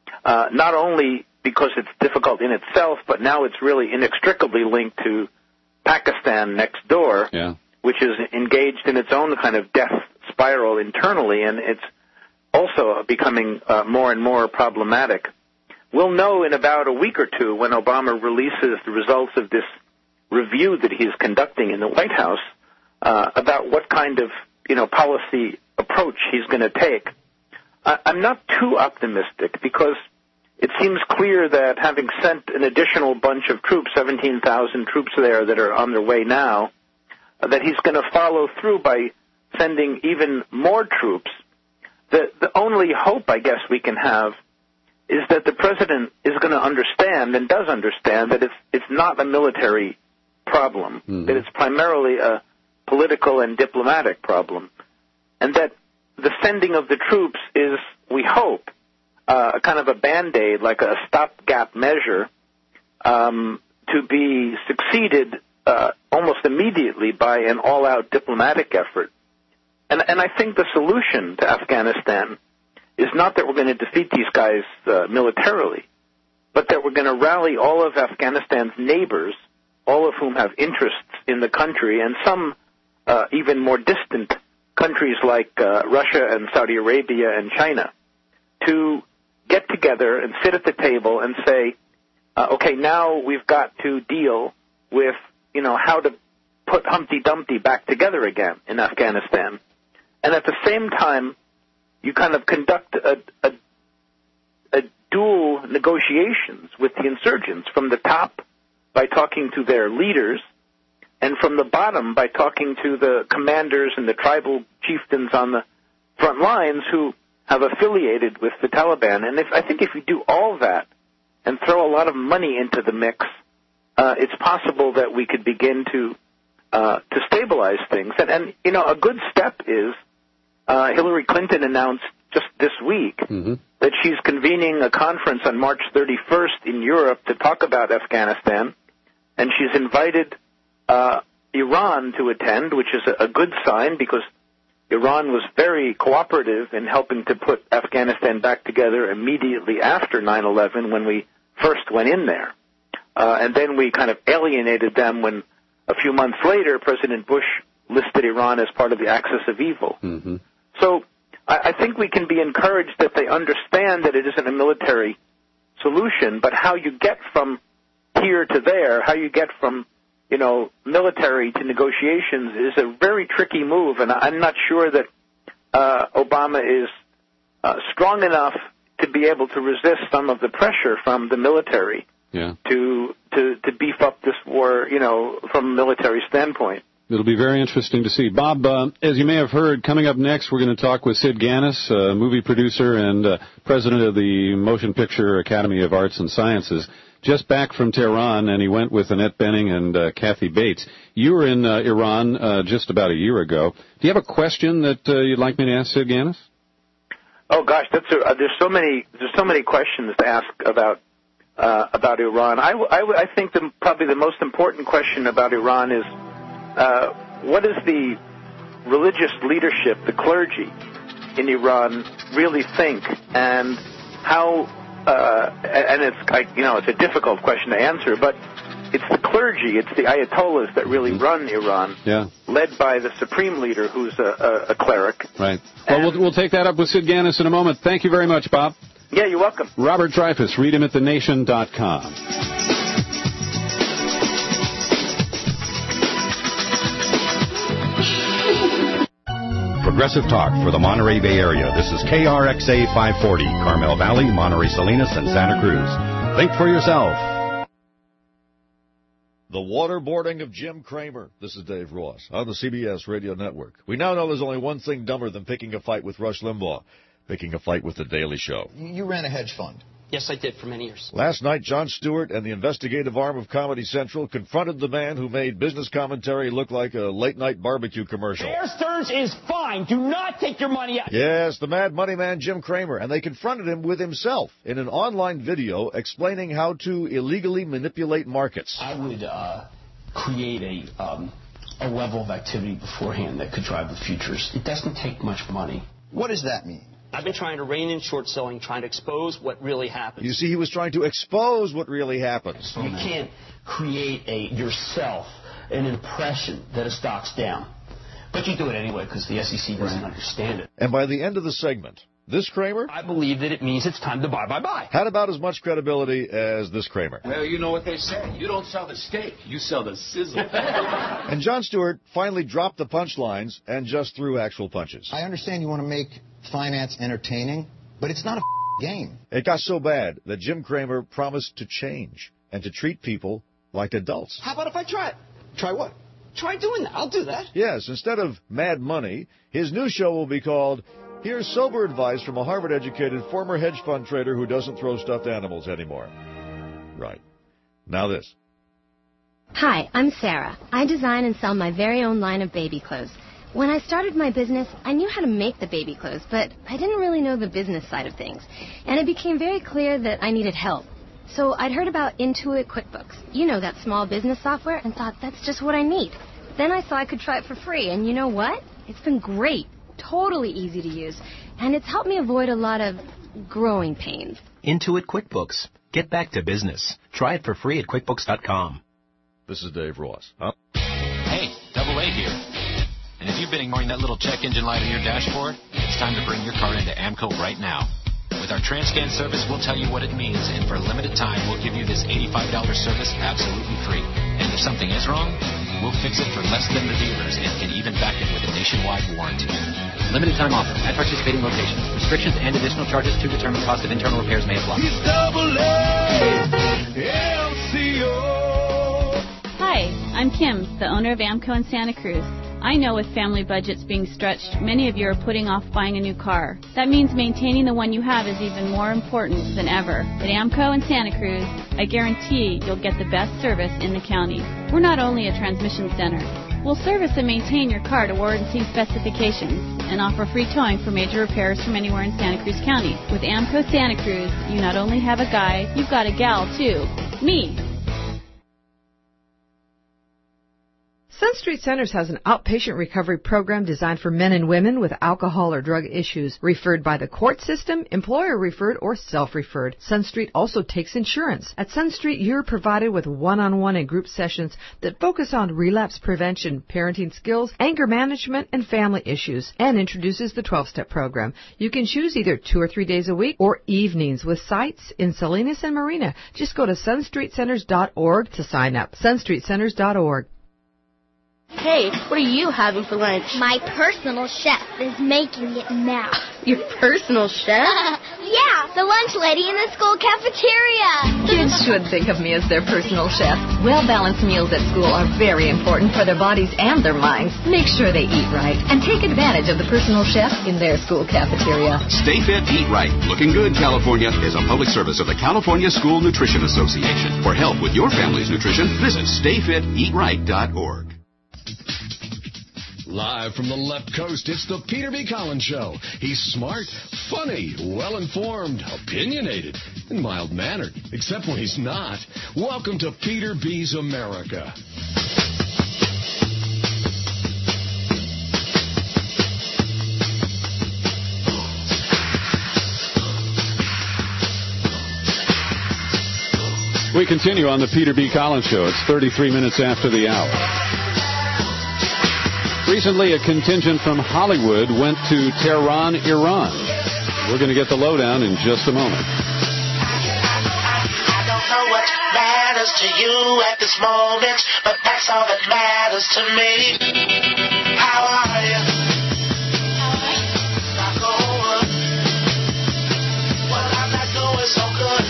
not only because it's difficult in itself, but now it's really inextricably linked to Pakistan next door, which is engaged in its own kind of death spiral internally, and it's also becoming more and more problematic. We'll know in about a week or two, when Obama releases the results of this review that he's conducting in the White House, about what kind of policy approach he's going to take. I'm not too optimistic, because it seems clear that having sent an additional bunch of troops, 17,000 troops there that are on their way now, that he's going to follow through by sending even more troops. The only hope, I guess, we can have is that the President is going to understand, and does understand, that it's not a military problem, that it's primarily a political and diplomatic problem, and that the sending of the troops is, we hope, a kind of a Band-Aid, like a stopgap measure, to be succeeded almost immediately by an all-out diplomatic effort. And I think the solution to Afghanistan is not that we're going to defeat these guys militarily, but that we're going to rally all of Afghanistan's neighbors, all of whom have interests in the country, and some even more distant countries like Russia and Saudi Arabia and China, to get together and sit at the table and say, okay, now we've got to deal with, how to put Humpty Dumpty back together again in Afghanistan. And at the same time, you kind of conduct a dual negotiations with the insurgents, from the top by talking to their leaders, and from the bottom by talking to the commanders and the tribal chieftains on the front lines who have affiliated with the Taliban. And I think if you do all that and throw a lot of money into the mix, it's possible that we could begin to stabilize things. And a good step is Hillary Clinton announced just this week that she's convening a conference on March 31st in Europe to talk about Afghanistan, and she's invited Iran to attend, which is a good sign, because Iran was very cooperative in helping to put Afghanistan back together immediately after 9/11 when we first went in there. And then we kind of alienated them when a few months later President Bush listed Iran as part of the axis of evil. Mm-hmm. So I think we can be encouraged that they understand that it isn't a military solution, but how you get from here to there, how you get from, military to negotiations is a very tricky move, and I'm not sure that Obama is strong enough to be able to resist some of the pressure from the military to beef up this war, from a military standpoint. It'll be very interesting to see. Bob, as you may have heard, coming up next, we're going to talk with Sid Ganis, movie producer and president of the Motion Picture Academy of Arts and Sciences, just back from Tehran, and he went with Annette Bening and Kathy Bates. You were in Iran just about a year ago. Do you have a question that you'd like me to ask Sid Ganis? Oh gosh, there's so many questions to ask about Iran. I think probably the most important question about Iran is what does the religious leadership, the clergy in Iran, really think, and how? And it's a difficult question to answer, but it's the clergy, it's the Ayatollahs that really run Iran, led by the supreme leader, who's a cleric. Right. Well, we'll take that up with Sid Ganis in a moment. Thank you very much, Bob. Yeah, you're welcome. Robert Dreyfuss, read him at thenation.com. Progressive Talk for the Monterey Bay Area. This is KRXA 540, Carmel Valley, Monterey Salinas, and Santa Cruz. Think for yourself. The waterboarding of Jim Cramer. This is Dave Ross on the CBS Radio Network. We now know there's only one thing dumber than picking a fight with Rush Limbaugh, picking a fight with The Daily Show. You ran a hedge fund. Yes, I did for many years. Last night, Jon Stewart and the investigative arm of Comedy Central confronted the man who made business commentary look like a late-night barbecue commercial. Bear Stearns is fine. Do not take your money out. Yes, the mad money man Jim Cramer, and they confronted him with himself in an online video explaining how to illegally manipulate markets. I would create a level of activity beforehand that could drive the futures. It doesn't take much money. What does that mean? I've been trying to rein in short selling, trying to expose what really happens. You see, he was trying to expose what really happens. You can't create yourself an impression that a stock's down. But you do it anyway because the SEC doesn't understand it. And by the end of the segment, this Cramer, I believe that it means it's time to buy. Had about as much credibility as this Cramer. Well, you know what they say. You don't sell the steak, you sell the sizzle. And Jon Stewart finally dropped the punchlines and just threw actual punches. I understand you want to make finance entertaining, but it's not a game. It got so bad that Jim Cramer promised to change and to treat people like adults. How about if I try it? Try what? Try doing that. I'll do that. Yes, instead of Mad Money, his new show will be called Here's Sober Advice from a Harvard-educated former hedge fund trader who doesn't throw stuffed animals anymore. Right. Now this. Hi, I'm Sarah. I design and sell my very own line of baby clothes. When I started my business, I knew how to make the baby clothes, but I didn't really know the business side of things. And it became very clear that I needed help. So I'd heard about Intuit QuickBooks. You know, that small business software, and thought that's just what I need. Then I saw I could try it for free, and you know what? It's been great. Totally easy to use. And it's helped me avoid a lot of growing pains. Intuit QuickBooks. Get back to business. Try it for free at QuickBooks.com. This is Dave Ross. Hey, Double A here. And if you've been ignoring that little check engine light on your dashboard, it's time to bring your car into AAMCO right now. With our Transcan service, we'll tell you what it means, and for a limited time, we'll give you this $85 service absolutely free. And if something is wrong, we'll fix it for less than the dealers and can even back it with a nationwide warranty. Limited time offer at participating locations. Restrictions and additional charges to determine cost of internal repairs may apply. Hi, I'm Kim, the owner of AAMCO in Santa Cruz. I know with family budgets being stretched, many of you are putting off buying a new car. That means maintaining the one you have is even more important than ever. At AAMCO in Santa Cruz, I guarantee you'll get the best service in the county. We're not only a transmission center. We'll service and maintain your car to warranty specifications and offer free towing for major repairs from anywhere in Santa Cruz County. With AAMCO Santa Cruz, you not only have a guy, you've got a gal too. Me. SunStreet Centers has an outpatient recovery program designed for men and women with alcohol or drug issues, referred by the court system, employer-referred, or self-referred. SunStreet also takes insurance. At SunStreet, you're provided with one-on-one and group sessions that focus on relapse prevention, parenting skills, anger management, and family issues, and introduces the 12-step program. You can choose either 2 or 3 days a week or evenings with sites in Salinas and Marina. Just go to sunstreetcenters.org to sign up. sunstreetcenters.org. Hey, what are you having for lunch? My personal chef is making it now. Your personal chef? Yeah, the lunch lady in the school cafeteria. Kids should think of me as their personal chef. Well-balanced meals at school are very important for their bodies and their minds. Make sure they eat right and take advantage of the personal chef in their school cafeteria. Stay Fit, Eat Right. Looking Good, California is a public service of the California School Nutrition Association. For help with your family's nutrition, visit stayfiteatright.org. Live from the left coast, it's the Peter B. Collins Show. He's smart, funny, well-informed, opinionated, and mild-mannered, except when he's not. Welcome to Peter B's America. We continue on the Peter B. Collins Show. It's 33 minutes after the hour. Recently, a contingent from Hollywood went to Tehran, Iran. We're going to get the lowdown in just a moment. I don't know what matters to you at this moment, but that's all that matters to me. How are you? Not going. Well, I'm not doing so good.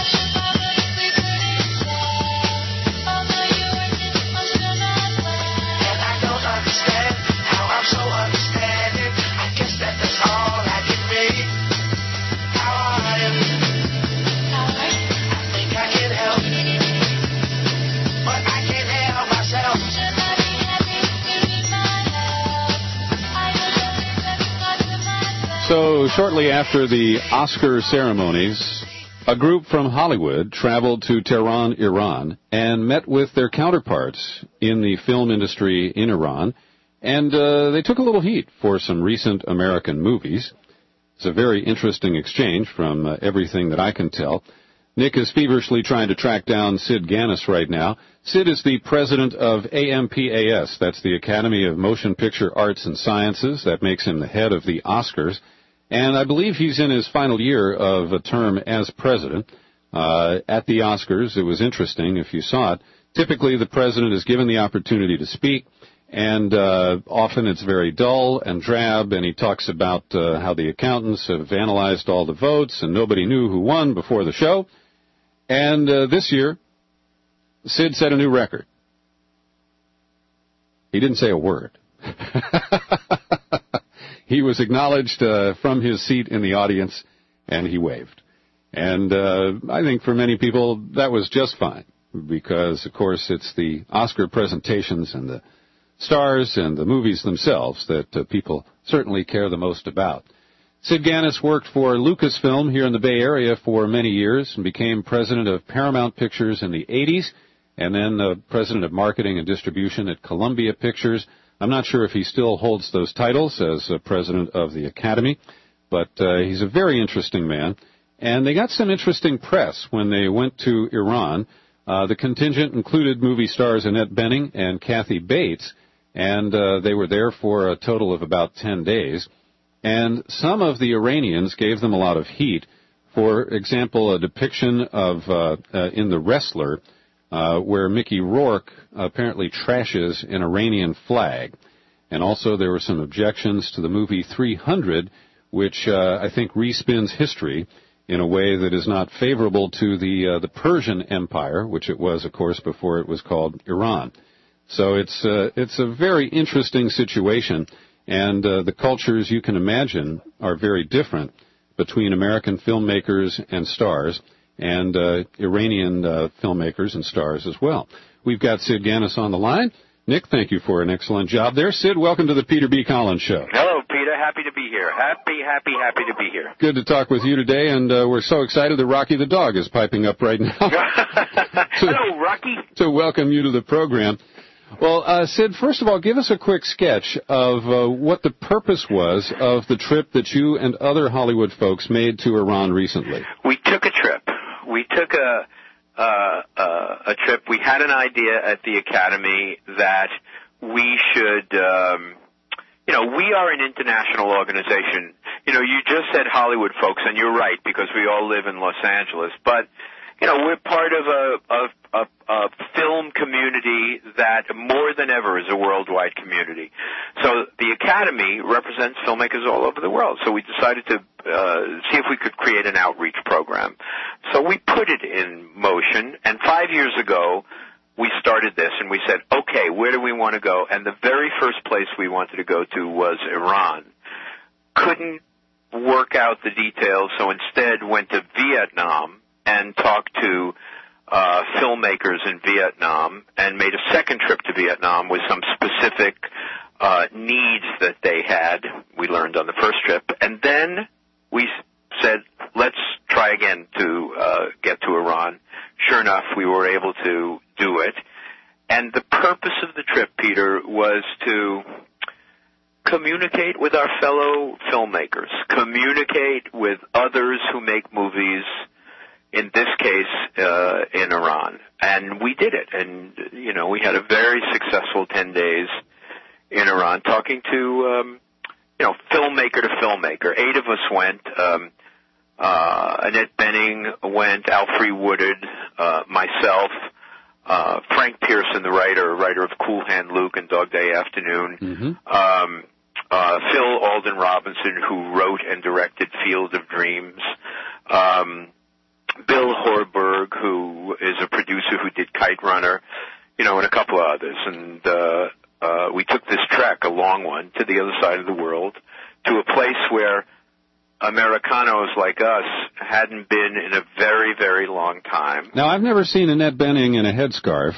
So, shortly after the Oscar ceremonies, a group from Hollywood traveled to Tehran, Iran, and met with their counterparts in the film industry in Iran, and they took a little heat for some recent American movies. It's a very interesting exchange from everything that I can tell. Nick is feverishly trying to track down Sid Ganis right now. Sid is the president of AMPAS. That's the Academy of Motion Picture Arts and Sciences. That makes him the head of the Oscars. And I believe he's in his final year of a term as president. At the Oscars, it was interesting if you saw it. Typically, the president is given the opportunity to speak, and often it's very dull and drab, and he talks about how the accountants have analyzed all the votes, and nobody knew who won before the show. And this year, Sid set a new record. He didn't say a word. He was acknowledged from his seat in the audience, and he waved. And I think for many people, that was just fine, because, of course, it's the Oscar presentations and the stars and the movies themselves that people certainly care the most about. Sid Ganis worked for Lucasfilm here in the Bay Area for many years and became president of Paramount Pictures in the 80s, and then president of marketing and distribution at Columbia Pictures. I'm not sure if he still holds those titles as president of the Academy, but he's a very interesting man. And they got some interesting press when they went to Iran. The contingent included movie stars Annette Bening and Kathy Bates, and they were there for a total of about 10 days. And some of the Iranians gave them a lot of heat. For example, a depiction of in The Wrestler, where Mickey Rourke apparently trashes an Iranian flag. And also there were some objections to the movie 300, which I think respins history in a way that is not favorable to the Persian Empire, which it was, of course, before it was called Iran. So it's a very interesting situation, and the cultures, you can imagine, are very different between American filmmakers and stars, and Iranian filmmakers and stars as well. We've got Sid Ganis on the line. Nick, thank you for an excellent job there. Sid, welcome to the Peter B. Collins Show. Hello, Peter. Happy to be here. Happy to be here. Good to talk with you today, and we're so excited that Rocky the dog is piping up right now. Hello, Rocky. To welcome you to the program. Well, Sid, first of all, give us a quick sketch of what the purpose was of the trip that you and other Hollywood folks made to Iran recently. We took a trip. We took a trip. We had an idea at the Academy that we should, we are an international organization. You just said Hollywood folks, and you're right, because we all live in Los Angeles. But, we're part of a film community that more than ever is a worldwide community. So the Academy represents filmmakers all over the world. So we decided to see if we could create an outreach program. So we put it in motion, and 5 years ago, we started this, and we said, okay, where do we want to go? And the very first place we wanted to go to was Iran. Couldn't work out the details, so instead went to Vietnam and talked to filmmakers in Vietnam, and made a second trip to Vietnam with some specific needs that they had, we learned on the first trip. And then we said, let's try again to get to Iran. Sure enough, we were able to do it. And the purpose of the trip, Peter, was to communicate with our fellow filmmakers, communicate with others who make movies, in this case, in Iran. And we did it. And, we had a very successful 10 days in Iran talking to, filmmaker to filmmaker. 8 of us went. Annette Bening went, Alfre Woodard, myself, Frank Pearson, the writer of Cool Hand Luke and Dog Day Afternoon, Phil Alden Robinson, who wrote and directed Field of Dreams, Bill Horberg, who is a producer who did Kite Runner, and a couple of others. And we took this trek, a long one, to the other side of the world, to a place where Americanos like us hadn't been in a very, very long time. Now, I've never seen Annette Bening in a headscarf.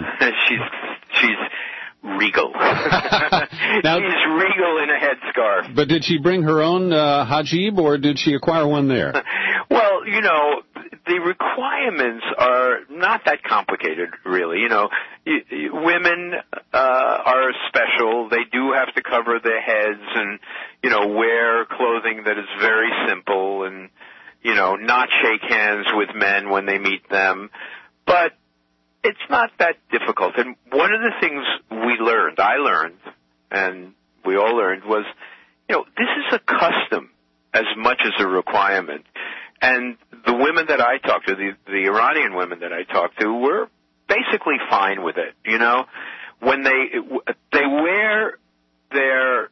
She's regal. Now, she's regal in a headscarf. But did she bring her own hijab, or did she acquire one there? Well, the requirements are not that complicated, really. Women are special. They do have to cover their heads and, wear clothing that is very simple and, not shake hands with men when they meet them. But it's not that difficult. And one of the things I learned, and we all learned, was, this is a custom as much as a requirement. And the women that I talked to, the Iranian women that I talked to, were basically fine with it. When they wear their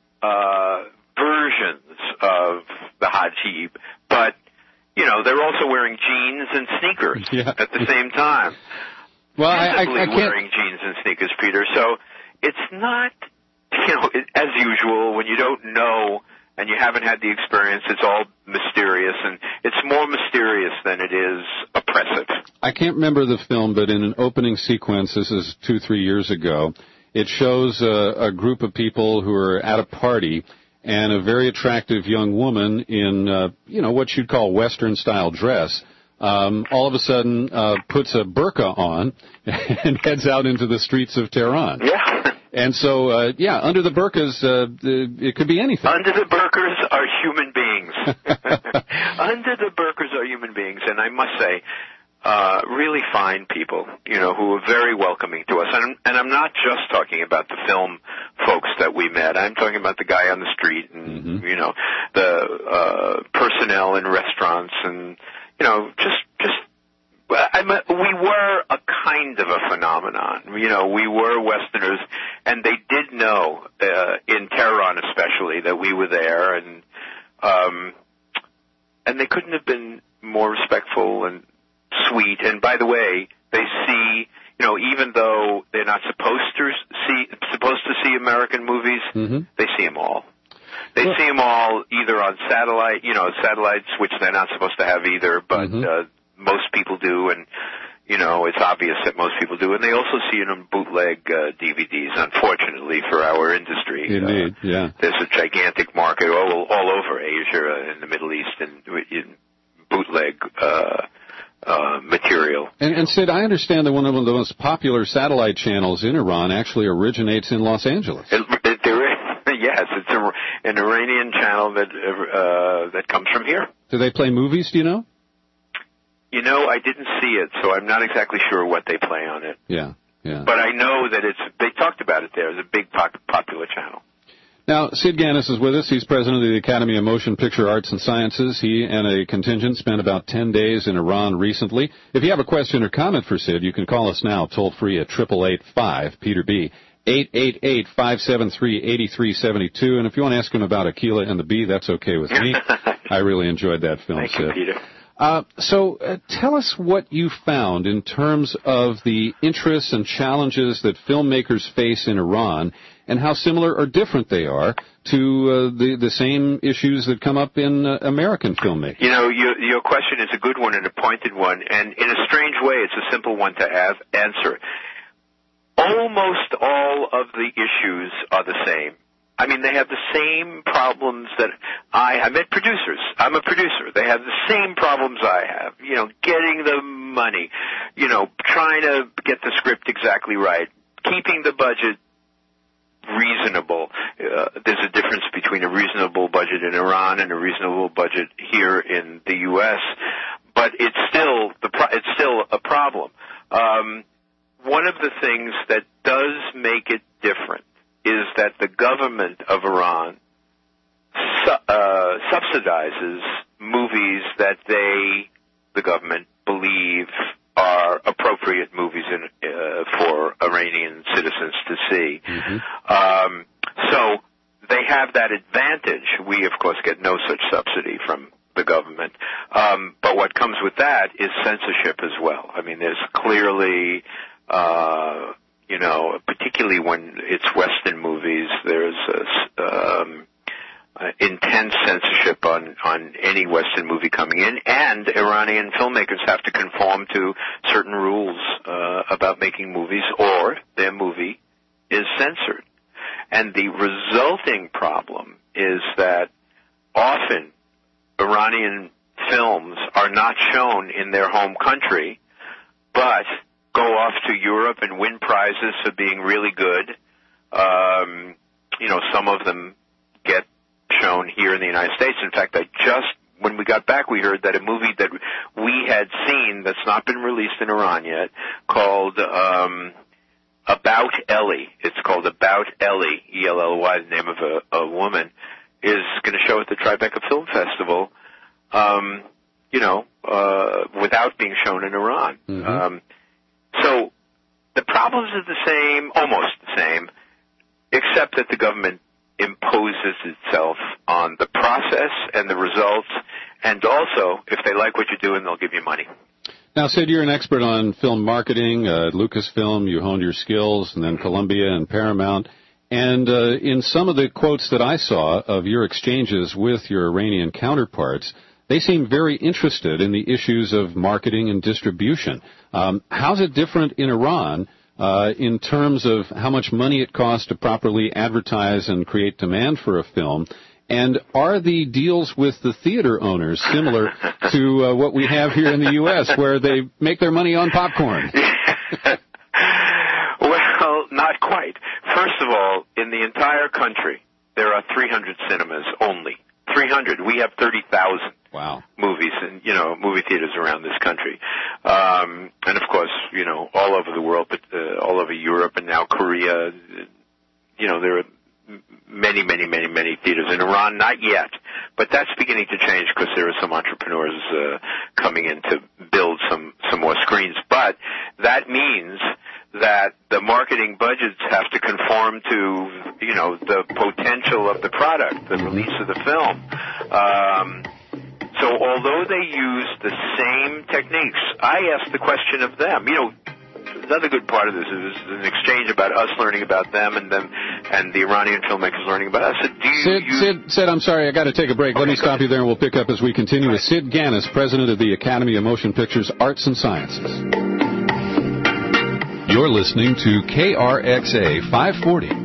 versions of the hijab, but they're also wearing jeans and sneakers at the same time. Well, I can't wearing jeans and sneakers, Peter. So it's not, as usual, when you don't know and you haven't had the experience, it's all mysterious, and it's more mysterious than it is oppressive. I can't remember the film, but in an opening sequence, this is 2-3 years ago, it shows a group of people who are at a party, and a very attractive young woman in, what you'd call Western-style dress, all of a sudden puts a burqa on and heads out into the streets of Tehran. Yeah. And so, under the burqas, it could be anything. Under the burqas are human beings. Under the burqas are human beings, and I must say, really fine people, who are very welcoming to us. And I'm not just talking about the film folks that we met. I'm talking about the guy on the street and, the personnel in restaurants and, we were a kind of a phenomenon. We were Westerners, and they did know, in Tehran especially, that we were there, and they couldn't have been more respectful and sweet. And by the way, they see, even though they're not supposed to see American movies, they see them all. They see them all either on satellite, satellites, which they're not supposed to have either, but most people do, and it's obvious that most people do, and they also see it on bootleg DVDs. Unfortunately for our industry, indeed, there's a gigantic market all over Asia and the Middle East and in bootleg material. And Sid, I understand that one of the most popular satellite channels in Iran actually originates in Los Angeles. Yes, it's an Iranian channel that comes from here. Do they play movies, do you know? You know, I didn't see it, so I'm not exactly sure what they play on it. Yeah. But I know that they talked about it there. It's a big popular channel. Now, Sid Ganis is with us. He's president of the Academy of Motion Picture Arts and Sciences. He and a contingent spent about 10 days in Iran recently. If you have a question or comment for Sid, you can call us now, toll-free at 888-5-PETER-B, 888-573-8372. And if you want to ask him about Akeelah and the Bee, that's okay with me. I really enjoyed that film, Thank Sid. you, Peter. So tell us what you found in terms of the interests and challenges that filmmakers face in Iran and how similar or different they are to the same issues that come up in American filmmaking. You know, your question is a good one and a pointed one, and in a strange way, it's a simple one to answer. Almost all of the issues are the same. I mean, they have the same problems that I met producers. I'm a producer. They have the same problems I have. You know, getting the money, you know, trying to get the script exactly right, keeping the budget reasonable. There's a difference between a reasonable budget in Iran and a reasonable budget here in the U.S., but it's still a problem. One of the things that does make it different is that the government of Iran subsidizes movies that the government, believe are appropriate movies for Iranian citizens to see. Mm-hmm. So they have that advantage. We, of course, get no such subsidy from the government. But what comes with that is censorship as well. I mean, there's clearly... you know, particularly when it's Western movies, there's intense censorship on any Western movie coming in, and Iranian filmmakers have to conform to certain rules about making movies, or their movie is censored. And the resulting problem is that often Iranian films are not shown in their home country, but go off to Europe and win prizes for being really good. You know, some of them get shown here in the United States. In fact, when we got back, we heard that a movie that we had seen that's not been released in Iran yet, called About Ellie. It's called About Ellie, E-L-L-Y, the name of a woman, is going to show at the Tribeca Film Festival, you know, without being shown in Iran. Mm-hmm. So the problems are the same, almost the same, except that the government imposes itself on the process and the results, and also, if they like what you're doing, they'll give you money. Now, Sid, you're an expert on film marketing. Lucasfilm, you honed your skills, and then Columbia and Paramount. And in some of the quotes that I saw of your exchanges with your Iranian counterparts, they seem very interested in the issues of marketing and distribution. How's it different in Iran in terms of how much money it costs to properly advertise and create demand for a film? And are the deals with the theater owners similar to what we have here in the U.S., where they make their money on popcorn? Well, not quite. First of all, in the entire country, there are 300 cinemas only. 300. We have 30,000 movies and, you know, movie theaters around this country. And of course, you know, all over the world, but all over Europe and now Korea, you know, there are many, many, many, many theaters. In Iran, not yet. But that's beginning to change because there are some entrepreneurs coming in to build some more screens. But that means that the marketing budgets have to conform to, you know, the potential of the product, the release of the film. So although they use the same techniques, I asked the question of them. You know, another good part of this is an exchange about us learning about them and the Iranian filmmakers learning about us. Sid, I'm sorry, I got to take a break. Let me stop you there, and we'll pick up as we continue with Sid Ganis, president of the Academy of Motion Pictures Arts and Sciences. You're listening to KRXA 540.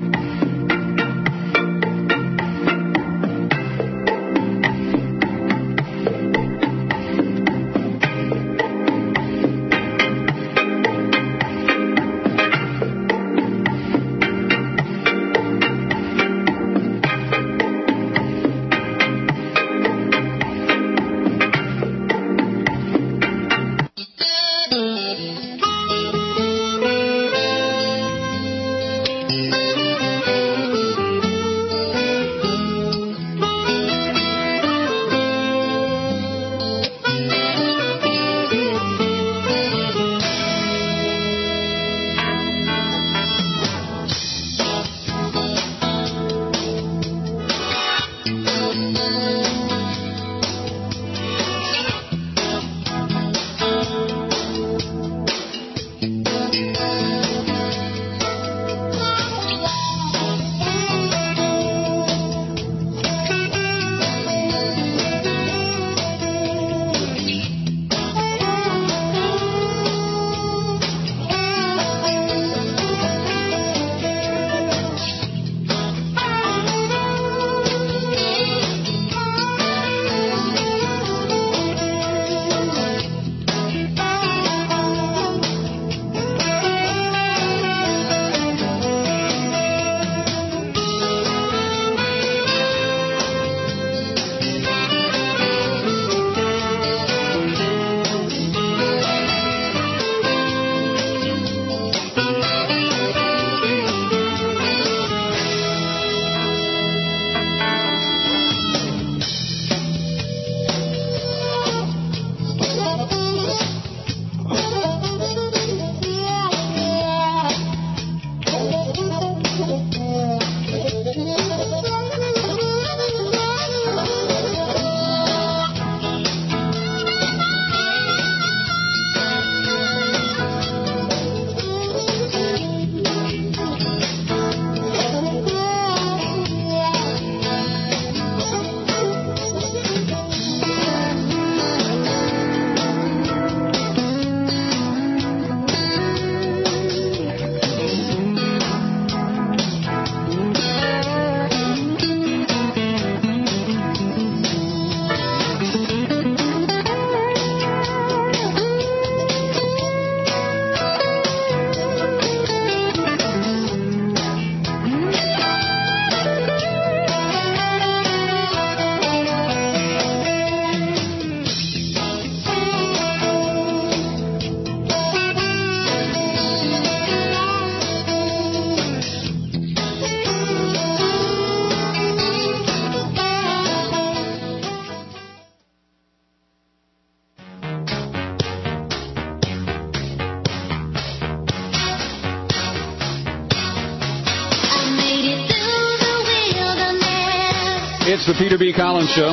It's the Peter B. Collins Show.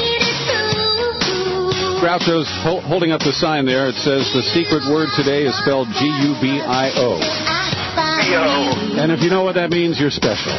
Groucho's holding up the sign there. It says the secret word today is spelled G-U-B-I-O. And if you know what that means, you're special.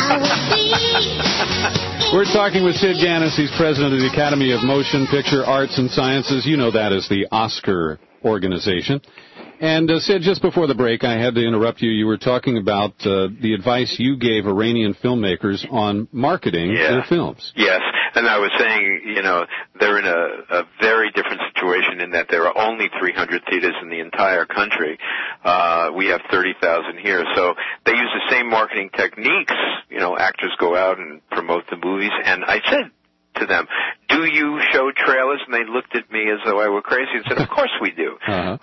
We're talking with Sid Ganis. He's president of the Academy of Motion Picture Arts and Sciences. You know that as the Oscar organization. And Sid, just before the break, I had to interrupt you. You were talking about the advice you gave Iranian filmmakers on marketing their films. Yes, and I was saying, you know, they're in a very different situation in that there are only 300 theaters in the entire country. We have 30,000 here, so they use the same marketing techniques. You know, actors go out and promote the movies, and I said to them, do you show trailers? And they looked at me as though I were crazy and said, of course we do.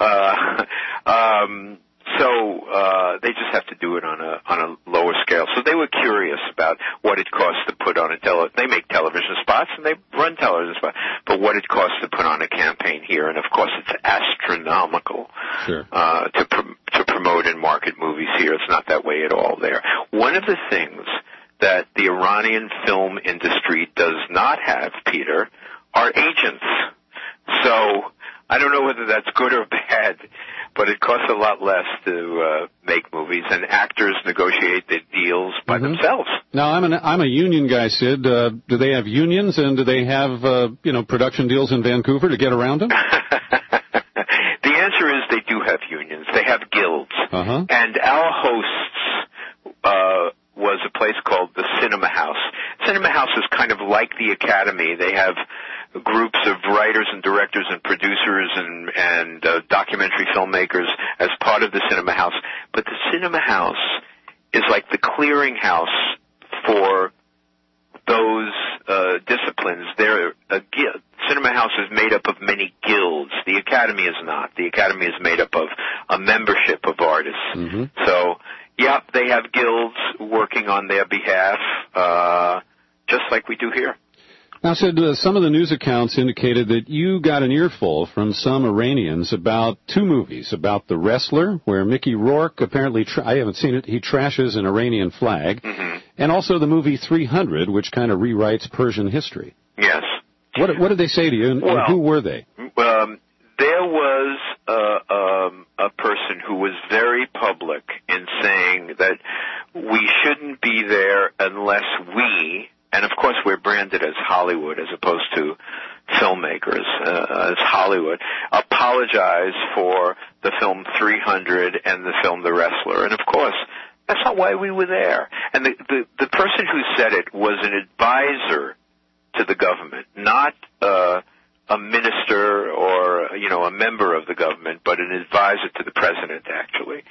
So they just have to do it on a lower scale. So they were curious about what it costs to put on they make television spots and they run television spots, but what it costs to put on a campaign here. And of course it's astronomical to promote and market movies here. It's not that way at all there. One of the things that the Iranian film industry does not have, Peter, are agents. So I don't know whether that's good or bad, but it costs a lot less to make movies, and actors negotiate the deals by themselves. Now, I'm a union guy, Sid. Do they have unions, and do they have production deals in Vancouver to get around them? The answer is they do have unions. They have guilds, and our hosts was a place called the Cinema House. Cinema House is kind of like the Academy. They have groups of writers and directors and producers and documentary filmmakers as part of the Cinema House. But the Cinema House is like the clearinghouse for those disciplines. They're a guild. Cinema House is made up of many guilds. The Academy is not. The Academy is made up of a membership of artists. So, yeah, they have guilds working on their behalf, just like we do here. Now, Sid, some of the news accounts indicated that you got an earful from some Iranians about two movies, about The Wrestler, where Mickey Rourke apparently, I haven't seen it, he trashes an Iranian flag, and also the movie 300, which kind of rewrites Persian history. Yes. What did they say to you, and who were they? There was a person who was very public in saying that we shouldn't be there unless we, and of course we're branded as Hollywood as opposed to filmmakers, as Hollywood, apologize for the film 300 and the film The Wrestler. And of course, that's not why we were there. And the person who said it was an advisor to the government, not a minister or, a member of the government, but an advisor to the president, actually.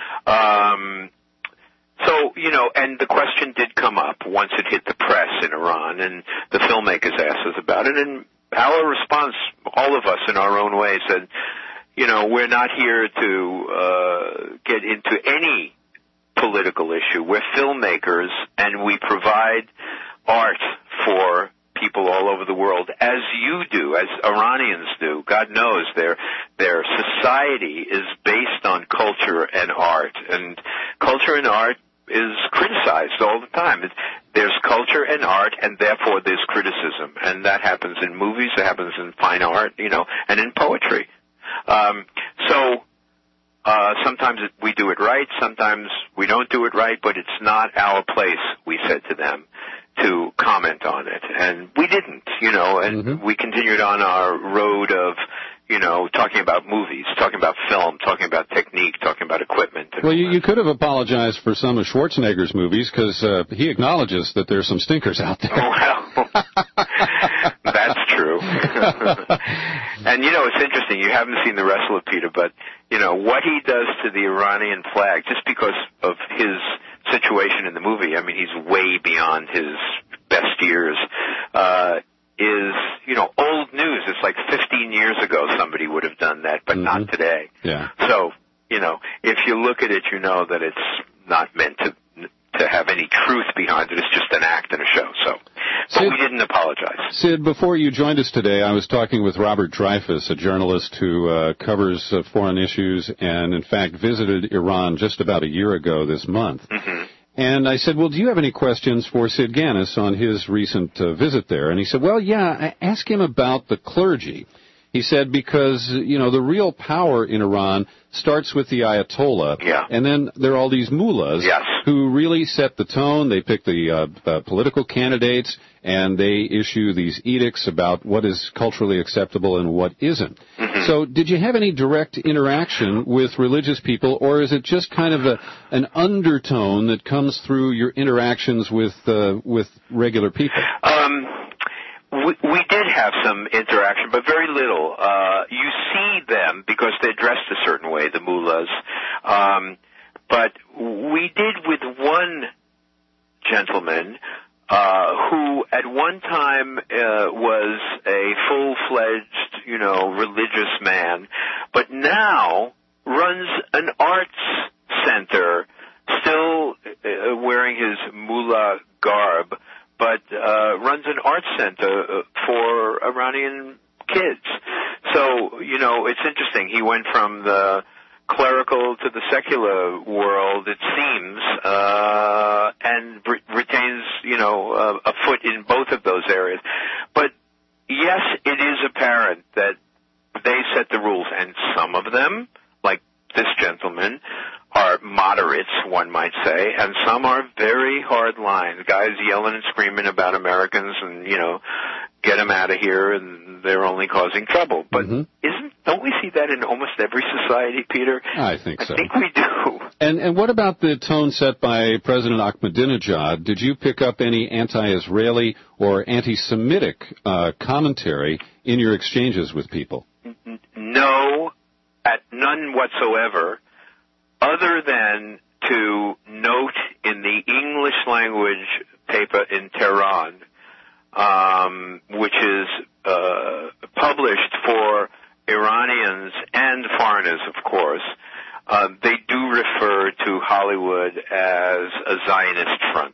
And the question did come up once it hit the press in Iran, and the filmmakers asked us about it, and our response, all of us in our own way, said, we're not here to get into any political issue. We're filmmakers, and we provide art for people all over the world, as you do, as Iranians do. God knows their society is based on culture and art, and culture and art is criticized all the time. There's culture and art, and therefore there's criticism, and that happens in movies, it happens in fine art, and in poetry. Sometimes we do it right, sometimes we don't do it right, but it's not our place, we said to them, to comment on it. And we didn't, and we continued on our road of, talking about movies, talking about film, talking about technique, talking about equipment. Well, you could have apologized for some of Schwarzenegger's movies, because he acknowledges that there's some stinkers out there. Well, that's true. And, it's interesting. You haven't seen The Wrestler, Peter, but, what he does to the Iranian flag, just because of his situation in the movie, I mean, he's way beyond his best years, is, old news. It's like 15 years ago somebody would have done that, but not today. Yeah. So, if you look at it, you know that it's not meant to have any truth behind it. It's just an act and a show. But we didn't apologize. Sid, before you joined us today, I was talking with Robert Dreyfuss, a journalist who covers foreign issues and, in fact, visited Iran just about a year ago this month. Mm-hmm. And I said, well, do you have any questions for Sid Ganis on his recent visit there? And he said, well, yeah, ask him about the clergy. He said because, the real power in Iran starts with the Ayatollah, and then there are all these mullahs who really set the tone. They pick the political candidates, and they issue these edicts about what is culturally acceptable and what isn't. Mm-hmm. So did you have any direct interaction with religious people, or is it just kind of an undertone that comes through your interactions with regular people? We did have some interaction, but very little. You see them because they're dressed a certain way, the mullahs. But we did with one gentleman who at one time was a full-fledged, religious man, but now runs an arts center, still wearing his mullah garb, but runs an arts center for Iranian kids. So, it's interesting. He went from the clerical to the secular world, it seems, and retains, a foot in both of those areas. But, yes, it is apparent that they set the rules, and some of them, like this gentleman, are moderates, one might say, and some are very hard lines. Guys yelling and screaming about Americans and, get them out of here, and they're only causing trouble. But don't we see that in almost every society, Peter? I think so. I think we do. And what about the tone set by President Ahmadinejad? Did you pick up any anti-Israeli or anti-Semitic commentary in your exchanges with people? No, none whatsoever. Other than to note in the English language paper in Tehran, which is published for Iranians and foreigners, of course, they do refer to Hollywood as a Zionist front.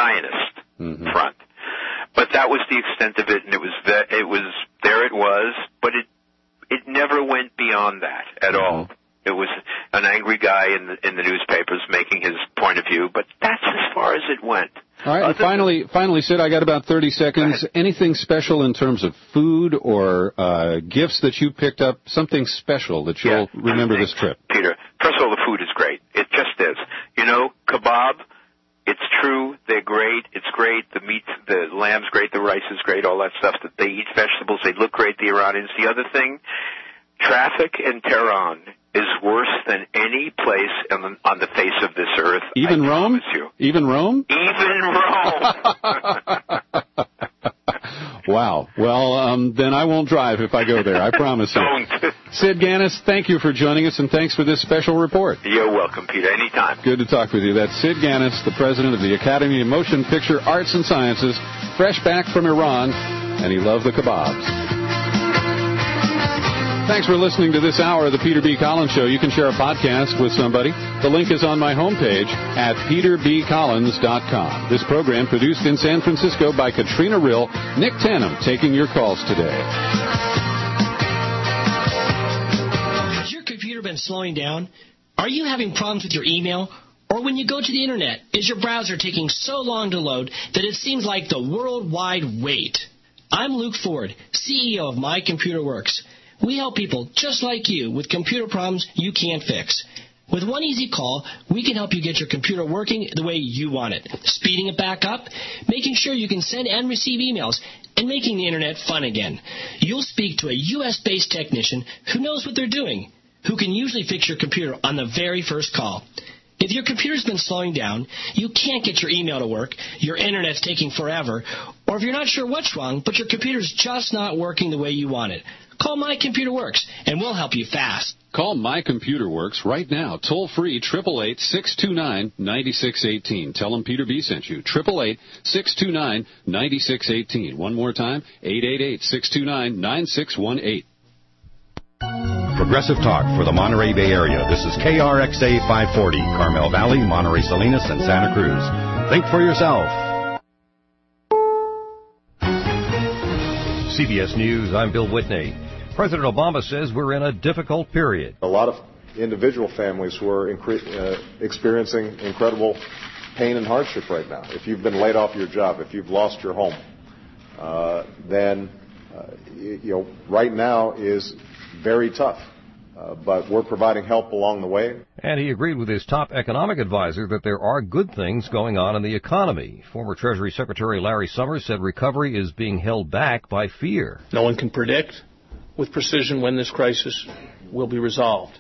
But that was the extent of it, and it was, but it never went beyond that at all. It was an angry guy in the newspapers making his point of view, but that's as far as it went. All right, and finally, Sid, I got about 30 seconds. Anything special in terms of food or gifts that you picked up, something special that you'll remember this trip? Peter, first of all, the food is great. It just is. You know, kebab, it's true, they're great. It's great. The meat, the lamb's great, the rice is great, all that stuff. They eat vegetables. They look great, the Iranians. The other thing, traffic in Tehran is worse than any place on the face of this earth. Even Rome? Even Rome? Even Rome. Wow. Well, then I won't drive if I go there. I promise you. Don't. Sid Ganis, thank you for joining us, and thanks for this special report. You're welcome, Peter. Anytime. Good to talk with you. That's Sid Ganis, the president of the Academy of Motion Picture Arts and Sciences, fresh back from Iran, and he loved the kebabs. Thanks for listening to this hour of the Peter B. Collins Show. You can share a podcast with somebody. The link is on my homepage at peterbcollins.com. This program produced in San Francisco by Katrina Rill, Nick Tannum taking your calls today. Has your computer been slowing down? Are you having problems with your email? Or when you go to the Internet, is your browser taking so long to load that it seems like the worldwide wait? I'm Luke Ford, CEO of My Computer Works. We help people just like you with computer problems you can't fix. With one easy call, we can help you get your computer working the way you want it, speeding it back up, making sure you can send and receive emails, and making the Internet fun again. You'll speak to a U.S.-based technician who knows what they're doing, who can usually fix your computer on the very first call. If your computer's been slowing down, you can't get your email to work, your Internet's taking forever, or if you're not sure what's wrong, but your computer's just not working the way you want it, call My Computer Works, and we'll help you fast. Call My Computer Works right now, toll-free, 888-629-9618. Tell them Peter B. sent you, 888-629-9618. One more time, 888-629-9618. Progressive Talk for the Monterey Bay Area. This is KRXA 540, Carmel Valley, Monterey, Salinas, and Santa Cruz. Think for yourself. CBS News, I'm Bill Whitney. President Obama says we're in a difficult period. A lot of individual families who are experiencing incredible pain and hardship right now. If you've been laid off your job, if you've lost your home, then right now is very tough. But we're providing help along the way. And he agreed with his top economic advisor that there are good things going on in the economy. Former Treasury Secretary Larry Summers said recovery is being held back by fear. No one can predict with precision when this crisis will be resolved.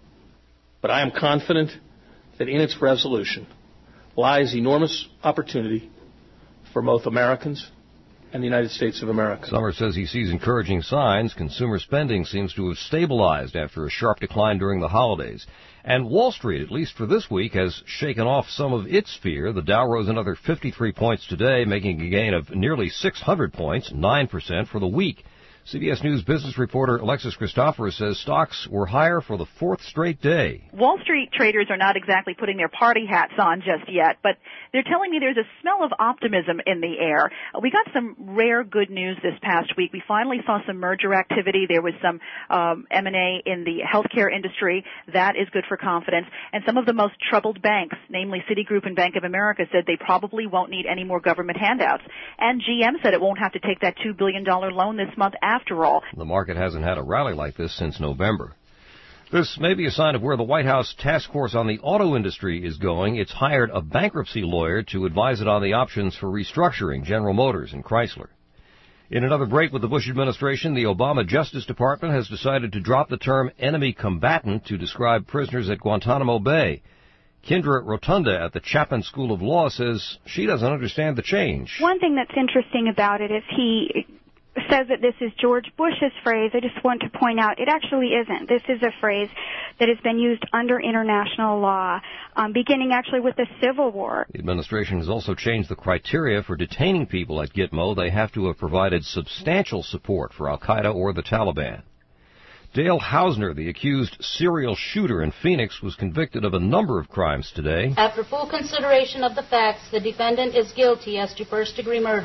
But I am confident that in its resolution lies enormous opportunity for both Americans and the United States of America. Summers says he sees encouraging signs. Consumer spending seems to have stabilized after a sharp decline during the holidays. And Wall Street, at least for this week, has shaken off some of its fear. The Dow rose another 53 points today, making a gain of nearly 600 points, 9% for the week. CBS News business reporter Alexis Christoforous says stocks were higher for the fourth straight day. Wall Street traders are not exactly putting their party hats on just yet, but they're telling me there's a smell of optimism in the air. We got some rare good news this past week. We finally saw some merger activity. There was some M&A in the healthcare industry. That is good for confidence. And some of the most troubled banks, namely Citigroup and Bank of America, said they probably won't need any more government handouts. And GM said it won't have to take that $2 billion loan this month after all. The market hasn't had a rally like this since November. This may be a sign of where the White House task force on the auto industry is going. It's hired a bankruptcy lawyer to advise it on the options for restructuring General Motors and Chrysler. In another break with the Bush administration, the Obama Justice Department has decided to drop the term enemy combatant to describe prisoners at Guantanamo Bay. Kindra Rotunda at the Chapman School of Law says she doesn't understand the change. One thing that's interesting about it is he says that this is George Bush's phrase. I just want to point out it actually isn't. This is a phrase that has been used under international law, beginning actually with the Civil War. The administration has also changed the criteria for detaining people at Gitmo. They have to have provided substantial support for al-Qaeda or the Taliban. Dale Hausner, the accused serial shooter in Phoenix, was convicted of a number of crimes today. After full consideration of the facts, the defendant is guilty as to first-degree murder.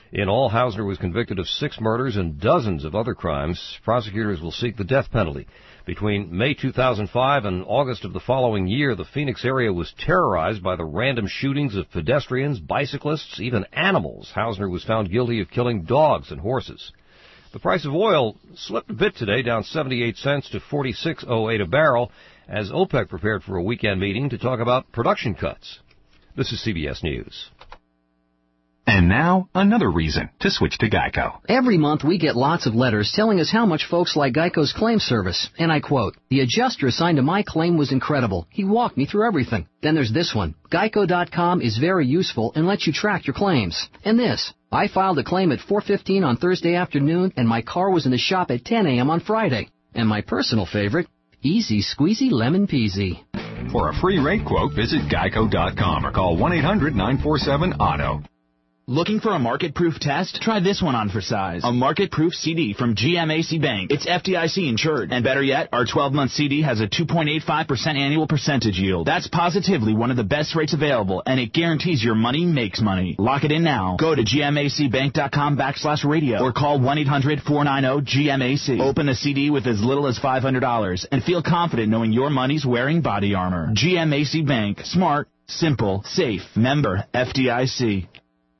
In all, Hausner was convicted of 6 murders and dozens of other crimes. Prosecutors will seek the death penalty. Between May 2005 and August of the following year, the Phoenix area was terrorized by the random shootings of pedestrians, bicyclists, even animals. Hausner was found guilty of killing dogs and horses. The price of oil slipped a bit today, down 78 cents to $46.08 a barrel, as OPEC prepared for a weekend meeting to talk about production cuts. This is CBS News. And now, another reason to switch to GEICO. Every month we get lots of letters telling us how much folks like GEICO's claim service. And I quote, "The adjuster assigned to my claim was incredible. He walked me through everything." Then there's this one. GEICO.com is very useful and lets you track your claims. And this. "I filed a claim at 4:15 on Thursday afternoon, and my car was in the shop at 10 a.m. on Friday." And my personal favorite, easy squeezy lemon peasy. For a free rate quote, visit GEICO.com or call 1-800-947-AUTO. Looking for a market-proof test? Try this one on for size. A market-proof CD from GMAC Bank. It's FDIC insured. And better yet, our 12-month CD has a 2.85% annual percentage yield. That's positively one of the best rates available, and it guarantees your money makes money. Lock it in now. Go to GMACbank.com/radio or call 1-800-490-GMAC. Open a CD with as little as $500 and feel confident knowing your money's wearing body armor. GMAC Bank. Smart, simple, safe. Member FDIC.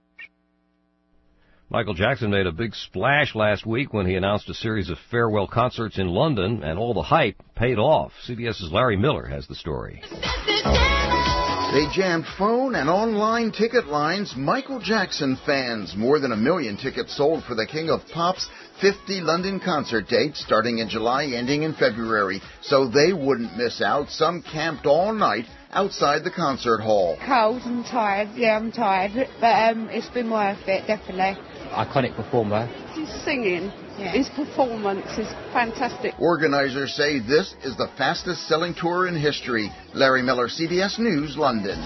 Michael Jackson made a big splash last week when he announced a series of farewell concerts in London, and all the hype paid off. CBS's Larry Miller has the story. They jammed phone and online ticket lines. Michael Jackson fans. More than 1 million tickets sold for the King of Pop's 50 London concert dates, starting in July, ending in February. So they wouldn't miss out. Some camped all night outside the concert hall. Cold and tired. Yeah, I'm tired. But it's been worth it, definitely. Iconic performer. His singing, his performance is fantastic. Organizers say this is the fastest selling tour in history. Larry Miller, CBS News, London.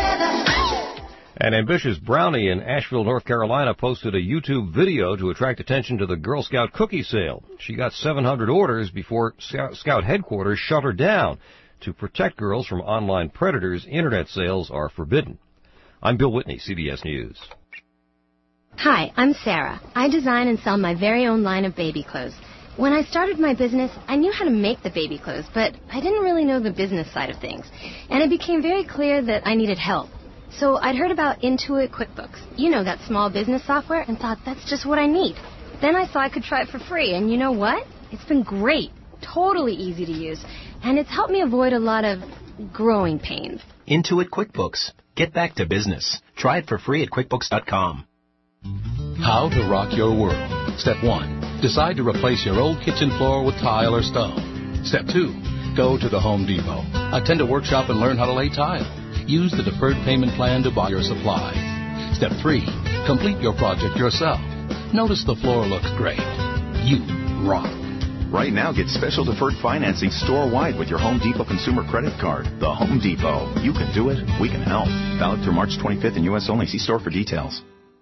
An ambitious brownie in Asheville, North Carolina posted a YouTube video to attract attention to the Girl Scout cookie sale. She got 700 orders before Scout headquarters shut her down. To protect girls from online predators, internet sales are forbidden. I'm Bill Whitney, CBS News. Hi, I'm Sarah. I design and sell my very own line of baby clothes. When I started my business, I knew how to make the baby clothes, but I didn't really know the business side of things. And it became very clear that I needed help. So I'd heard about Intuit QuickBooks. You know, that small business software, and thought that's just what I need. Then I saw I could try it for free, and you know what? It's been great. Totally easy to use. And it's helped me avoid a lot of growing pains. Intuit QuickBooks. Get back to business. Try it for free at QuickBooks.com. How to rock your world. Step 1. Decide to replace your old kitchen floor with tile or stone. Step 2. Go to the Home Depot. Attend a workshop and learn how to lay tile. Use the deferred payment plan to buy your supplies. Step 3. Complete your project yourself. Notice the floor looks great. You rock. Right now, get special deferred financing store-wide with your Home Depot consumer credit card. The Home Depot. You can do it. We can help. Valid through March 25th in U.S. only. See store for details.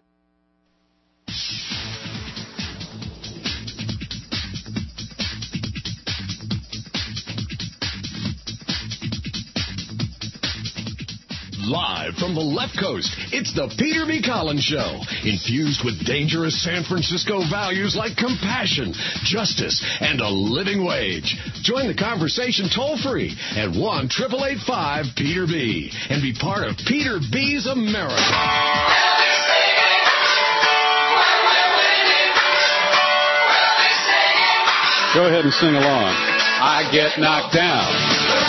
Live from the left coast, it's the Peter B. Collins Show, infused with dangerous San Francisco values like compassion, justice, and a living wage. Join the conversation toll-free at 1-888-5-PETER-B and be part of Peter B's America. Go ahead and sing along. I get knocked down.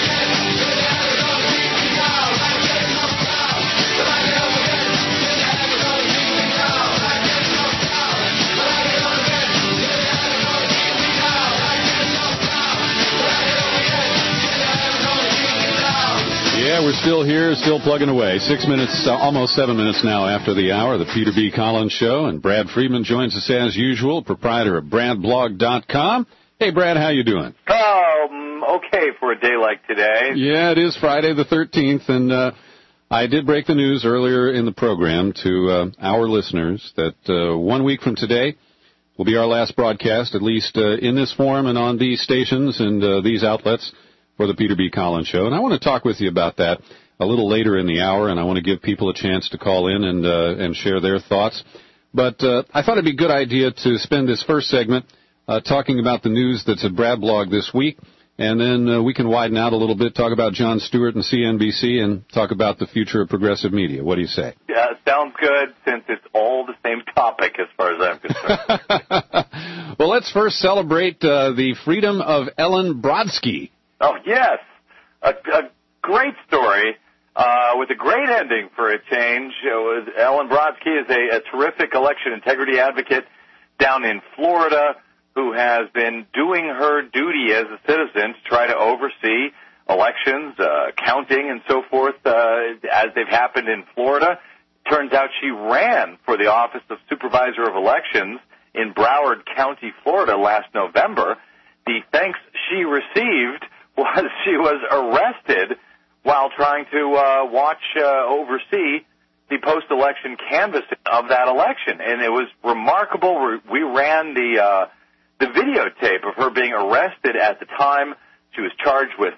Yeah, we're still here, still plugging away. 6 minutes, almost 7 minutes now after the hour, the Peter B. Collins Show, and Brad Friedman joins us as usual, proprietor of BradBlog.com. Hey, Brad, how you doing? Okay for a day like today. Yeah, it is Friday the 13th, and I did break the news earlier in the program to our listeners that 1 week from today will be our last broadcast, at least in this form and on these stations and these outlets for the Peter B. Collins Show. And I want to talk with you about that a little later in the hour, and I want to give people a chance to call in and share their thoughts. But I thought it'd be a good idea to spend this first segment talking about the news that's at Brad Blog this week, and then we can widen out a little bit, talk about Jon Stewart and CNBC, and talk about the future of progressive media. What do you say? Yeah, sounds good, since it's all the same topic as far as I'm concerned. Well, let's first celebrate the freedom of Ellen Brodsky. Oh, yes. A great story with a great ending for a change. Ellen Brodsky is a terrific election integrity advocate down in Florida who has been doing her duty as a citizen to try to oversee elections, counting and so forth as they've happened in Florida. Turns out she ran for the office of Supervisor of Elections in Broward County, Florida last November. The thanks she received was she was arrested while trying to oversee the post-election canvassing of that election. And it was remarkable. We ran the videotape of her being arrested at the time. She was charged with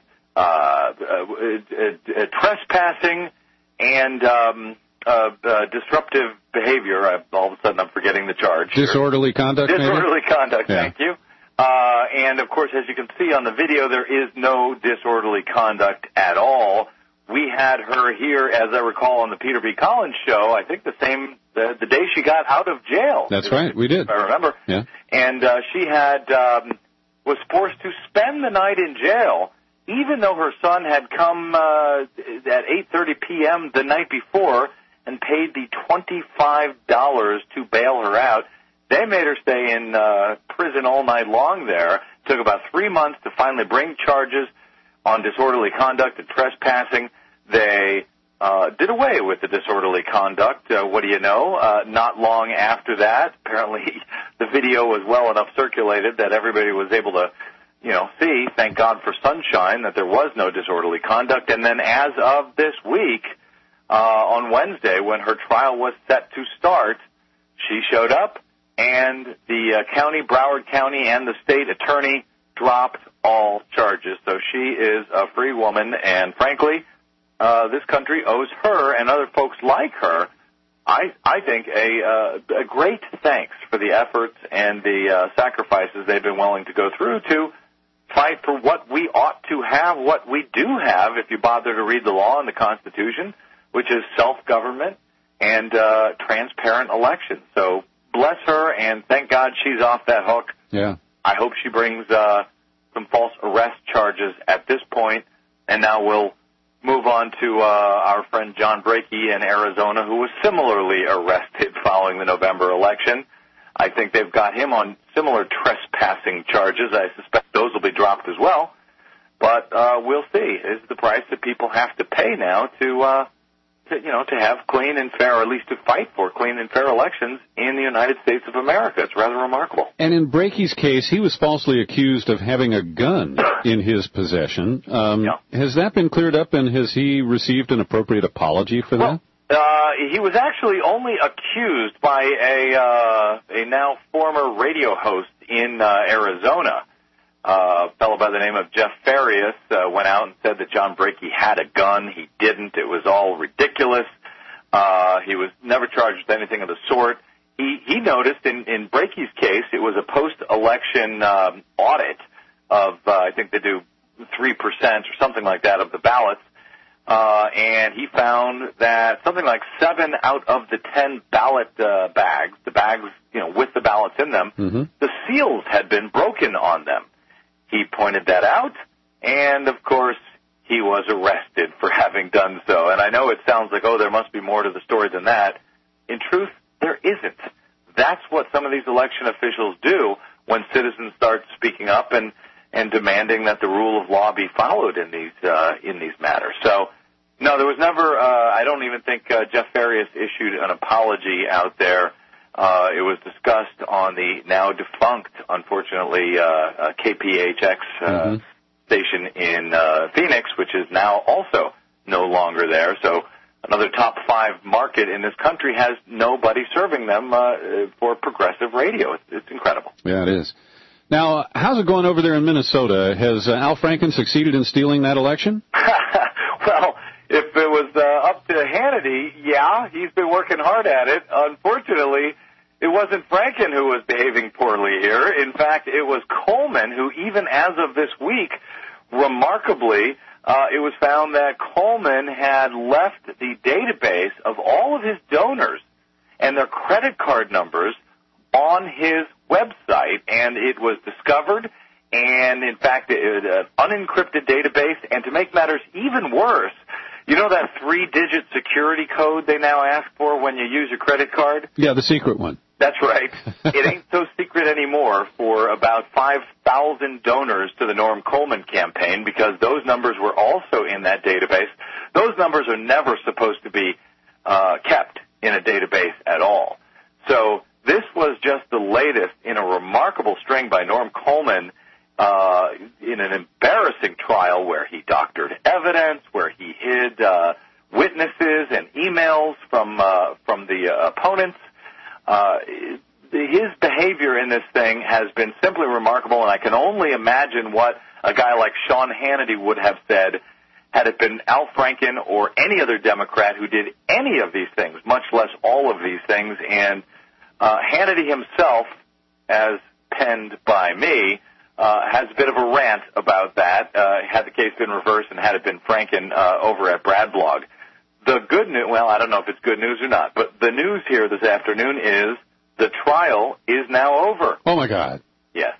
trespassing and disruptive behavior. All of a sudden I'm forgetting the charge. Disorderly conduct, Disorderly maybe? conduct, Yeah. Thank you. And, of course, as you can see on the video, there is no disorderly conduct at all. We had her here, as I recall, on the Peter B. Collins show, I think the day she got out of jail. That's right, we did. If I remember. Yeah. And she was forced to spend the night in jail, even though her son had come at 8:30 p.m. the night before and paid the $25 to bail her out. They made her stay in prison all night long there. It took about 3 months to finally bring charges on disorderly conduct and trespassing. They did away with the disorderly conduct. What do you know? Not long after that, apparently the video was well enough circulated that everybody was able to, see, thank God for sunshine, that there was no disorderly conduct. And then as of this week, on Wednesday, when her trial was set to start, she showed up. And the county, Broward County, and the state attorney dropped all charges. So she is a free woman, and frankly, this country owes her and other folks like her, I think, a great thanks for the efforts and the sacrifices they've been willing to go through to fight for what we ought to have, what we do have, if you bother to read the law and the Constitution, which is self-government and transparent elections. So bless her, and thank God she's off that hook. Yeah. I hope she brings some false arrest charges at this point, and now we'll move on to our friend John Brakey in Arizona, who was similarly arrested following the November election. I think they've got him on similar trespassing charges. I suspect those will be dropped as well. But we'll see. It's the price that people have to pay now to have clean and fair, or at least to fight for clean and fair elections in the United States of America. It's rather remarkable. And in Brakey's case, he was falsely accused of having a gun in his possession. Has that been cleared up, and has he received an appropriate apology for that? He was actually only accused by a now former radio host in Arizona. A fellow by the name of Jeff Farias went out and said that John Brakey had a gun. He didn't. It was all ridiculous. He was never charged with anything of the sort. He noticed in Brakey's case, it was a post-election audit of, I think they do 3% or something like that of the ballots. And he found that something like 7 out of the 10 ballot bags, the bags, with the ballots in them, the seals had been broken on them. He pointed that out, and, of course, he was arrested for having done so. And I know it sounds like, there must be more to the story than that. In truth, there isn't. That's what some of these election officials do when citizens start speaking up and demanding that the rule of law be followed in these matters. So, no, there was never, I don't even think Jeff Farias issued an apology out there. It was discussed on the now defunct, unfortunately, KPHX station in Phoenix, which is now also no longer there. So another top 5 market in this country has nobody serving them for progressive radio. It's incredible. Yeah, it is. Now, how's it going over there in Minnesota? Has Al Franken succeeded in stealing that election? Well, if it was up to Hannity, yeah, he's been working hard at it. Unfortunately, it wasn't Franken who was behaving poorly here. In fact, it was Coleman who, even as of this week, remarkably, it was found that Coleman had left the database of all of his donors and their credit card numbers on his website, and it was discovered, and in fact, it was an unencrypted database, and to make matters even worse, you know that 3-digit security code they now ask for when you use your credit card? Yeah, the secret one. That's right. It ain't so secret anymore for about 5,000 donors to the Norm Coleman campaign, because those numbers were also in that database. Those numbers are never supposed to be kept in a database at all. So this was just the latest in a remarkable string by Norm Coleman in an embarrassing trial where he doctored evidence, where he hid witnesses and emails from the opponents. His behavior in this thing has been simply remarkable, and I can only imagine what a guy like Sean Hannity would have said had it been Al Franken or any other Democrat who did any of these things, much less all of these things. And Hannity himself, as penned by me, has a bit of a rant about that, had the case been reversed and had it been Franken over at Bradblog. The good news, well, I don't know if it's good news or not, but the news here this afternoon is the trial is now over. Oh, my God. Yes.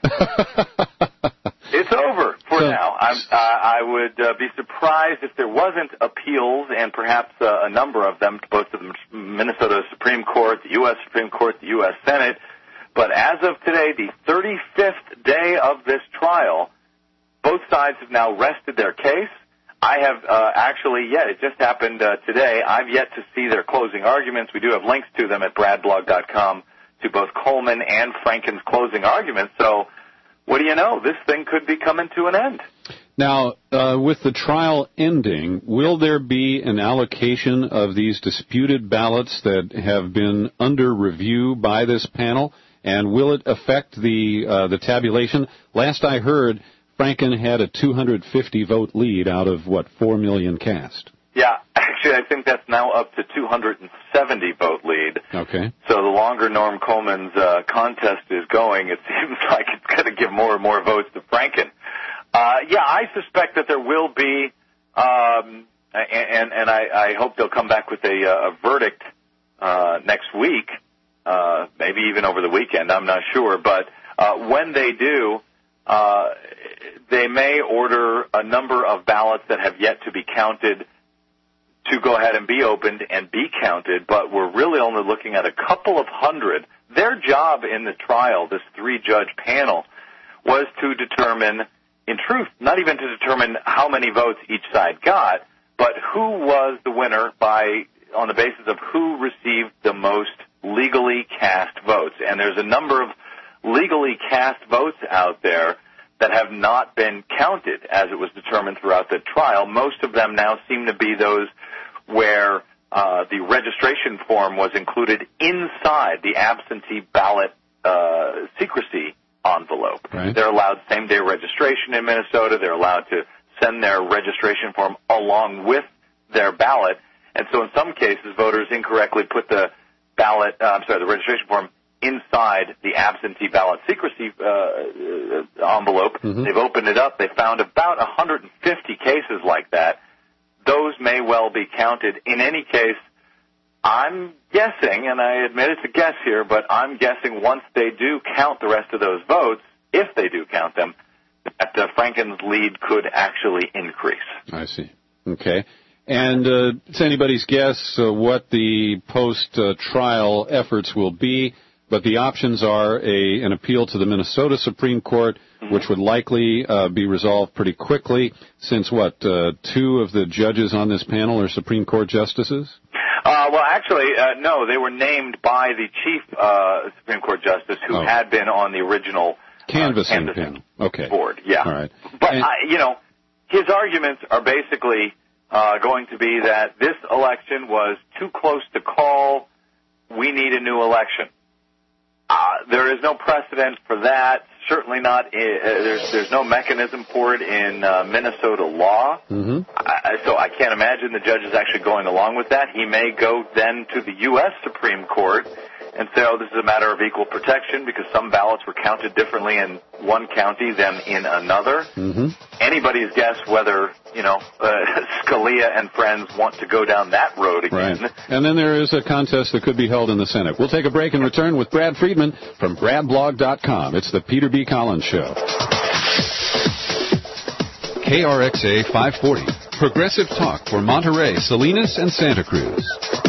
It's over for now. I would be surprised if there wasn't appeals, and perhaps a number of them, both to the Minnesota Supreme Court, the U.S. Supreme Court, the U.S. Senate. But as of today, the 35th day of this trial, both sides have now rested their case. I have it just happened today. I've yet to see their closing arguments. We do have links to them at bradblog.com to both Coleman and Franken's closing arguments. So what do you know? This thing could be coming to an end. Now, with the trial ending, will there be an allocation of these disputed ballots that have been under review by this panel? And will it affect the tabulation? Last I heard, Franken had a 250-vote lead out of, 4 million cast? Yeah, actually, I think that's now up to 270-vote lead. Okay. So the longer Norm Coleman's contest is going, it seems like it's going to give more and more votes to Franken. I suspect that there will be, and I hope they'll come back with a verdict next week, maybe even over the weekend, I'm not sure. But when they do, they may order a number of ballots that have yet to be counted to go ahead and be opened and be counted, but we're really only looking at a couple of hundred. Their job in the trial, this 3-judge panel, was to determine, in truth, not even to determine how many votes each side got, but who was the winner on the basis of who received the most legally cast votes. And there's a number of legally cast votes out there that have not been counted as it was determined throughout the trial. Most of them now seem to be those where the registration form was included inside the absentee ballot secrecy envelope. Right. They're allowed same-day registration in Minnesota. They're allowed to send their registration form along with their ballot. And so in some cases, voters incorrectly put the registration form inside the absentee ballot secrecy envelope. Mm-hmm. They've opened it up. They found about 150 cases like that. Those may well be counted. In any case, I'm guessing, and I admit it's a guess here, but I'm guessing once they do count the rest of those votes, if they do count them, that Franken's lead could actually increase. I see. Okay. And it's anybody's guess what the post-trial efforts will be, but the options are an appeal to the Minnesota Supreme Court, which would likely be resolved pretty quickly, since, 2 of the judges on this panel are Supreme Court justices? Well, actually, no. They were named by the chief Supreme Court justice who had been on the original canvassing panel. Okay. Board. Yeah. All right. But, his arguments are basically going to be that this election was too close to call. We need a new election. There is no precedent for that. Certainly not. There's no mechanism for it in Minnesota law. Mm-hmm. So I can't imagine the judge is actually going along with that. He may go then to the U.S. Supreme Court and say, oh, this is a matter of equal protection because some ballots were counted differently in one county than in another. Mm-hmm. Anybody's guess whether, Scalia and friends want to go down that road again. Right. And then there is a contest that could be held in the Senate. We'll take a break and return with Brad Friedman from BradBlog.com. It's the Peter B. Collins Show. KRXA 540. Progressive talk for Monterey, Salinas, and Santa Cruz.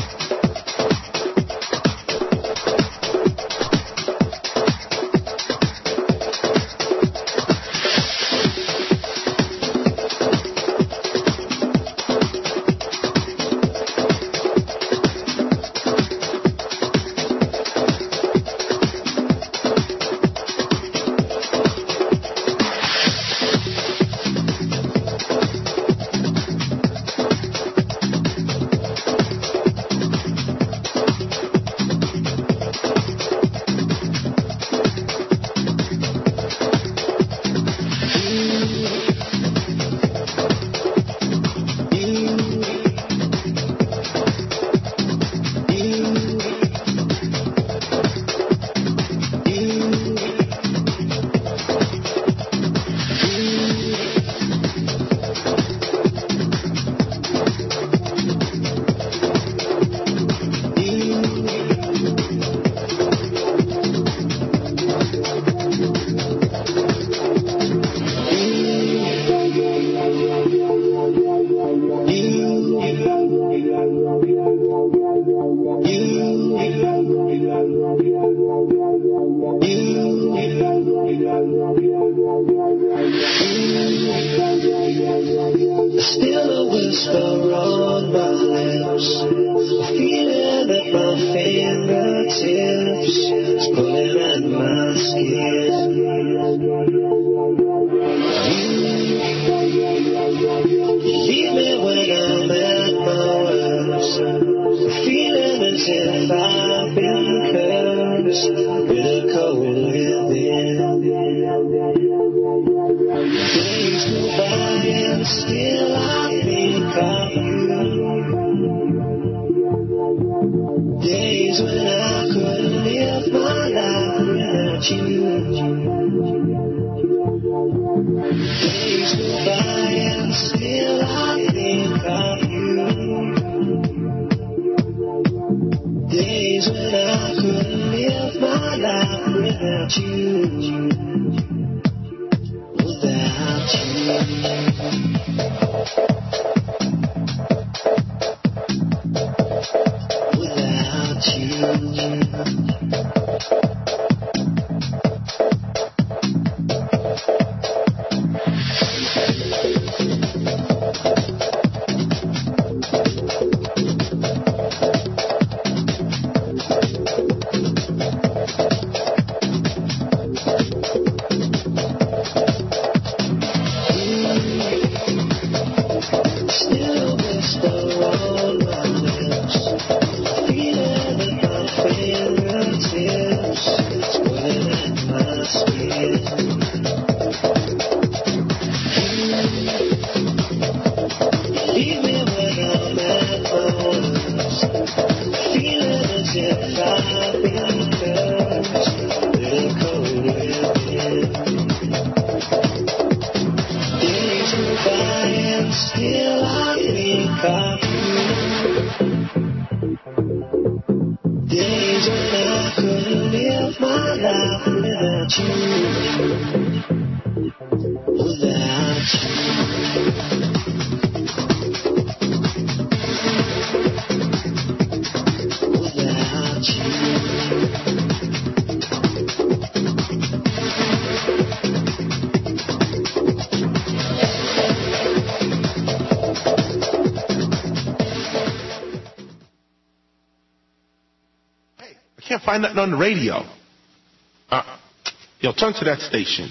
Find nothing on the radio. Yo, turn to that station.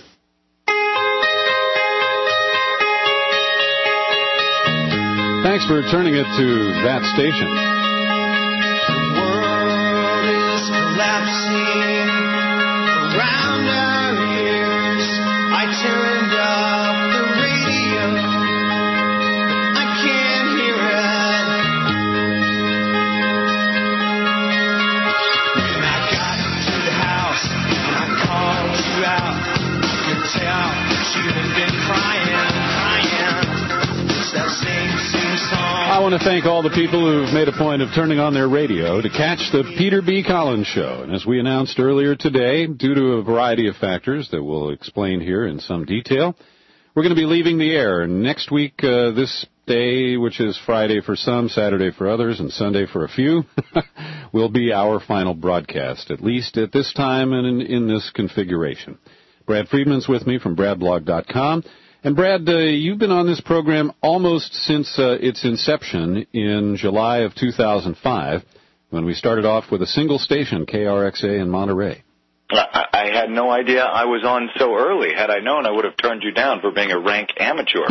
Thanks for turning it to that station. The world is collapsing around our ears. I turned up the radio. I can't hear it. When I I want to thank all the people who've made a point of turning on their radio to catch the Peter B. Collins Show. And as we announced earlier today, due to a variety of factors that we'll explain here in some detail, we're going to be leaving the air next week, this day, which is Friday for some, Saturday for others, and Sunday for a few, will be our final broadcast, at least at this time and in this configuration. Brad Friedman's with me from bradblog.com. And Brad, you've been on this program almost since its inception in July of 2005, when we started off with a single station, KRXA in Monterey. I had no idea I was on so early. Had I known, I would have turned you down for being a rank amateur.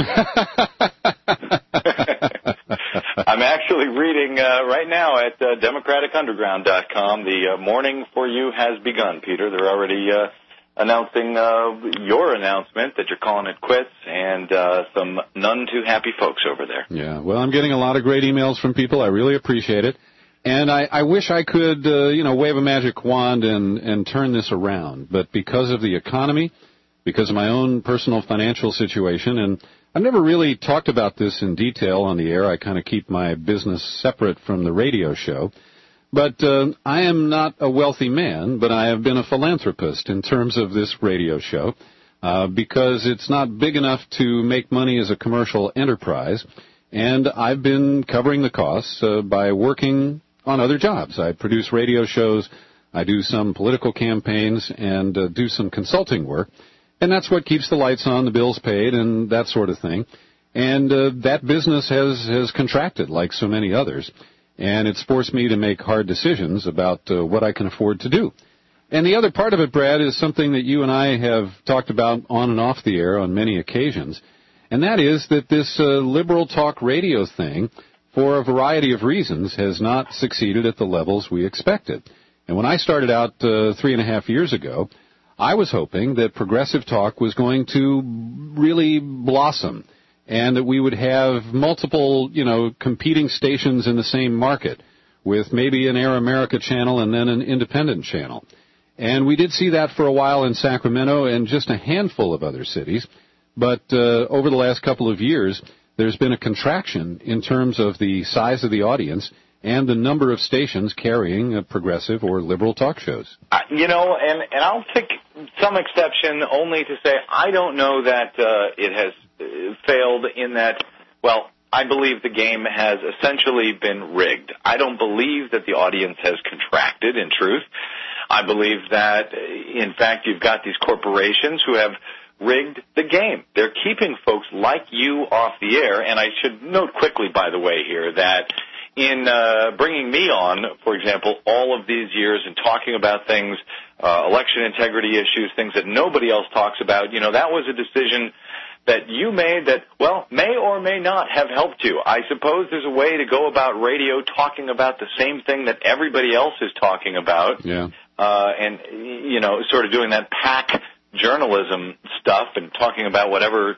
I'm actually reading right now at DemocraticUnderground.com. The morning for you has begun, Peter. They're already announcing your announcement that you're calling it quits, and some none too happy folks over there. Yeah, well, I'm getting a lot of great emails from people. I really appreciate it. And I wish I could, wave a magic wand and turn this around. But because of the economy, because of my own personal financial situation, and I've never really talked about this in detail on the air. I kind of keep my business separate from the radio show. But I am not a wealthy man, but I have been a philanthropist in terms of this radio show because it's not big enough to make money as a commercial enterprise. And I've been covering the costs by working on other jobs. I produce radio shows, I do some political campaigns, and do some consulting work. And that's what keeps the lights on, the bills paid, and that sort of thing. And that business has contracted like so many others. And it's forced me to make hard decisions about what I can afford to do. And the other part of it, Brad, is something that you and I have talked about on and off the air on many occasions, and that is that this liberal talk radio thing, for a variety of reasons, has not succeeded at the levels we expected. And when I started out 3.5 years ago, I was hoping that progressive talk was going to really blossom, and that we would have multiple, competing stations in the same market with maybe an Air America channel and then an independent channel. And we did see that for a while in Sacramento and just a handful of other cities. But over the last couple of years, there's been a contraction in terms of the size of the audience and the number of stations carrying progressive or liberal talk shows. And I'll take some exception only to say I don't know that it has failed in that, well, I believe the game has essentially been rigged. I don't believe that the audience has contracted, in truth. I believe that, in fact, you've got these corporations who have rigged the game. They're keeping folks like you off the air, and I should note quickly, by the way, here, that in bringing me on, for example, all of these years and talking about things, election integrity issues, things that nobody else talks about, that was a decision that you made that, well, may or may not have helped you. I suppose there's a way to go about radio talking about the same thing that everybody else is talking about. Yeah. And, sort of doing that pack journalism stuff and talking about whatever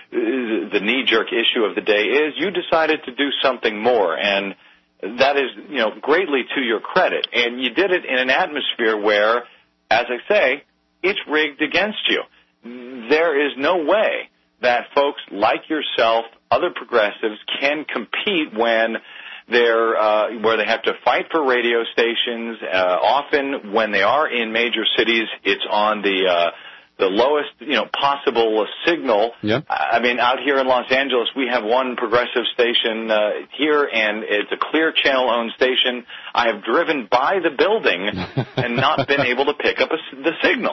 the knee-jerk issue of the day is. You decided to do something more, and that is, greatly to your credit. And you did it in an atmosphere where, as I say, it's rigged against you. There is no way that folks like yourself, other progressives, can compete when they're where they have to fight for radio stations. Often, when they are in major cities, it's on the lowest possible signal. Yep. I mean, out here in Los Angeles, we have one progressive station here, and it's a Clear Channel-owned station. I have driven by the building and not been able to pick up the signal.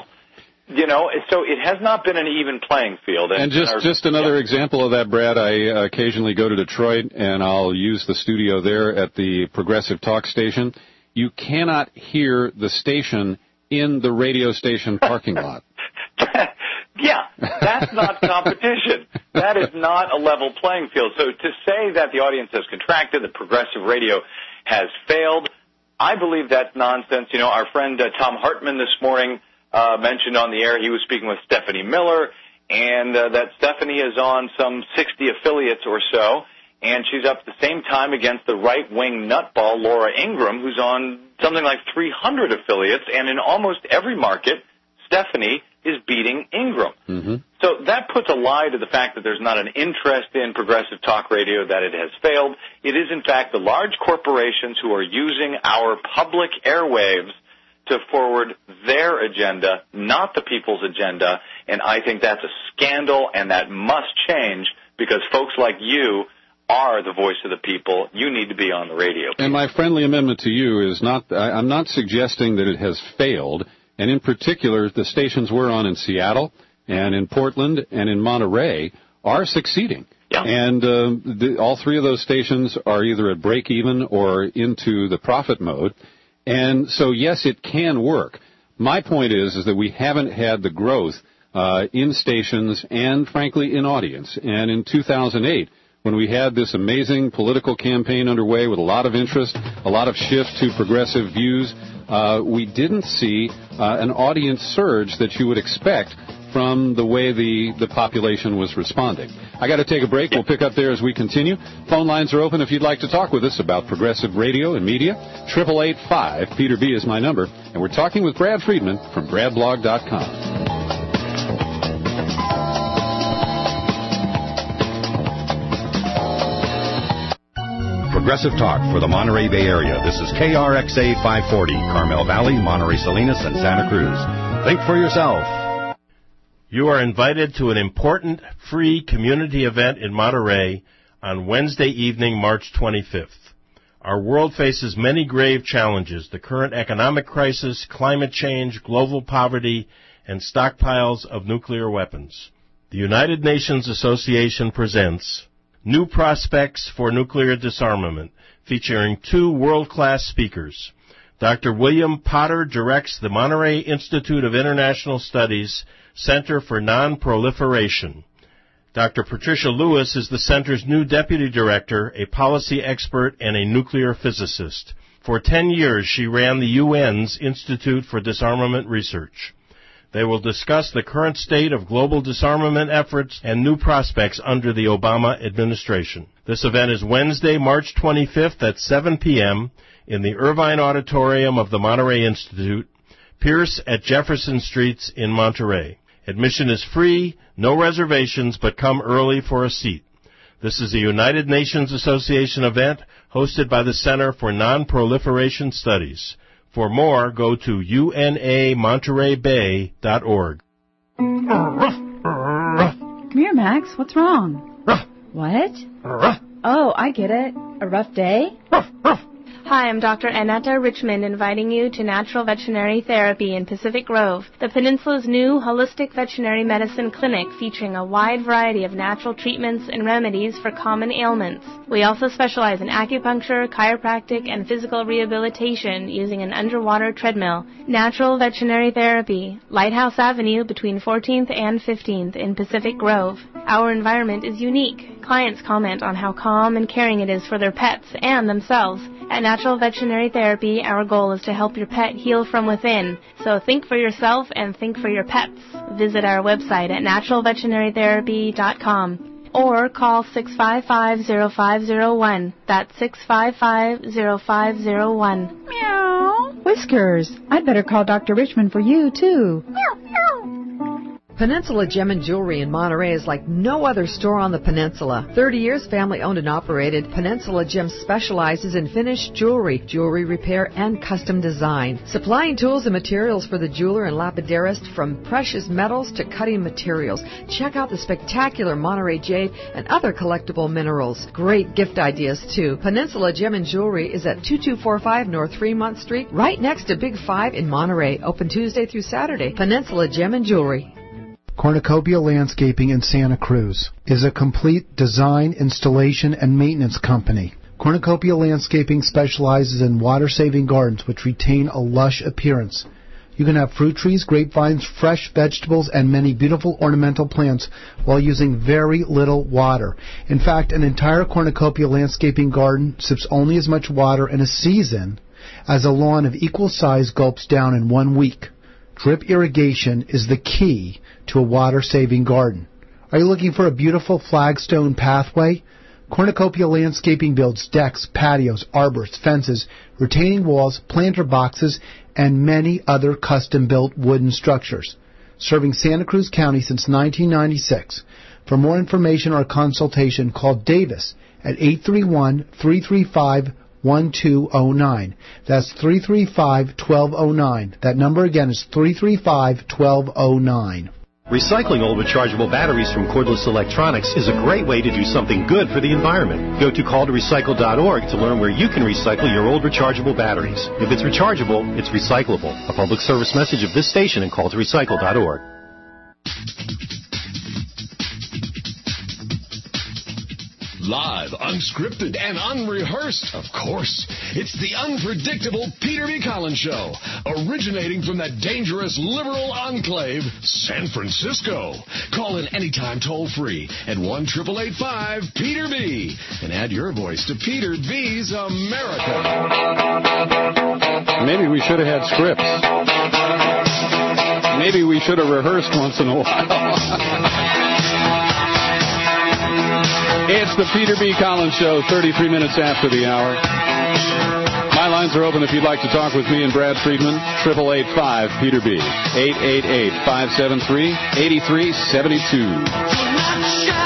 So it has not been an even playing field. And just another example of that, Brad, I occasionally go to Detroit, and I'll use the studio there at the Progressive Talk station. You cannot hear the station in the radio station parking lot. Yeah, that's not competition. That is not a level playing field. So to say that the audience has contracted, that progressive radio has failed, I believe that's nonsense. Our friend Tom Hartman this morning mentioned on the air he was speaking with Stephanie Miller, and that Stephanie is on some 60 affiliates or so, and she's up at the same time against the right-wing nutball Laura Ingraham, who's on something like 300 affiliates, and in almost every market, Stephanie is beating Ingraham. Mm-hmm. So that puts a lie to the fact that there's not an interest in progressive talk radio, that it has failed. It is, in fact, the large corporations who are using our public airwaves to forward their agenda, not the people's agenda, and I think that's a scandal, and that must change, because folks like you are the voice of the people. You need to be on the radio. And my friendly amendment to you is I'm not suggesting that it has failed, and in particular, the stations we're on in Seattle and in Portland and in Monterey are succeeding. Yeah. And all three of those stations are either at break-even or into the profit mode. And so, yes, it can work. My point is that we haven't had the growth in stations and, frankly, in audience. And in 2008, when we had this amazing political campaign underway with a lot of interest, a lot of shift to progressive views, we didn't see an audience surge that you would expect from the way the population was responding. I got to take a break. We'll pick up there as we continue. Phone lines are open if you'd like to talk with us about progressive radio and media. 888-5 Peter B is my number, and we're talking with Brad Friedman from BradBlog.com. Progressive Talk for the Monterey Bay Area. This is KRXA 540, Carmel Valley, Monterey Salinas, and Santa Cruz. Think for yourself. You are invited to an important free community event in Monterey on Wednesday evening, March 25th. Our world faces many grave challenges: the current economic crisis, climate change, global poverty, and stockpiles of nuclear weapons. The United Nations Association presents New Prospects for Nuclear Disarmament, featuring two world-class speakers. Dr. William Potter directs the Monterey Institute of International Studies Center for Non-Proliferation. Dr. Patricia Lewis is the center's new deputy director, a policy expert, and a nuclear physicist. For 10 years, she ran the UN's Institute for Disarmament Research. They will discuss the current state of global disarmament efforts and new prospects under the Obama administration. This event is Wednesday, March 25th at 7 p.m. in the Irvine Auditorium of the Monterey Institute, Pierce at Jefferson Streets in Monterey. Admission is free, no reservations, but come early for a seat. This is a United Nations Association event hosted by the Center for Non-Proliferation Studies. For more, go to unamontereybay.org. Come here, Max. What's wrong? What? Oh, I get it. A rough day? Hi, I'm Dr. Annetta Richmond, inviting you to Natural Veterinary Therapy in Pacific Grove, the Peninsula's new holistic veterinary medicine clinic featuring a wide variety of natural treatments and remedies for common ailments. We also specialize in acupuncture, chiropractic, and physical rehabilitation using an underwater treadmill. Natural Veterinary Therapy, Lighthouse Avenue between 14th and 15th in Pacific Grove. Our environment is unique. Clients comment on how calm and caring it is for their pets and themselves. At Natural Veterinary Therapy, our goal is to help your pet heal from within. So think for yourself and think for your pets. Visit our website at naturalveterinary.com or call 655-0501. That's 655-0501. Meow. Whiskers, I'd better call Dr. Richmond for you, too. Meow, meow. Peninsula Gem and Jewelry in Monterey is like no other store on the peninsula. 30 years family owned and operated, Peninsula Gem specializes in finished jewelry, jewelry repair, and custom design. Supplying tools and materials for the jeweler and lapidarist, from precious metals to cutting materials. Check out the spectacular Monterey jade and other collectible minerals. Great gift ideas, too. Peninsula Gem and Jewelry is at 2245 North Fremont Street, right next to Big 5 in Monterey. Open Tuesday through Saturday. Peninsula Gem and Jewelry. Cornucopia Landscaping in Santa Cruz is a complete design, installation, and maintenance company. Cornucopia Landscaping specializes in water-saving gardens which retain a lush appearance. You can have fruit trees, grapevines, fresh vegetables, and many beautiful ornamental plants while using very little water. In fact, an entire Cornucopia Landscaping garden sips only as much water in a season as a lawn of equal size gulps down in 1 week. Drip irrigation is the key to a water-saving garden. Are you looking for a beautiful flagstone pathway? Cornucopia Landscaping builds decks, patios, arbors, fences, retaining walls, planter boxes, and many other custom-built wooden structures. Serving Santa Cruz County since 1996, For more information or consultation, call Davis at 831-335-1209. That's 335-1209. That number again is 335-1209. Recycling old rechargeable batteries from Cordless Electronics is a great way to do something good for the environment. Go to calltorecycle.org to learn where you can recycle your old rechargeable batteries. If it's rechargeable, it's recyclable. A public service message of this station and calltorecycle.org. Live, unscripted, and unrehearsed, of course. It's the unpredictable Peter B. Collins Show, originating from that dangerous liberal enclave, San Francisco. Call in anytime toll-free at 1-888-5-PETER-B and add your voice to Peter B.'s America. Maybe we should have had scripts. Maybe we should have rehearsed once in a while. It's the Peter B. Collins Show, 33 minutes after the hour. My lines are open if you'd like to talk with me and Brad Friedman. 888-5-PETER-B. 888-573-8372.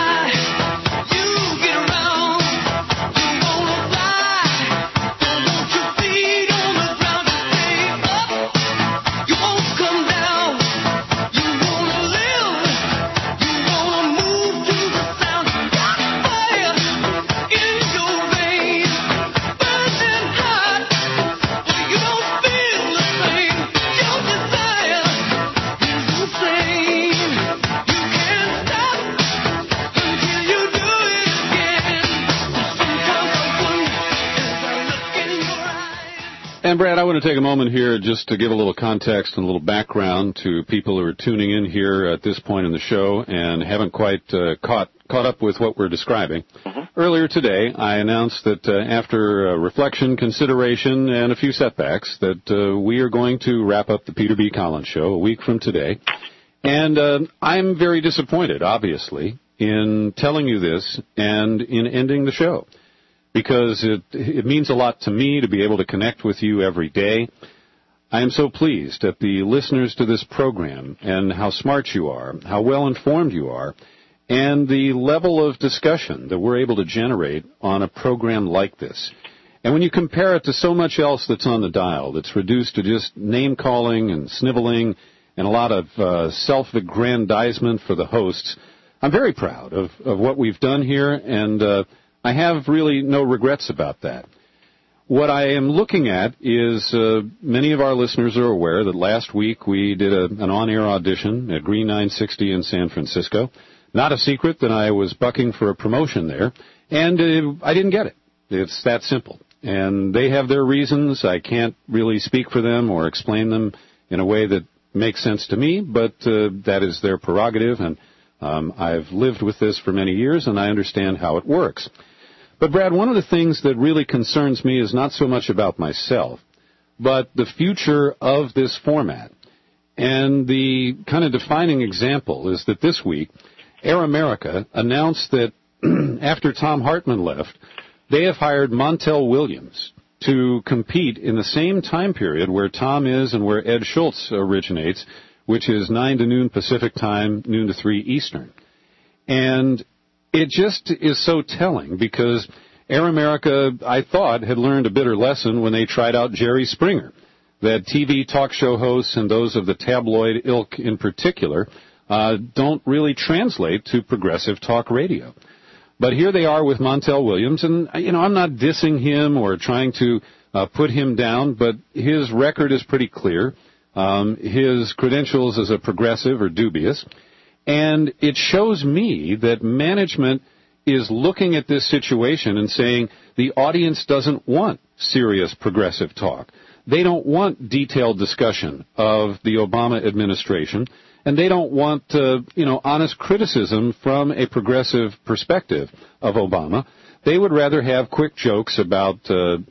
And, Brad, I want to take a moment here just to give a little context and a little background to people who are tuning in here at this point in the show and haven't quite caught up with what we're describing. Earlier today, I announced that after reflection, consideration, and a few setbacks, that we are going to wrap up the Peter B. Collins Show a week from today. And I'm very disappointed, obviously, in telling you this and in ending the show, because it means a lot to me to be able to connect with you every day. I am so pleased at the listeners to this program and how smart you are, how well informed you are, and the level of discussion that we're able to generate on a program like this. And when you compare it to so much else that's on the dial, that's reduced to just name-calling and sniveling and a lot of self-aggrandizement for the hosts, I'm very proud of what we've done here, and I have really no regrets about that. What I am looking at is many of our listeners are aware that last week we did an on-air audition at Green 960 in San Francisco. Not a secret that I was bucking for a promotion there, and I didn't get it. It's that simple. And they have their reasons. I can't really speak for them or explain them in a way that makes sense to me, but that is their prerogative, and I've lived with this for many years, and I understand how it works. But, Brad, one of the things that really concerns me is not so much about myself, but the future of this format. And the kind of defining example is that this week, Air America announced that after Tom Hartman left, they have hired Montel Williams to compete in the same time period where Tom is and where Ed Schultz originates, which is 9 to noon Pacific time, noon to 3 Eastern. And it just is so telling because Air America, I thought, had learned a bitter lesson when they tried out Jerry Springer, that TV talk show hosts and those of the tabloid ilk in particular don't really translate to progressive talk radio. But here they are with Montel Williams, and, I'm not dissing him or trying to put him down, but his record is pretty clear. His credentials as a progressive are dubious. And it shows me that management is looking at this situation and saying the audience doesn't want serious progressive talk. They don't want detailed discussion of the Obama administration, and they don't want, honest criticism from a progressive perspective of Obama. They would rather have quick jokes about, Rod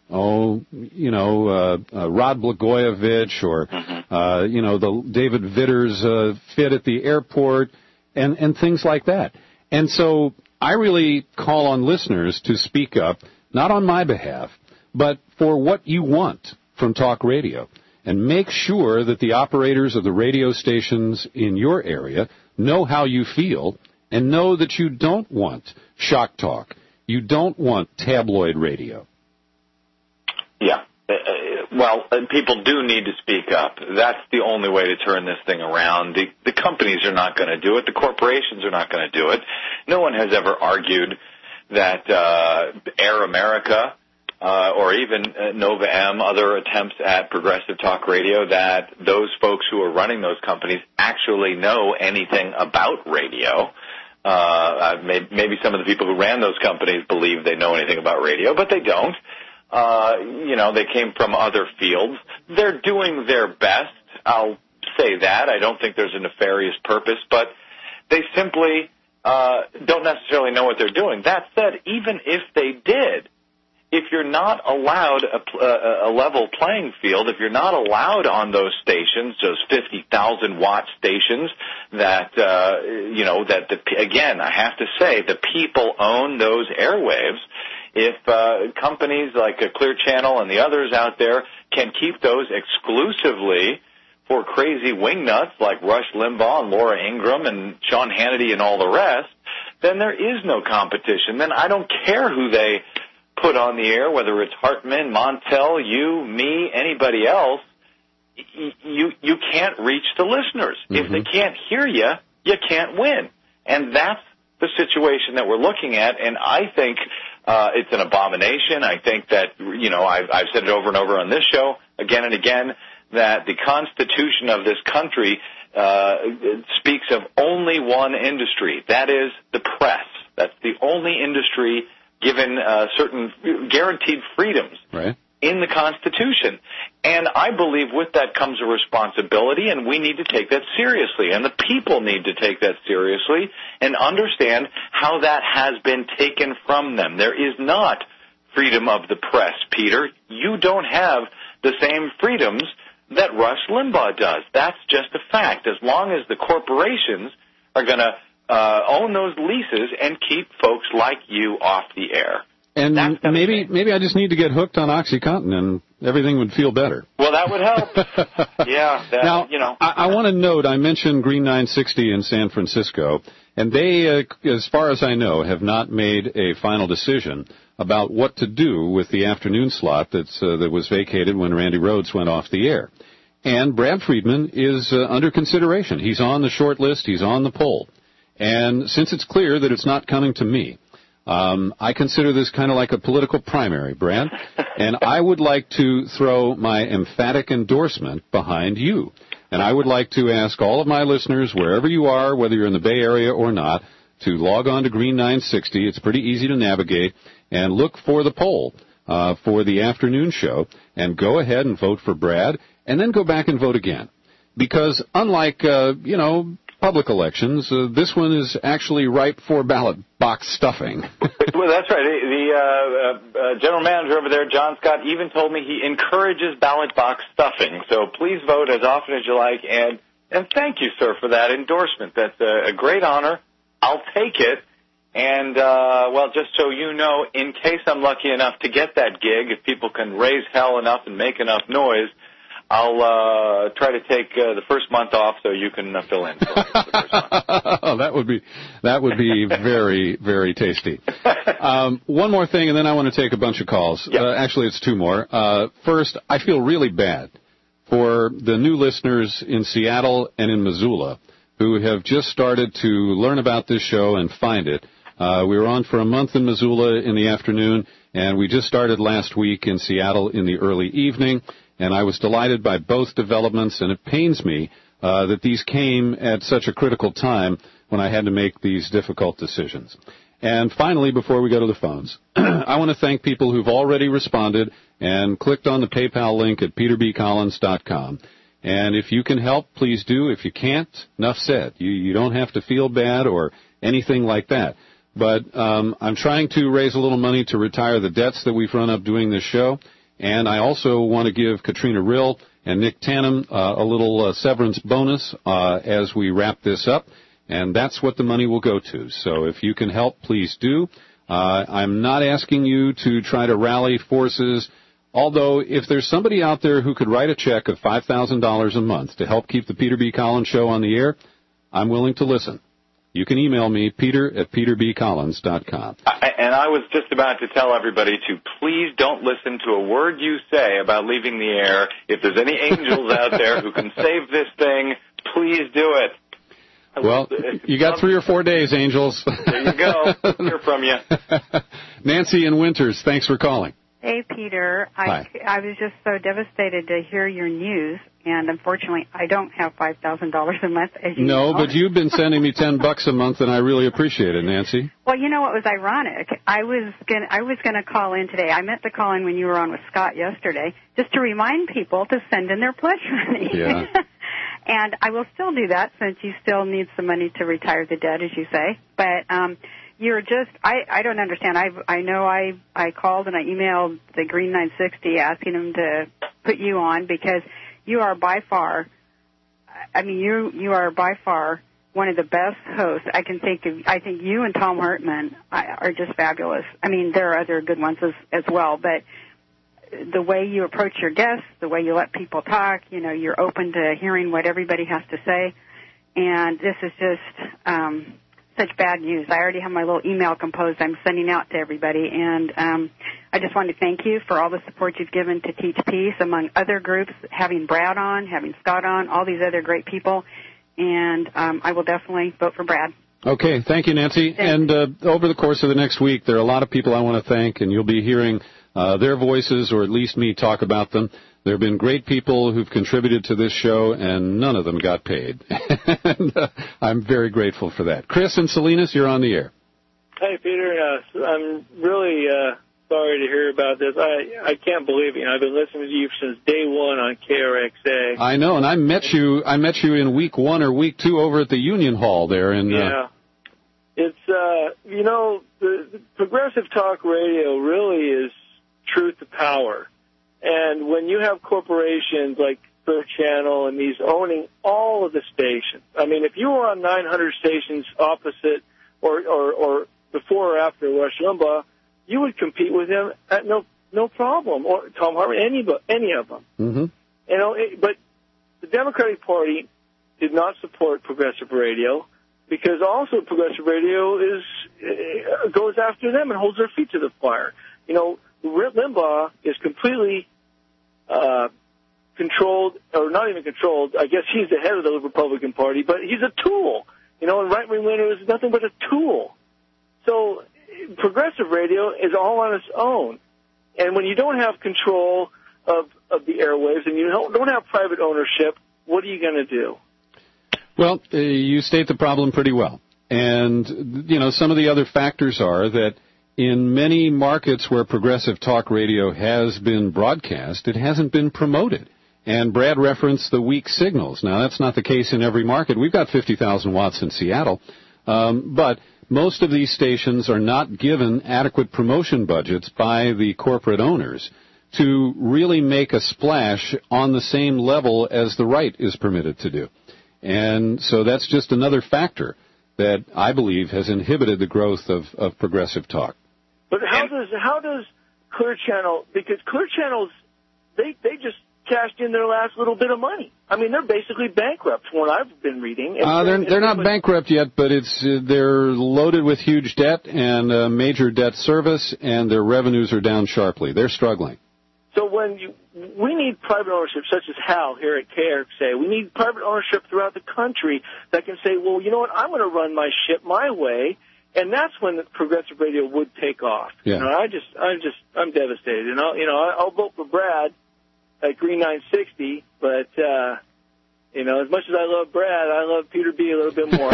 Blagojevich or, the David Vitters fit at the airport and things like that. And so I really call on listeners to speak up, not on my behalf, but for what you want from talk radio. And make sure that the operators of the radio stations in your area know how you feel and know that you don't want shock talk. You don't want tabloid radio. Yeah. Well, people do need to speak up. That's the only way to turn this thing around. The companies are not going to do it. The corporations are not going to do it. No one has ever argued that Air America or even Nova M, other attempts at progressive talk radio, that those folks who are running those companies actually know anything about radio. Maybe some of the people who ran those companies believe they know anything about radio, but they don't. They came from other fields. They're doing their best. I'll say that. I don't think there's a nefarious purpose, but they simply don't necessarily know what they're doing. That said, even if they did, if you're not allowed a level playing field, if you're not allowed on those stations, those 50,000-watt stations that, again, I have to say, the people own those airwaves. If companies like Clear Channel and the others out there can keep those exclusively for crazy wingnuts like Rush Limbaugh and Laura Ingraham and Sean Hannity and all the rest, then there is no competition. Then I don't care who they put on the air, whether it's Hartman, Montel, you, me, anybody else. You can't reach the listeners. Mm-hmm. If they can't hear you, you can't win. And that's the situation that we're looking at, and I think it's an abomination. I think that, I've said it over and over on this show again and again, that the Constitution of this country speaks of only one industry. That is the press. That's the only industry given certain guaranteed freedoms in the Constitution. And I believe with that comes a responsibility, and we need to take that seriously. And the people need to take that seriously and understand how that has been taken from them. There is not freedom of the press, Peter. You don't have the same freedoms that Rush Limbaugh does. That's just a fact. As long as the corporations are going to own those leases and keep folks like you off the air. And maybe I just need to get hooked on OxyContin and everything would feel better. Well, that would help. Now, I want to note, I mentioned Green 960 in San Francisco, and they, as far as I know, have not made a final decision about what to do with the afternoon slot that was vacated when Randy Rhoads went off the air. And Brad Friedman is under consideration. He's on the short list. He's on the poll. And since it's clear that it's not coming to me, I consider this kind of like a political primary, Brad, and I would like to throw my emphatic endorsement behind you. And I would like to ask all of my listeners, wherever you are, whether you're in the Bay Area or not, to log on to Green 960. It's pretty easy to navigate, and look for the poll for the afternoon show, and go ahead and vote for Brad, and then go back and vote again. Because unlike, public elections, this one is actually ripe for ballot box stuffing. Well, that's right. The general manager over there, John Scott, even told me he encourages ballot box stuffing. So please vote as often as you like. And thank you, sir, for that endorsement. That's a great honor. I'll take it. And, just so you know, in case I'm lucky enough to get that gig, if people can raise hell enough and make enough noise, I'll try to take the first month off so you can fill in for me for the first month. Oh, that would be very, very tasty. One more thing, and then I want to take a bunch of calls. Yep. Actually, it's two more. First, I feel really bad for the new listeners in Seattle and in Missoula who have just started to learn about this show and find it. We were on for a month in Missoula in the afternoon, and we just started last week in Seattle in the early evening. And I was delighted by both developments, and it pains me that these came at such a critical time when I had to make these difficult decisions. And finally, before we go to the phones, I want to thank people who've already responded and clicked on the PayPal link at peterbcollins.com. And if you can help, please do. If you can't, enough said. You don't have to feel bad or anything like that. But I'm trying to raise a little money to retire the debts that we've run up doing this show. And I also want to give Katrina Rill and Nick Tannum a little severance bonus as we wrap this up, and that's what the money will go to. So if you can help, please do. I'm not asking you to try to rally forces, although if there's somebody out there who could write a check of $5,000 a month to help keep the Peter B. Collins Show on the air, I'm willing to listen. you can email me, peter@peterbcollins.com. And I was just about to tell everybody to please don't listen to a word you say about leaving the air. If there's any angels out there who can save this thing, please do it. Well, you got 3 or 4 days, angels. There you go. Hear from you. Nancy in Winters, thanks for calling. Hey, Peter. Hi. I was just so devastated to hear your news, and unfortunately, I don't have $5,000 a month, as you know. No, but you've been sending me $10 a month, and I really appreciate it, Nancy. Well, you know what was ironic? I was gonna call in today. I meant to call in when you were on with Scott yesterday, just to remind people to send in their pledge money. Yeah. And I will still do that since you still need some money to retire the debt, as you say. But you're just, I don't understand. I know I called and I emailed the Green 960 asking them to put you on because you are by far, you are by far one of the best hosts I can think of. I think you and Tom Hartman are just fabulous. I mean, there are other good ones as well, but the way you approach your guests, the way you let people talk, you're open to hearing what everybody has to say. And this is just such bad news. I already have my little email composed I'm sending out to everybody. And I just want to thank you for all the support you've given to Teach Peace, among other groups, having Brad on, having Scott on, all these other great people. And I will definitely vote for Brad. Okay, thank you, Nancy. And over the course of the next week, there are a lot of people I want to thank, and you'll be hearing their voices, or at least me talk about them. There have been great people who've contributed to this show, and none of them got paid. And, I'm very grateful for that. Chris and Salinas, you're on the air. Hey, Peter. I'm really sorry to hear about this. I can't believe it. I've been listening to you since day one on KRXA. I know, and I met you in week 1 or week 2 over at the Union Hall there. Yeah. It's, the Progressive Talk Radio really is truth to power. And when you have corporations like Clear Channel and these owning all of the stations, I mean, if you were on 900 stations opposite or before or after Rush Limbaugh, you would compete with him at no problem, or Tom Hartman, any of them. Mm-hmm. But the Democratic Party did not support progressive radio because also progressive radio goes after them and holds their feet to the fire. Limbaugh is completely controlled, or not even controlled. I guess he's the head of the Republican Party, but he's a tool. And right-wing winner is nothing but a tool. So progressive radio is all on its own. And when you don't have control of the airwaves and you don't have private ownership, what are you going to do? Well, you state the problem pretty well. And, some of the other factors are that in many markets where progressive talk radio has been broadcast, it hasn't been promoted. And Brad referenced the weak signals. Now, that's not the case in every market. We've got 50,000 watts in Seattle, but most of these stations are not given adequate promotion budgets by the corporate owners to really make a splash on the same level as the right is permitted to do. And so that's just another factor that I believe has inhibited the growth of progressive talk. But how does Clear Channel, because Clear Channel's, they just cashed in their last little bit of money. I mean, they're basically bankrupt from what I've been reading. They're not bankrupt yet, but they're loaded with huge debt and major debt service, and their revenues are down sharply. They're struggling. So we need private ownership, such as Hal here at KRXA. We need private ownership throughout the country that can say, well, you know what, I'm going to run my ship my way. And that's when the progressive radio would take off. Yeah. I'm devastated. And I'll vote for Brad at Green 960, but as much as I love Brad, I love Peter B. a little bit more.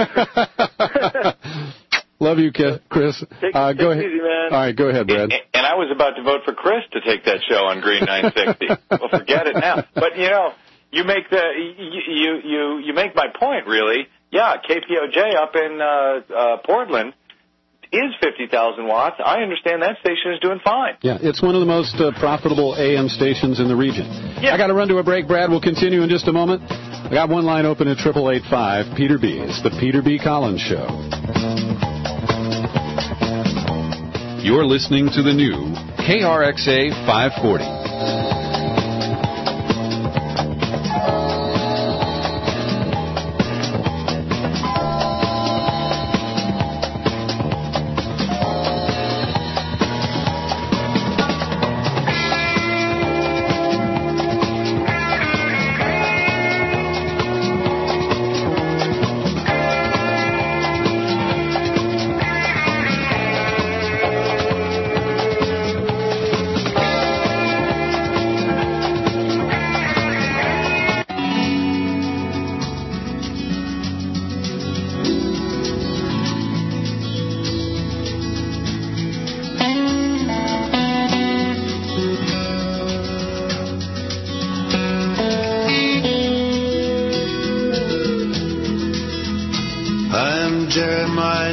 Love you, Chris. Take go ahead. It easy, man. All right, go ahead, Brad. And I was about to vote for Chris to take that show on Green 960. Well, forget it now. But you make you make my point really. Yeah, KPOJ up in Portland is 50,000 watts. I understand that station is doing fine. Yeah, it's one of the most profitable AM stations in the region. Yeah. I got to run to a break, Brad. We'll continue in just a moment. I got one line open at 888-5 Peter B. It's the Peter B. Collins Show. You're listening to the new KRXA 540.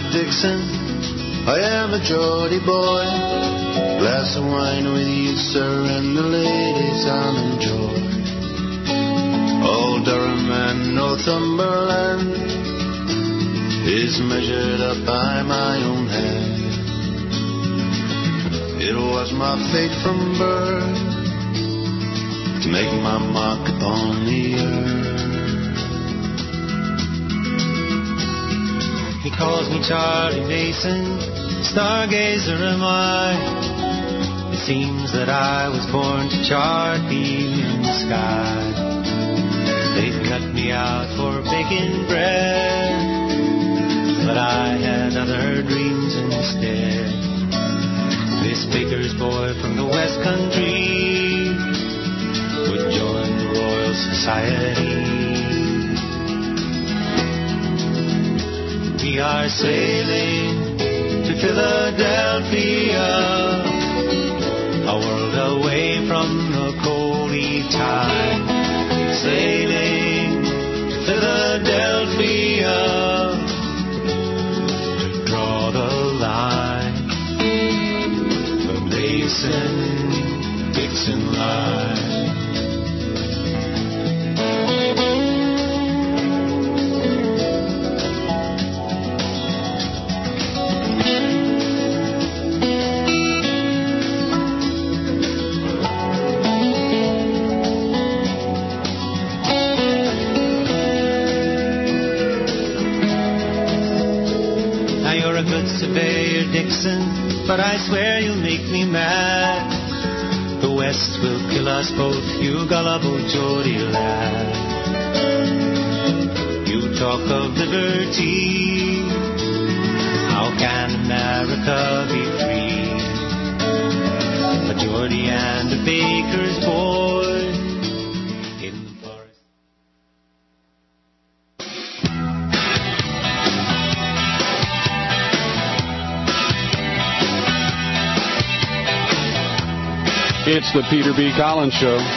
Dixon. I am a Geordie boy. Glass of wine with you, sir, and the ladies I'll enjoy. Old Durham and Northumberland is measured up by my own hand. It was my fate from birth to make my mark upon the earth. He calls me Charlie Mason, stargazer am I. It seems that I was born to chart the evening sky. They'd cut me out for baking bread, but I had other dreams instead. This baker's boy from the West Country would join the Royal Society. We are sailing to Philadelphia, a world away from the coldy tide. Sailing to Philadelphia to draw the line, the Mason-Dixon line. Surveyor Dixon, but I swear you'll make me mad. The West will kill us both, you gullible Geordie lad. You talk of liberty, how can America be free? A Geordie and a baker's boy in the forest. It's the Peter B. Collins Show. I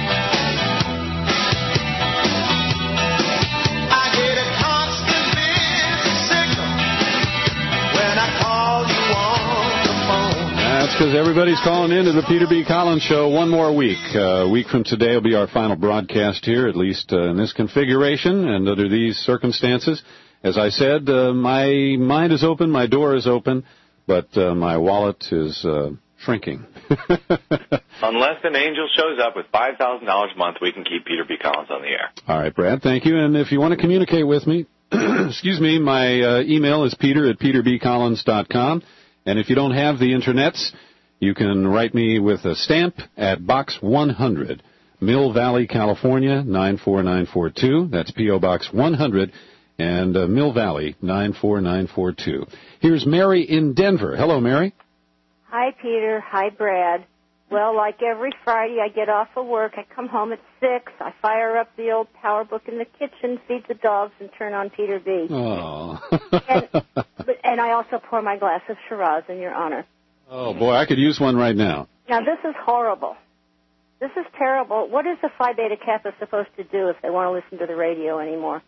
get a constant busy signal when I call you on the phone. That's because everybody's calling into the Peter B. Collins Show one more week. A week from today will be our final broadcast here, at least in this configuration and under these circumstances. As I said, my mind is open, my door is open, but my wallet is shrinking. Unless an angel shows up with $5,000 a month, we can keep Peter B. Collins on the air. All right, Brad, thank you. And if you want to communicate with me, excuse me, my email is peter@peterbcollins.com. And if you don't have the internets, you can write me with a stamp at Box 100, Mill Valley, California, 94942. That's P.O. Box 100 and Mill Valley, 94942. Here's Mary in Denver. Hello, Mary. Hi, Peter. Hi, Brad. Well, like every Friday, I get off of work. I come home at 6. I fire up the old power book in the kitchen, feed the dogs, and turn on Peter B. Oh. and I also pour my glass of Shiraz in your honor. Oh, boy, I could use one right now. Now, this is horrible. This is terrible. What is the Phi Beta Kappa supposed to do if they want to listen to the radio anymore?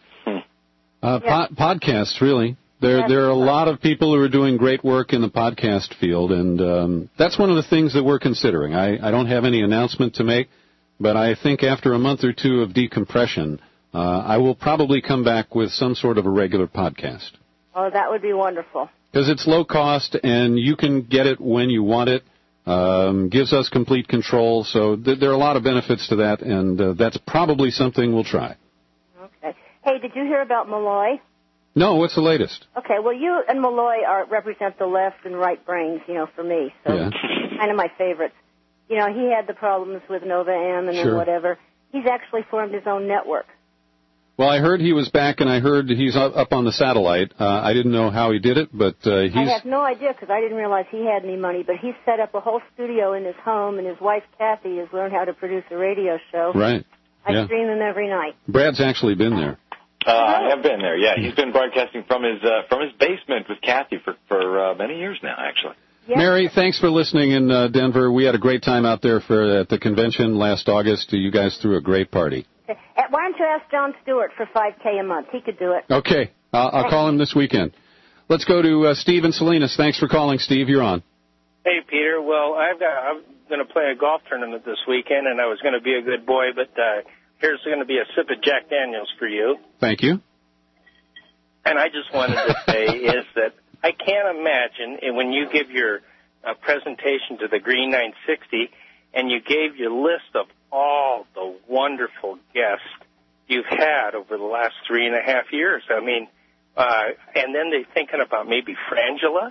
Podcasts, really. There are a lot of people who are doing great work in the podcast field, and that's one of the things that we're considering. I don't have any announcement to make, but I think after a month or two of decompression, I will probably come back with some sort of a regular podcast. Oh, that would be wonderful. Because it's low cost, and you can get it when you want it. Gives us complete control, so there are a lot of benefits to that, and that's probably something we'll try. Okay. Hey, did you hear about Malloy? No, what's the latest? Okay, well, you and Malloy represent the left and right brains, for me. So yeah. Kind of my favorites. He had the problems with Nova M and then whatever. He's actually formed his own network. Well, I heard he was back, and I heard he's up on the satellite. I didn't know how he did it, but he's... I have no idea because I didn't realize he had any money, but he's set up a whole studio in his home, and his wife, Kathy, has learned how to produce a radio show. Right. I stream him every night. Brad's actually been there. I have been there, yeah. He's been broadcasting from his basement with Kathy for many years now, actually. Yeah. Mary, thanks for listening in Denver. We had a great time out there at the convention last August. You guys threw a great party. Okay. Why don't you ask John Stewart for $5,000 a month? He could do it. Okay. I'll call him this weekend. Let's go to Steve in Salinas. Thanks for calling, Steve. You're on. Hey, Peter. Well, I'm going to play a golf tournament this weekend, and I was going to be a good boy, but here's going to be a sip of Jack Daniels for you. Thank you. And I just wanted to say is that I can't imagine when you give your presentation to the Green 960 and you gave your list of all the wonderful guests you've had over the last 3.5 years. I mean, and then they're thinking about maybe Frangela.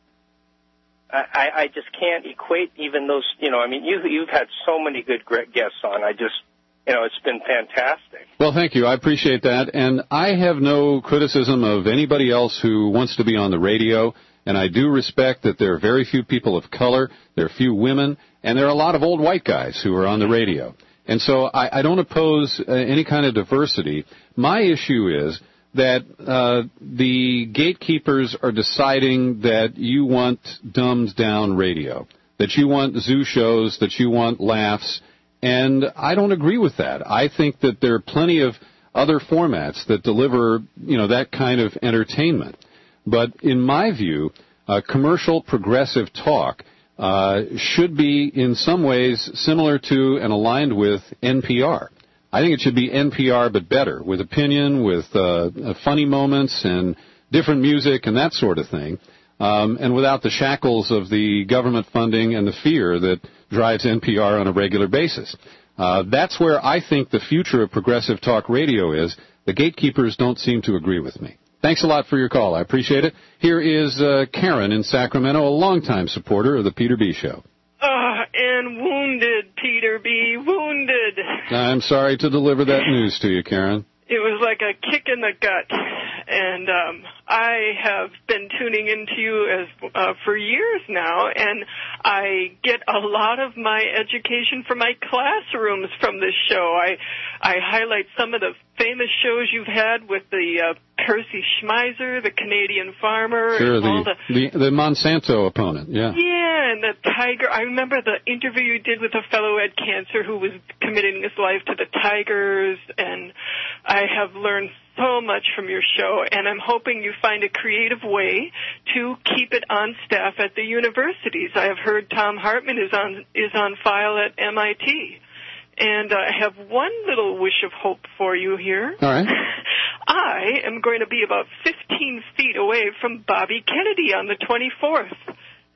I just can't equate even those, I mean, you've had so many good guests on. It's been fantastic. Well, thank you. I appreciate that. And I have no criticism of anybody else who wants to be on the radio. And I do respect that there are very few people of color, there are few women, and there are a lot of old white guys who are on the radio. And so I don't oppose any kind of diversity. My issue is that the gatekeepers are deciding that you want dumbed-down radio, that you want zoo shows, that you want laughs, and I don't agree with that. I think that there are plenty of other formats that deliver, that kind of entertainment. But in my view, commercial progressive talk should be in some ways similar to and aligned with NPR. I think it should be NPR but better, with opinion, with funny moments and different music and that sort of thing, and without the shackles of the government funding and the fear that drives NPR on a regular basis. That's where I think the future of progressive talk radio is. The gatekeepers don't seem to agree with me. Thanks a lot for your call. I appreciate it. Here is Karen in Sacramento, a longtime supporter of the Peter B. Show. And wounded, Peter B., wounded. I'm sorry to deliver that news to you, Karen. It was like a kick in the gut. And I have been tuning into you for years now, and I get a lot of my education from my classrooms from this show. I highlight some of the famous shows you've had with the Percy Schmeiser, the Canadian farmer. Sure, and all the Monsanto opponent, yeah. Yeah, and the tiger. I remember the interview you did with a fellow who had cancer who was committing his life to the tigers, and I have learned so much from your show, and I'm hoping you find a creative way to keep it on staff at the universities. I have heard Tom Hartman is on file at MIT. And I have one little wish of hope for you here. All right. I am going to be about 15 feet away from Bobby Kennedy on the 24th.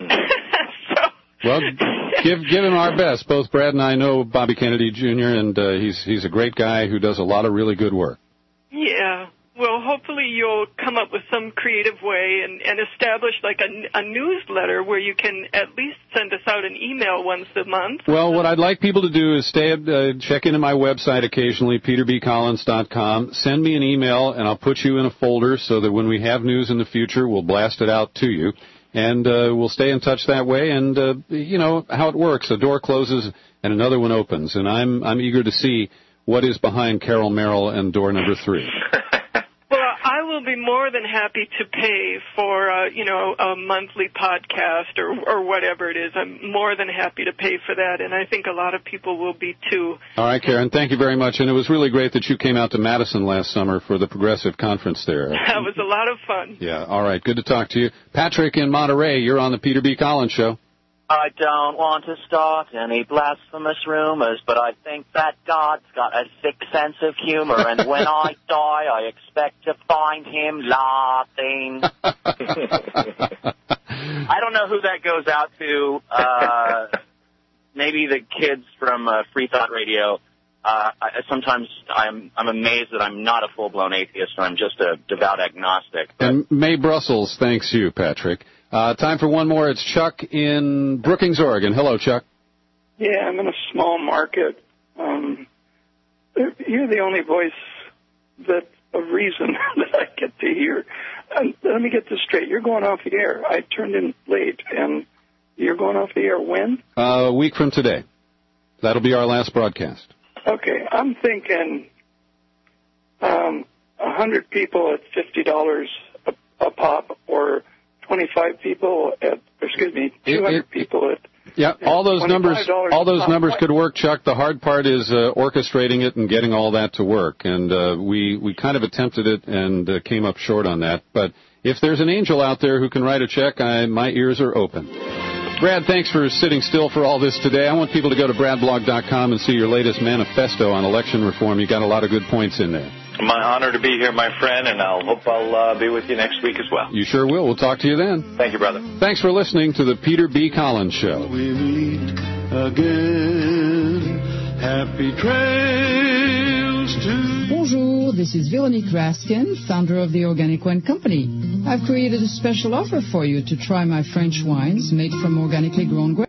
Well, give him our best. Both Brad and I know Bobby Kennedy Jr., and he's a great guy who does a lot of really good work. Yeah. Well, hopefully you'll come up with some creative way and establish like a newsletter where you can at least send us out an email once a month. Well, what I'd like people to do is check into my website occasionally, peterbcollins.com. Send me an email, and I'll put you in a folder so that when we have news in the future, we'll blast it out to you. And we'll stay in touch that way. And, you know how it works. A door closes and another one opens. And I'm eager to see what is behind Carol Merrill and door number 3. I will be more than happy to pay for, a monthly podcast or whatever it is. I'm more than happy to pay for that, and I think a lot of people will be too. All right, Karen, thank you very much. And it was really great that you came out to Madison last summer for the Progressive Conference there. That was a lot of fun. Yeah, all right, good to talk to you. Patrick in Monterey, you're on the Peter B. Collins Show. I don't want to start any blasphemous rumors, but I think that God's got a sick sense of humor, and when I die, I expect to find him laughing. I don't know who that goes out to. Maybe the kids from Free Thought Radio. Sometimes I'm amazed that I'm not a full-blown atheist, and I'm just a devout agnostic. And May Brussels thanks you, Patrick. Time for one more. It's Chuck in Brookings, Oregon. Hello, Chuck. Yeah, I'm in a small market. You're the only voice of reason that I get to hear. Let me get this straight. You're going off the air. I turned in late, and you're going off the air when? A week from today. That'll be our last broadcast. Okay, I'm thinking 100 people at $50 a pop, or 25 people 200 people at Yeah, all those numbers could work, Chuck. The hard part is orchestrating it and getting all that to work. And we kind of attempted it and came up short on that. But if there's an angel out there who can write a check, my ears are open. Brad, thanks for sitting still for all this today. I want people to go to bradblog.com and see your latest manifesto on election reform. You got a lot of good points in there. My honor to be here, my friend, and I hope I'll be with you next week as well. You sure will. We'll talk to you then. Thank you, brother. Thanks for listening to the Peter B. Collins Show. We meet again. Happy trails to... Bonjour, this is Veronique Raskin, founder of the Organic Wine Company. I've created a special offer for you to try my French wines made from organically grown grapes.